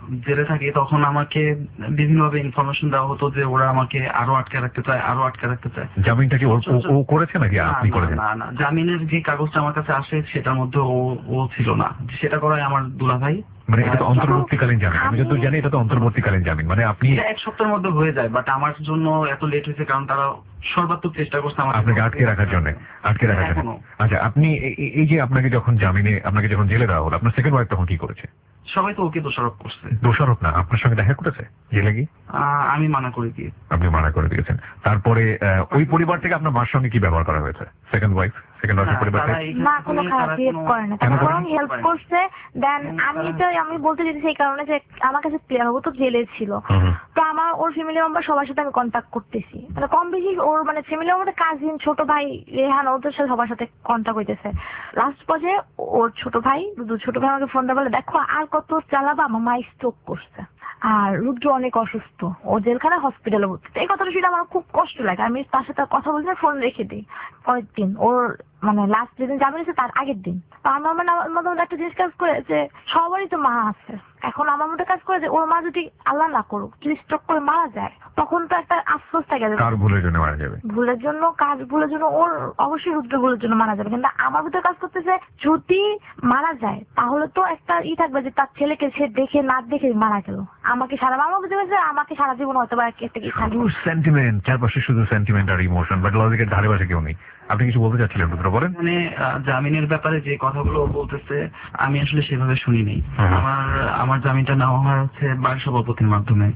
S4: জেলে থাকি তখন আমাকে বিভিন্নভাবে ইনফরমেশন দেওয়া হতো যে ওরা আমাকে আরো আটকে রাখতে চায়, আরো আটকে রাখতে চায়।
S2: জামিনটা কি ও করেছে নাকি আপনি করেছেন?
S4: না না, জামিনের যে কাগজটা আমার কাছে আসে সেটার মধ্যে ও ছিল না, সেটা করায় আমার দুলাভাই।
S2: মানে এটা তো অন্তর্বর্তীকালীন জামিন, আমি যতদূর জানি এটা তো অন্তর্বর্তীকালীন জামিন, মানে আপনি
S4: এক সপ্তাহের মধ্যে হয়ে যায়, বাট আমার জন্য এত লেট হয়েছে কারণ তারা সর্বাত্মক চেষ্টা করছে
S2: আপনাকে আটকে রাখার জন্য। আচ্ছা, আপনি এই যে আপনাকে যখন জেলে দেওয়া হলো, আপনার সেকেন্ড ওয়াইফ তখন কি করেছে?
S4: সবাই তো ওকে দোষারোপ করছে।
S2: দোষারোপ না, আপনার সঙ্গে দেখা করেছে জেলে গিয়ে?
S4: আমি মানা করে দিই।
S2: আপনি মানা করে দিয়েছেন। তারপরে ওই পরিবার থেকে আপনার মার সঙ্গে কি ব্যবহার করা হয়েছে? সেকেন্ড ওয়াইফের পরিবার থেকে
S3: মা কোনো খারাপ বিহেভ করে না, তারা বরং হেল্প করছে। দেন আমি বলতে চাইছি এই কারণে যে আমার কাছে ক্লিয়ার হবো, তো জেলে ছিল তো ওর ফ্যামিলি মেম্বার সবার সাথে আমি কন্ট্যাক্ট করতেছি, মানে কম বেশি ওর মানে ফ্যামিলি মেম্বার, কাজিন, ছোট ভাই রেহান, ওদের সাথে সবার সাথে কন্ট্যাক্ট হইতেছে। লাস্ট পর্যায়ে ওর ছোট ভাই আমাকে ফোন দিয়ে বলে, দেখো আর কত চালাবা, আমার মা স্ট্রোক করছে আর রুদ্র অনেক অসুস্থ, ও জেলখানা হসপিটালে ভর্তি। এই কথাটা শুনে আমার খুব কষ্ট লাগে, আমি তার সাথে কথা বলতে ফোন রেখে দিই। পরের দিন ওর মানে লাস্ট যেদিন জামিন হয়েছে তার আগের দিন, তো আমার মধ্যে একটা জিনিস কাজ করে যে সবারই তো মা আছে, এখন আমার মধ্যে কাজ করে যে ওর মা যদি আল্লাহ না করুক যদি স্ট্রোক করে মারা যায়, তখন তো একটা আফসোস থাকে
S2: কার ভুলের জন্য মারা যাবে,
S3: ভুলের জন্য ওর অবশ্যই রুদ্র ভুলের জন্য মারা যাবে। কিন্তু আমার ভিতরে কাজ করতেছে যদি মারা যায় তাহলে তো একটা থাকবে যে তার ছেলেকে সে দেখে না দেখে মারা গেল, আমাকে সারা জীবন হয়তো বা একটা কি থাকবে
S2: সেন্টিমেন্ট, চারপাশে শুধু সেন্টিমেন্ট আর ইমোশন, বাট লজিকের ধারে পাশে কেউ নেই। আপনি কিছু বলতে চাচ্ছিলেন রুদ্র, বলেন।
S4: মানে জামিনের ব্যাপারে যে কথাগুলো বলতেছে আমি আসলে সেভাবে শুনি নাই। আমার জামিনটা নেওয়া হয় হচ্ছে বার সভাপতির মাধ্যমে।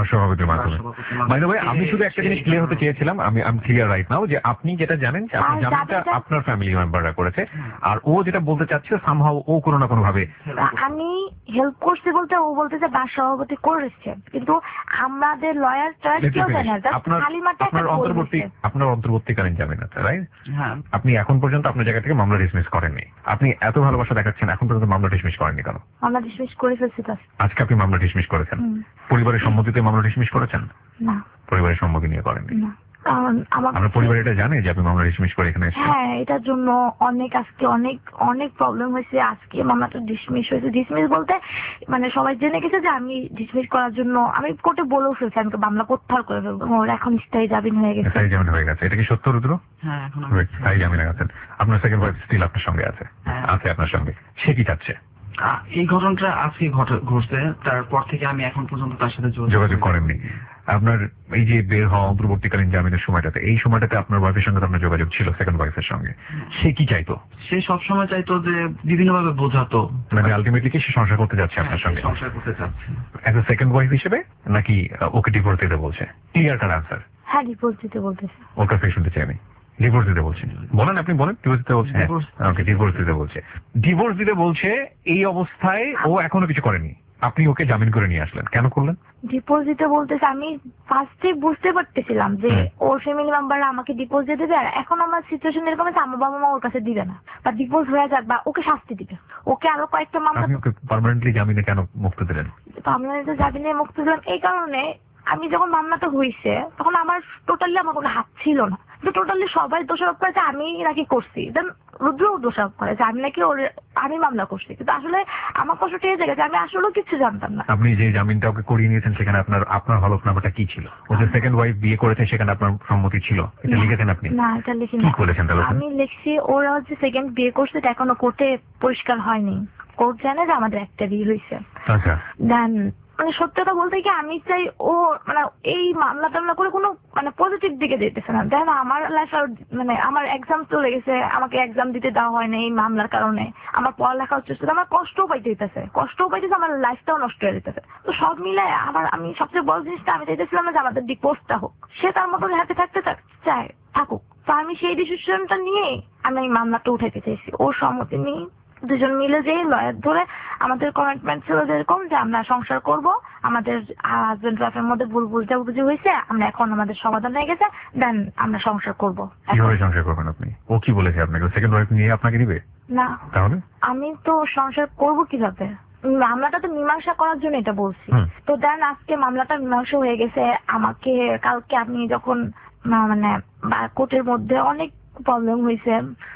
S2: বাই দ্য ওয়ে, আমি শুধু একটা জিনিস ক্লিয়ার হতে চেয়েছিলাম, আমি ক্লিয়ার রাইট নাও, যে আপনি যেটা জানেন যে আপনি জামিনটা আপনার ফ্যামিলি মেম্বাররা করেছে, আর ও যেটা বলতে চাচ্ছে সামহাও ও কোনো না কোনো ভাবে
S3: আমি হেল্প করছি বলতে ও বলতেছে বার সভাপতি করেছে, কিন্তু আমাদের লয়ারটা কেউ জানে না,
S2: আপনার অন্তর্বর্তীকালীন জামিন আছে, রাইট?
S4: হ্যাঁ।
S2: আপনি এখন পর্যন্ত আপনার জায়গা থেকে মামলা ডিসমিস করেননি। আপনি এত ভালোবাসা দেখাচ্ছেন, এখন পর্যন্ত মামলা ডিসমিস করেননি কেন?
S3: মামলা ডিসমিস করে ফেলছি।
S2: আজকে আপনি মামলা ডিসমিস করেছেন, পরিবারের সম্মতিতে মামলা ডিসমিস করেছেন?
S3: না,
S2: পরিবারের সম্মতি নিয়ে করেননি।
S3: না, কারণ
S2: আমার পরিবার এটা জানে যে আপনি মামলা ডিসমিস করে এখানে এসেছেন?
S3: হ্যাঁ, এটার জন্য আজকে অনেক প্রবলেম হয়েছে। আজকে মামলাটা ডিসমিস হয়েছে। ডিসমিস বলতে মানে সবাই জেনে গেছে যে আমি ডিসমিস করার জন্য আমি কোর্টে বলেও ফেলছি আমি মামলা প্রত্যাহার করে ফেলবো, ওর এখন স্থায়ী জামিন হয়ে গেছে।
S2: স্থায়ী জামিন হয়ে গেছে, এটা কি সত্য রুদ্র?
S4: হ্যাঁ, এখন
S2: স্থায়ী জামিন হয়ে গেছেন। আপনার সেকেন্ড ওয়াইফ স্টিল আপনার সঙ্গে আছে? আছে আপনার সঙ্গে। সে কি চাচ্ছে?
S4: এই ঘটনাটা আজকে ঘটছে, তারপর থেকে আমি এখন পর্যন্ত তার সাথে
S2: যোগাযোগ করেননি। আপনার এই যে বের হওয়া অন্তর্বর্তীকালীন জামিনের সময়টাতে, এই সময়টাতে আপনার ওয়াইফের সঙ্গে আপনার যোগাযোগ ছিল সেকেন্ড ওয়াইফের সঙ্গে? সে কি চাইতো?
S4: সে সবসময় চাইতো যে বিভিন্নভাবে বোঝাতো,
S2: মানে আলটিমেটলি কি সে সংসার করতে যাচ্ছে আপনার সঙ্গে?
S4: সংসার করতে যাচ্ছে
S2: অ্যাজ এ সেকেন্ড ওয়াইফ হিসেবে, নাকি ওকে ডিভোর্স দিতে বলছে? Clear cut answer.
S3: হ্যাঁ, ডিভোর্স দিতে বলতেছে।
S2: ওর কাছে শুনতে চাই আমি। ডিভোর্স দিতে বলছে? বলেন, আপনি বলেন। ডিভোর্স দিতে বলছে? ওকে, ডিভোর্স দিতে বলছে। ডিভোর্স দিতে বলছে, এই অবস্থায় ও এখনো কিছু করেনি, আপনি ওকে জামিন করে নিয়ে আসলেন, কেন করলেন?
S3: ডিপোজিট দিতে বলতেছে। আমি ফার্স্টে বুঝতে পারতেছিলাম যে ওর ফ্যামিলি মেম্বাররা আমাকে ডিপোজিট দেবে, আর এখন আমার সিচুয়েশন এরকম আছে আমার বাবা মা ওর কাছে দিবে না, বা ডিপোজ হয়ে যাক বা ওকে শাস্তি দিবে, ওকে আরো কয়েকটা মামলা।
S2: আপনি ওকে পার্মানেন্টলি জামিনে কেন মুক্ত দিলেন?
S3: পার্মানেন্টলি জামিনে মুক্ত দিলাম এই কারণে, আমি যখন মামলাটা হয়েছে তখন আমার কোনো হাত ছিল না, তো টোটালি সবাই দোষারোপ করে যে আমি নাকি করছি, দেন রুদ্রও দোষারোপ করে যে আমি নাকি আমি মামলা করছি, কিন্তু আসলে আমার কষ্ট ঠিক আছে, আমি আসলেও কিছু জানতাম না।
S2: আপনি যে জামিনটা ওকে করিয়ে নিয়েছেন সেখানে আপনার হলফনামাটা কি ছিল? ও যে সেকেন্ড ওয়াইফ বিয়ে করেছে সেখানে আপনার সম্মতি ছিল, এটা লিখেছেন আপনি?
S3: না, এটা লিখিনি।
S2: কি বলেছেন তাহলে?
S3: আমি লিখছি ওরা হচ্ছে সেকেন্ড বিয়ে করছে, এটা এখনো কোর্টে পরিষ্কার হয়নি, কোর্ট জানে যে আমাদের একটা বিয়ে হয়েছে।
S2: আচ্ছা,
S3: দেন মানে সত্যি কথা বলতে কি আমি চাই ও মানে এই মামলা টামলা করে কোনো মানে পজিটিভ দিকে যেতেছে না। দেখো আমার লাইফ মানে আমার এক্সাম চলে গেছে, আমাকে এক্সাম দিতে দেওয়া হয় না এই মামলার কারণে, আমার পড়ালেখা হচ্ছে, আমার কষ্টও পাইতে আমার লাইফটাও নষ্ট হয়ে যেতেছে। তো সব মিলে আমি সবচেয়ে বড় জিনিসটা আমি চাইতেছিলাম না যে আমাদের ডিভোর্সটা হোক, সে তার মতন হ্যাপি থাকতে চায়, থাকুক। তো আমি সেই ডিসিশনটা নিয়ে আমি এই মামলাটা উঠাইতে চাইছি, ওর সম্মতি নিয়ে দুজন মিলে যে লয়ার ধরে আমাদের কমিটমেন্ট ছিল যেরকম যে আমরা সংসার করব, আমাদের হাজবেন্ড ওয়াইফের মধ্যে ভুল বুঝাবুঝি হয়েছে, আমরা এখন আমাদের সমাধান হয়ে গেছে, দেন আমরা সংসার করব।
S2: কিভাবে সংসার করবেন আপনি? ও কি বলেছে আপনাকে? সেকেন্ড ওয়াইফ নিয়ে আপনাকে দিবে
S3: না,
S2: তাহলে আমি
S3: তো সংসার করব কিভাবে? মামলাটা তো মীমাংসা করার জন্য এটা বলছি। তো দেন আজকে মামলাটা মীমাংসা হয়ে গেছে, আমাকে কালকে আপনি যখন মানে কোর্টের মধ্যে অনেক প্রবলেম হয়েছে,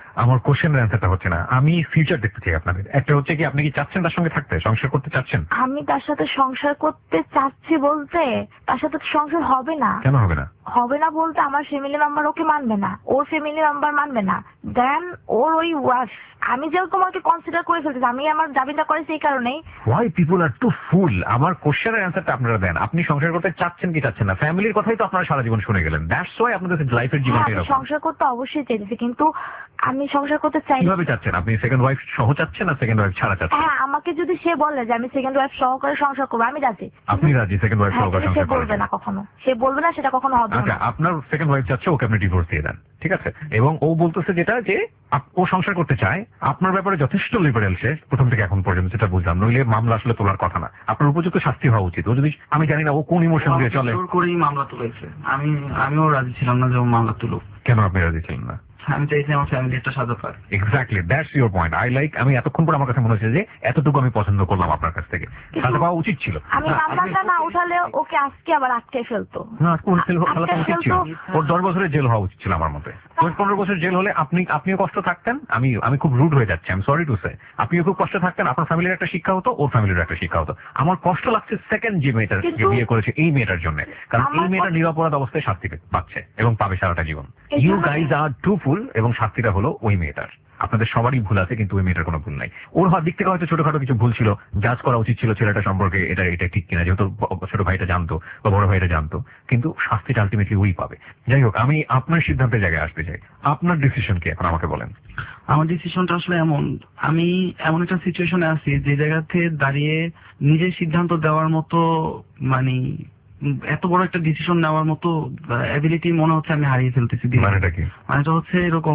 S2: আমার কোশ্চেনের অ্যান্সারটা হচ্ছে না। আমি ফিউচার দেখতে চাই আপনাদের। একটা হচ্ছে কি, আপনি কি চাচ্ছেন তার সঙ্গে থাকতে, সংসার করতে চাচ্ছেন?
S3: আমি তার সাথে সংসার করতে চাচ্ছি বলতে তার সাথে তো সংসার হবে না।
S2: কেন হবে না?
S3: হবে না বলতে আমার ফ্যামিলি মেম্বার ওকে মানবে না, ওর ফ্যামিলি মেম্বার মানবে না, দেন ওর ওই ওয়াইফ। আমি যেরকম ওকে কনসিডার করে ফেলতেছি, আমি আমার দাবিটা করেছি এই কারণেই।
S2: Why people are too fool? আমার কোশ্চেনের অ্যান্সারটা আপনারা দেন। আপনি সংসার করতে চাচ্ছেন কি চাচ্ছেন না? ফ্যামিলির কথাই তো আপনারা সারা জীবন শুনে গেলেন। দ্যাটস ওয়াই আপনাদের লাইফের জীবনটা
S3: আমি
S2: এরকম।
S3: সংসার করতে অবশ্যই চাইছি, কিন্তু আমি সংসার করতে চাই।
S2: কিভাবে চাচ্ছেন? আপনি সেকেন্ড ওয়াইফ সহ চাচ্ছেন না সেকেন্ড ওয়াইফ ছাড়া চাচ্ছেন?
S3: হ্যাঁ, আমাকে যদি সে বলে যে আমি সেকেন্ড ওয়াইফ সহকারে সংসার করবো, আমি রাজি।
S2: আপনি রাজি সেকেন্ড ওয়াইফ
S3: হ্যাঁ,
S2: সহকারে
S3: কিন্তু সে
S2: সংসার
S3: বলবে
S2: করেন?
S3: না কখনো, সে বলবে না, সেটা কখনো হবে
S2: আচ্ছা,
S3: না।
S2: আপনার সেকেন্ড ওয়াইফ চাচ্ছে, ওকে আপনি ডিভোর্স দিয়ে দেন, ঠিক আছে? এবং ও বলতেছে যেটা যে ও সংসার করতে চায়, আপনার ব্যাপারে যথেষ্ট লিবারেল সে প্রথম থেকে এখন পর্যন্ত, যেটা বুঝলাম। নইলে মামলা আসলে তোলার কথা না, আপনার উপযুক্ত শাস্তি হওয়া উচিত। ও যদি, আমি জানি না ও কোন ইমোশন দিয়ে চলে।
S4: জোর করেই মামলা তুলেছে। আমিও রাজি ছিলাম না যে ও মামলা তুলুক।
S2: কেন আপনি রাজি ছিলেন না?
S4: আমি চাইছি আমার ফ্যামিলি একটা সাজা পায়।
S2: Exactly, that's your point. I like, আমি এতক্ষণ পর আমার কাছে মনে হচ্ছে যে এতটুকু আমি পছন্দ করলাম আপনার কাছ থেকে। সাজা পাওয়া উচিত ছিল।
S3: আমি মামলাটা না উঠালে ওকে আজকে আবার আটকে ফেলতো।
S2: না, কোন জেল হওয়া উচিত ছিল? ওর 10 বছরের জেল হওয়া উচিত ছিল আমার মতে। 10-15 বছর জেল হলে আপনিও কষ্ট থাকতেন। আমি খুব রুড হয়ে যাচ্ছি, আমি সরি টু সে। আপনিও খুব কষ্ট থাকতেন, আপনার ফ্যামিলির একটা শিক্ষা হতো, ওর ফ্যামিলির একটা শিক্ষা হতো। আমার কষ্ট লাগছে সেকেন্ড যে মেয়েটার বিয়ে করেছে এই মেয়েটার জন্য, কারণ এই মেয়েটা নিরপরাধ অবস্থায় শাস্তি পাচ্ছে এবং পাবে সারাটা জীবন। You guys are too fool, এবং শাস্তিটা হলো ওই মেয়েটার। আপনাদের সবারই ভুল আছে, কিন্তু ওই মেয়েটার কোনো ভুল নাই। ওর দিক থেকে হয়তো ছোটখাটো কিছু ভুল ছিল, জাজ করা উচিত ছিল ছেলেটা সম্পর্কে, এটা ঠিক কিনা, যেহেতু ছোট ভাইটা জানতো বা বড় ভাইটা জানতো, কিন্তু শাস্তিটা আলটিমেটলি ওই পাবে। যাই হোক, আমি আপনার সিদ্ধান্তের জায়গায় আসতে চাই। আপনার ডিসিশন কি এখন আমাকে বলেন?
S4: আমার ডিসিশনটা আসলে আমি এমন একটা সিচুয়েশনে আছি যে জায়গাতে দাঁড়িয়ে নিজের সিদ্ধান্ত দেওয়ার মতো, মানে এত বড় একটা ডিসিশন নেওয়ার মতো এবিলিটি মনে হচ্ছে আমি হারিয়ে ফেলতেছি।
S2: মানেটা কি?
S4: মানেটা হচ্ছে এরকম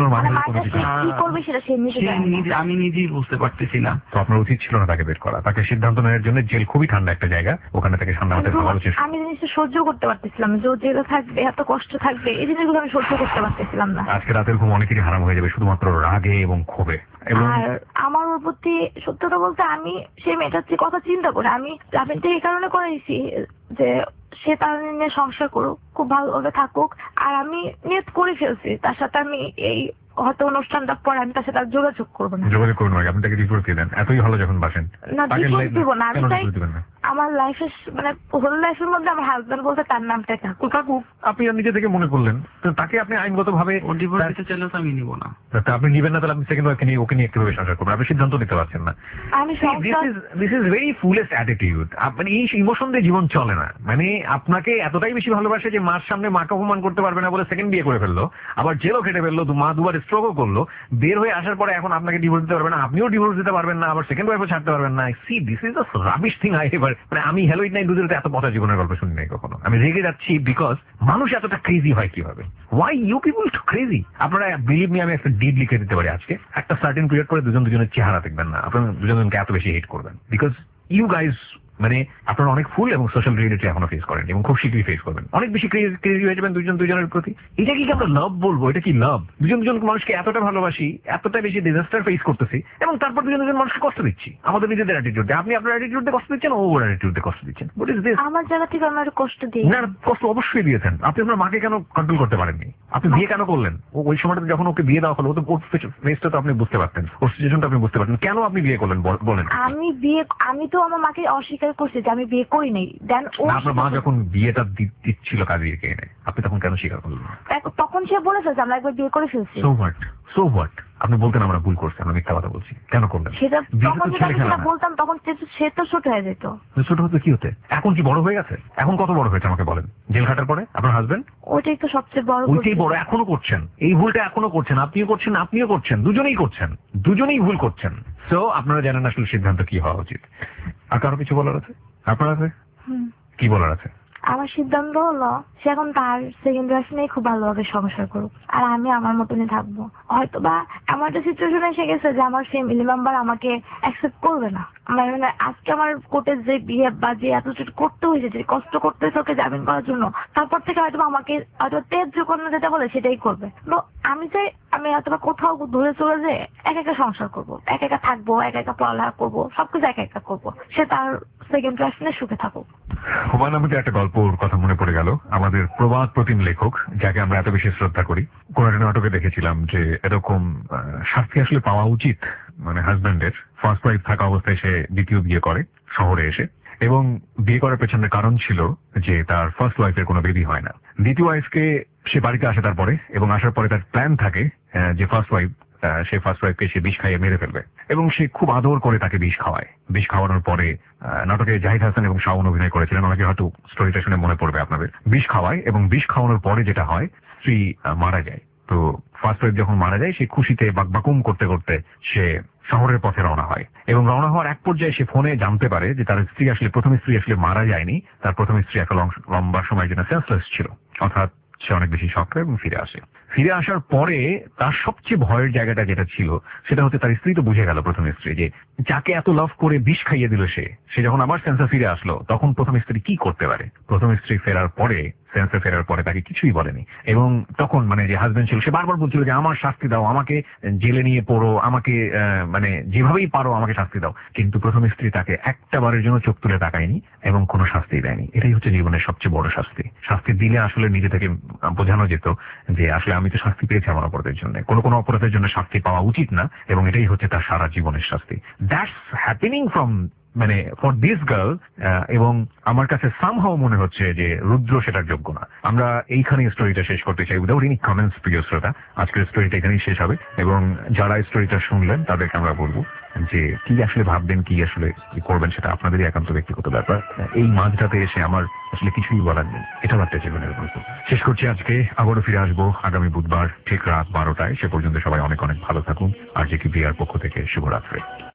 S3: কি করবে সেটা সে নিজে জানে না।
S4: আমি নিজেই বুঝতে পারতেছি না।
S2: তো আপনার উচিত ছিল না তাকে বের করা। তাকে সিদ্ধান্ত নেওয়ার জন্য, জেল খুবই ঠান্ডা একটা জায়গা, ওখানে থেকে ঠান্ডা হতে ভালো উচিত।
S3: আমি জিনিসটা সহ্য করতে পারতেছিলাম, যে জেলে থাকবে, এত কষ্ট থাকবে, এই জিনিসগুলো আমি সহ্য করতে পারতেছিলাম না।
S2: আজকে রাতের ঘুম অনেকেরই হারাম হয়ে যাবে শুধুমাত্র রাগে এবং ক্ষোভে।
S3: আর আমার ওর প্রতি সত্যটা বলতে, আমি সেই মেয়েটার যে কথা চিন্তা করে আমি রাফিনটা এই কারণে করেছি যে সে তার নিয়ে সংসার করুক, খুব ভালোভাবে থাকুক। আর আমি নিয়ত করে ফেলছি তার সাথে আমি এই হয়তো অনুষ্ঠানটা পরে আমি তার সাথে আর যোগাযোগ করবো না।
S2: যোগাযোগ করুন না, আপনি তাকে ডিভোর্স দিয়ে দেন। এতই ভালো যখন বাসেন।
S3: না, ডিভোর্স দিব না। আমি চাই
S2: দিবেন না?
S3: আমার লাইফের, মানে হোল লাইফের মধ্যে আমার হাজবেন্ড বলতে তার নামটা
S2: থাকুক। আপনি নিজে থেকে মনে করলেন, তো তাকে আপনি আইনগত ভাবে
S4: ও ডিভোর্স দিতে চাইলে তো আমি নিব না।
S2: আপনি নিবেন না, তাহলে আপনি সেকেন্ড ওয়াইফকে নিয়ে ওকে নিয়ে কিভাবে সংসার করবেন? আপনি সিদ্ধান্ত নিতে পারছেন না।
S3: আমি
S2: this is very foolest attitude. মানে এই ইমোশন দিয়ে জীবন চলে না। মানে আপনাকে এতটাই বেশি ভালোবাসে যে মার সামনে মাকে অপমান করতে পারবে না বলে সেকেন্ড বিয়ে করে ফেললো, আবার জেলও কেটে ফেললো, মা দুবার স্ট্রোকও করলো, বের হয়ে আসার পরে এখন আপনাকে ডিভোর্স দিতে পারবেন না, আপনিও ডিভোর্স দিতে পারবেন না, আবার সেকেন্ড ওয়াইফও ছাড়তে পারবেন না। See, this is the rubbish thing I ever. মানে আমি হ্যালোইড নাইট দুজনে এত পচা জীবনের গল্প শুনি নাই কখনো। আমি রেগে যাচ্ছি বিকজ মানুষ এতটা ক্রেজি হয় কিভাবে? Why you people too crazy? আপনারা বিলিভ মি, আমি একটা ডিড লিখে দিতে পারি আজকে। একটা সার্টেন পিরিয়ড পরে দুজনের চেহারা দেখবেন না, আপনারা দুজনকে এত বেশি হেট করবেন। বিকজ ইউ গাইজ, মানে আপনারা অনেক ফুল এবং সোশ্যাল রিয়েলিটি এখনো ফেস করেন এবং খুব শীঘ্রই ফেস করবেন। অনেক বেশি ক্রেজি হয়ে যাবেন দুজনের প্রতি। এটা কি আমরা লাভ বলবো? এটা কি লাভ? দুজন মানুষকে এতটা ভালোবাসি, এতটা বেশি ডিজাস্টার ফেস করতেছি, এবং তারপর দুজন মানুষকে কষ্ট দিচ্ছি আমাদের নিজেদের অ্যাটিটিউড দিয়ে। আপনি আপনার অ্যাটিটিউড দিয়ে কষ্ট দিচ্ছেন, ও ওর অ্যাটিটিউড দিয়ে কষ্ট দিচ্ছেন। What is this?
S3: আমার জায়গা থেকে আমার কষ্ট দিই
S2: না, কষ্ট অবশ্যই দিয়েছেন। আপনি আপনার মাকে কেন কন্ট্রোল করতে পারেননি? আপনি বিয়ে কেন করলেন? ওই সময়টা যখন ওকে বিয়ে দেওয়া হলো, ও তো ওর ফেসটা তো আপনি বুঝতে পারতেন, ওর সিচুয়েশনটা আপনি বুঝতে পারতেন। কেন আপনি বিয়ে করলেন বলেন?
S3: আমি তো আমার মাকে অস্বীকার করছি যে আমি বিয়ে করি নাই। দেন
S2: আপনার মা যখন বিয়েটা দিচ্ছিল কাজীরকে এনে, আপনি তখন কেন স্বীকার করলেন?
S3: তখন সে বলে ফেলছে আমরা একবার বিয়ে করে ফেলছি।
S2: So what? আপনি বলতেন আমরা ভুল করছি, আমরা মিথ্যা কথা বলছি, কেন করলেন?
S3: সেটা তখন যেটা বলতাম তখন সে তো ছোট হয়ে যেত।
S2: ছোট হতে কি হতে? এখন কি বড় হয়ে গেছে? এখন কত বড় হয়েছে আমাকে বলেন? জেল খাটার পরে আপনার হাজবেন্ড?
S3: ওইটাই তো সবচেয়ে বড়।
S2: ওইটাই বড়, এখনো করছেন এই ভুলটা, এখনো করছেন, আপনিও করছেন, দুজনেই ভুল করছেন। সো আপনারা জানেন আসলে সিদ্ধান্ত কি হওয়া উচিত। আর কারো কিছু বলার আছে? আপনার আছে? কি বলার আছে?
S3: আমার সিদ্ধান্ত হলো সে এখন তার সেকেন্ড ওয়াইফ নিয়ে খুব ভালোভাবে সংসার করুক, আর আমি আমার মতনই থাকবো। হয়তো বা এমন একটা সিচুয়েশন এসে গেছে যে আমার ফ্যামিলি মেম্বার আমাকে অ্যাকসেপ্ট করবে না। মানে আজকে আমার কোর্টে যে বিয়ে বা যে এত করতে হয়েছে, যে কষ্ট করতে হয়েছে ওকে জামিন করার জন্য, তারপর থেকে হয়তো আমাকে হয়তো তেজ করতে যেটা বলে সেটাই করবে। তো আমি চাই আমি হয়তো কোথাও দূরে চলে যে একা একা সংসার করবো, একা একা থাকবো, একা একা পড়ালেখা করবো, সবকিছু একা একা করবো, সে তার সেকেন্ড ওয়াইফ নিয়ে সুখে থাকুক।
S2: হুমায়ুন আহমেদের একটা গল্পর কথা মনে পড়ে গেল। আমাদের প্রবাদ প্রতিম লেখক, যাকে আমরা এত বেশি শ্রদ্ধা করি, কোন একটা নাটকে দেখেছিলাম যে এরকম শাস্তি আসলে পাওয়া উচিত, মানে হাজব্যান্ডের ফার্স্ট ওয়াইফ থাকা অবস্থায় সে দ্বিতীয় বিয়ে করে শহরে এসে, এবং বিয়ে করার পেছনের কারণ ছিল যে তার ফার্স্ট ওয়াইফের কোনো বেবি হয় না। দ্বিতীয় ওয়াইফকে সে বাড়িতে আসে তারপরে, এবং আসার পরে তার প্ল্যান থাকে যে ফার্স্ট ওয়াইফকে সে বিষ খাইয়ে মেরে ফেলবে, এবং সে খুব আদর করে তাকে বিষ খাওয়ায়। বিষ খাওয়ানোর পরে নাটকে জাহিদ হাসান এবং শাওন অভিনয় করেছিলেন, অনেকে হয়তো স্টোরিটা শুনে মনে পড়বে আপনাদের। বিষ খাওয়ায়, এবং বিষ খাওয়ানোর পরে যেটা হয়, স্ত্রী মারা যায়। তো ফার্স্ট ওয়াইফ যখন মারা যায়, সে খুশিতে বাকবাকুম করতে করতে সে শহরের পথে রওনা হয়, এবং রওনা হওয়ার এক পর্যায়ে সে ফোনে জানতে পারে যে তার প্রথম স্ত্রী আসলে মারা যায়নি, তার প্রথম স্ত্রী একটা লম্বা সময়ের জন্য সেন্সলেস ছিল। অর্থাৎ সে অনেক বেশি শক্ত এবং ফিরে আসে। ফিরে আসার পরে তার সবচেয়ে ভয়ের জায়গাটা যেটা ছিল, সেটা হচ্ছে তার স্ত্রী তো বুঝে গেল, প্রথম স্ত্রী, যে যাকে এত লাভ করে বিষ খাইয়ে দিল সে যখন আবার সেন্সে ফিরে আসলো, তখন প্রথম স্ত্রী কি করতে পারে। প্রথম স্ত্রী ফেরার পরে, সেন্সে ফেরার পরে তাকে কিছুই বলেনি, এবং তখন মানে যে হাজবেন্ড ছিল সে বারবার বলছিল যে আমার শাস্তি দাও, আমাকে জেলে নিয়ে পড়ো, আমাকে মানে যেভাবেই পারো আমাকে শাস্তি দাও। কিন্তু প্রথম স্ত্রী তাকে একটা বারের জন্য চোখ তুলে তাকায়নি এবং কোনো শাস্তি দেয়নি। এটাই হচ্ছে জীবনের সবচেয়ে বড় শাস্তি। শাস্তি দিলে আসলে নিজে থেকে বোঝানো যেত যে আসলে আমি তো শাস্তি পেয়েছি আমার অপরাধের জন্য, কোনো অপরাধের জন্য শাস্তি পাওয়া উচিত না, এবং এটাই হচ্ছে তার সারা জীবনের শাস্তি। দ্যাটস হ্যাপেনিং ফ্রম মানে ফর দিস গার্ল। এবং আমার কাছে সামহাও মনে হচ্ছে যে রুদ্র সেটার যোগ্য না। আমরা এইখানে স্টোরিটা শেষ করতে চাই উইদাউট এনি কমেন্টস। প্রিয় শ্রোতা, আজকের স্টোরিটা এখানেই শেষ হবে, এবং যারা স্টোরিটা শুনলেন তাদেরকে আমরা বলবো যে কি আসলে ভাববেন, কি আসলে কি করবেন, সেটা আপনাদেরই একান্ত ব্যক্তিগত ব্যাপার। এই মাঝরাতে এসে আমার আসলে কিছুই বলার নেই, এটা একটা জীবনের গল্প। শেষ করছি আজকে, আবারও ফিরে আসবো আগামী বুধবার ঠিক রাত 12টায়। সে পর্যন্ত সবাই অনেক অনেক ভালো থাকুন। আর যে কি বিয়ার পক্ষ থেকে শুভরাত্রি।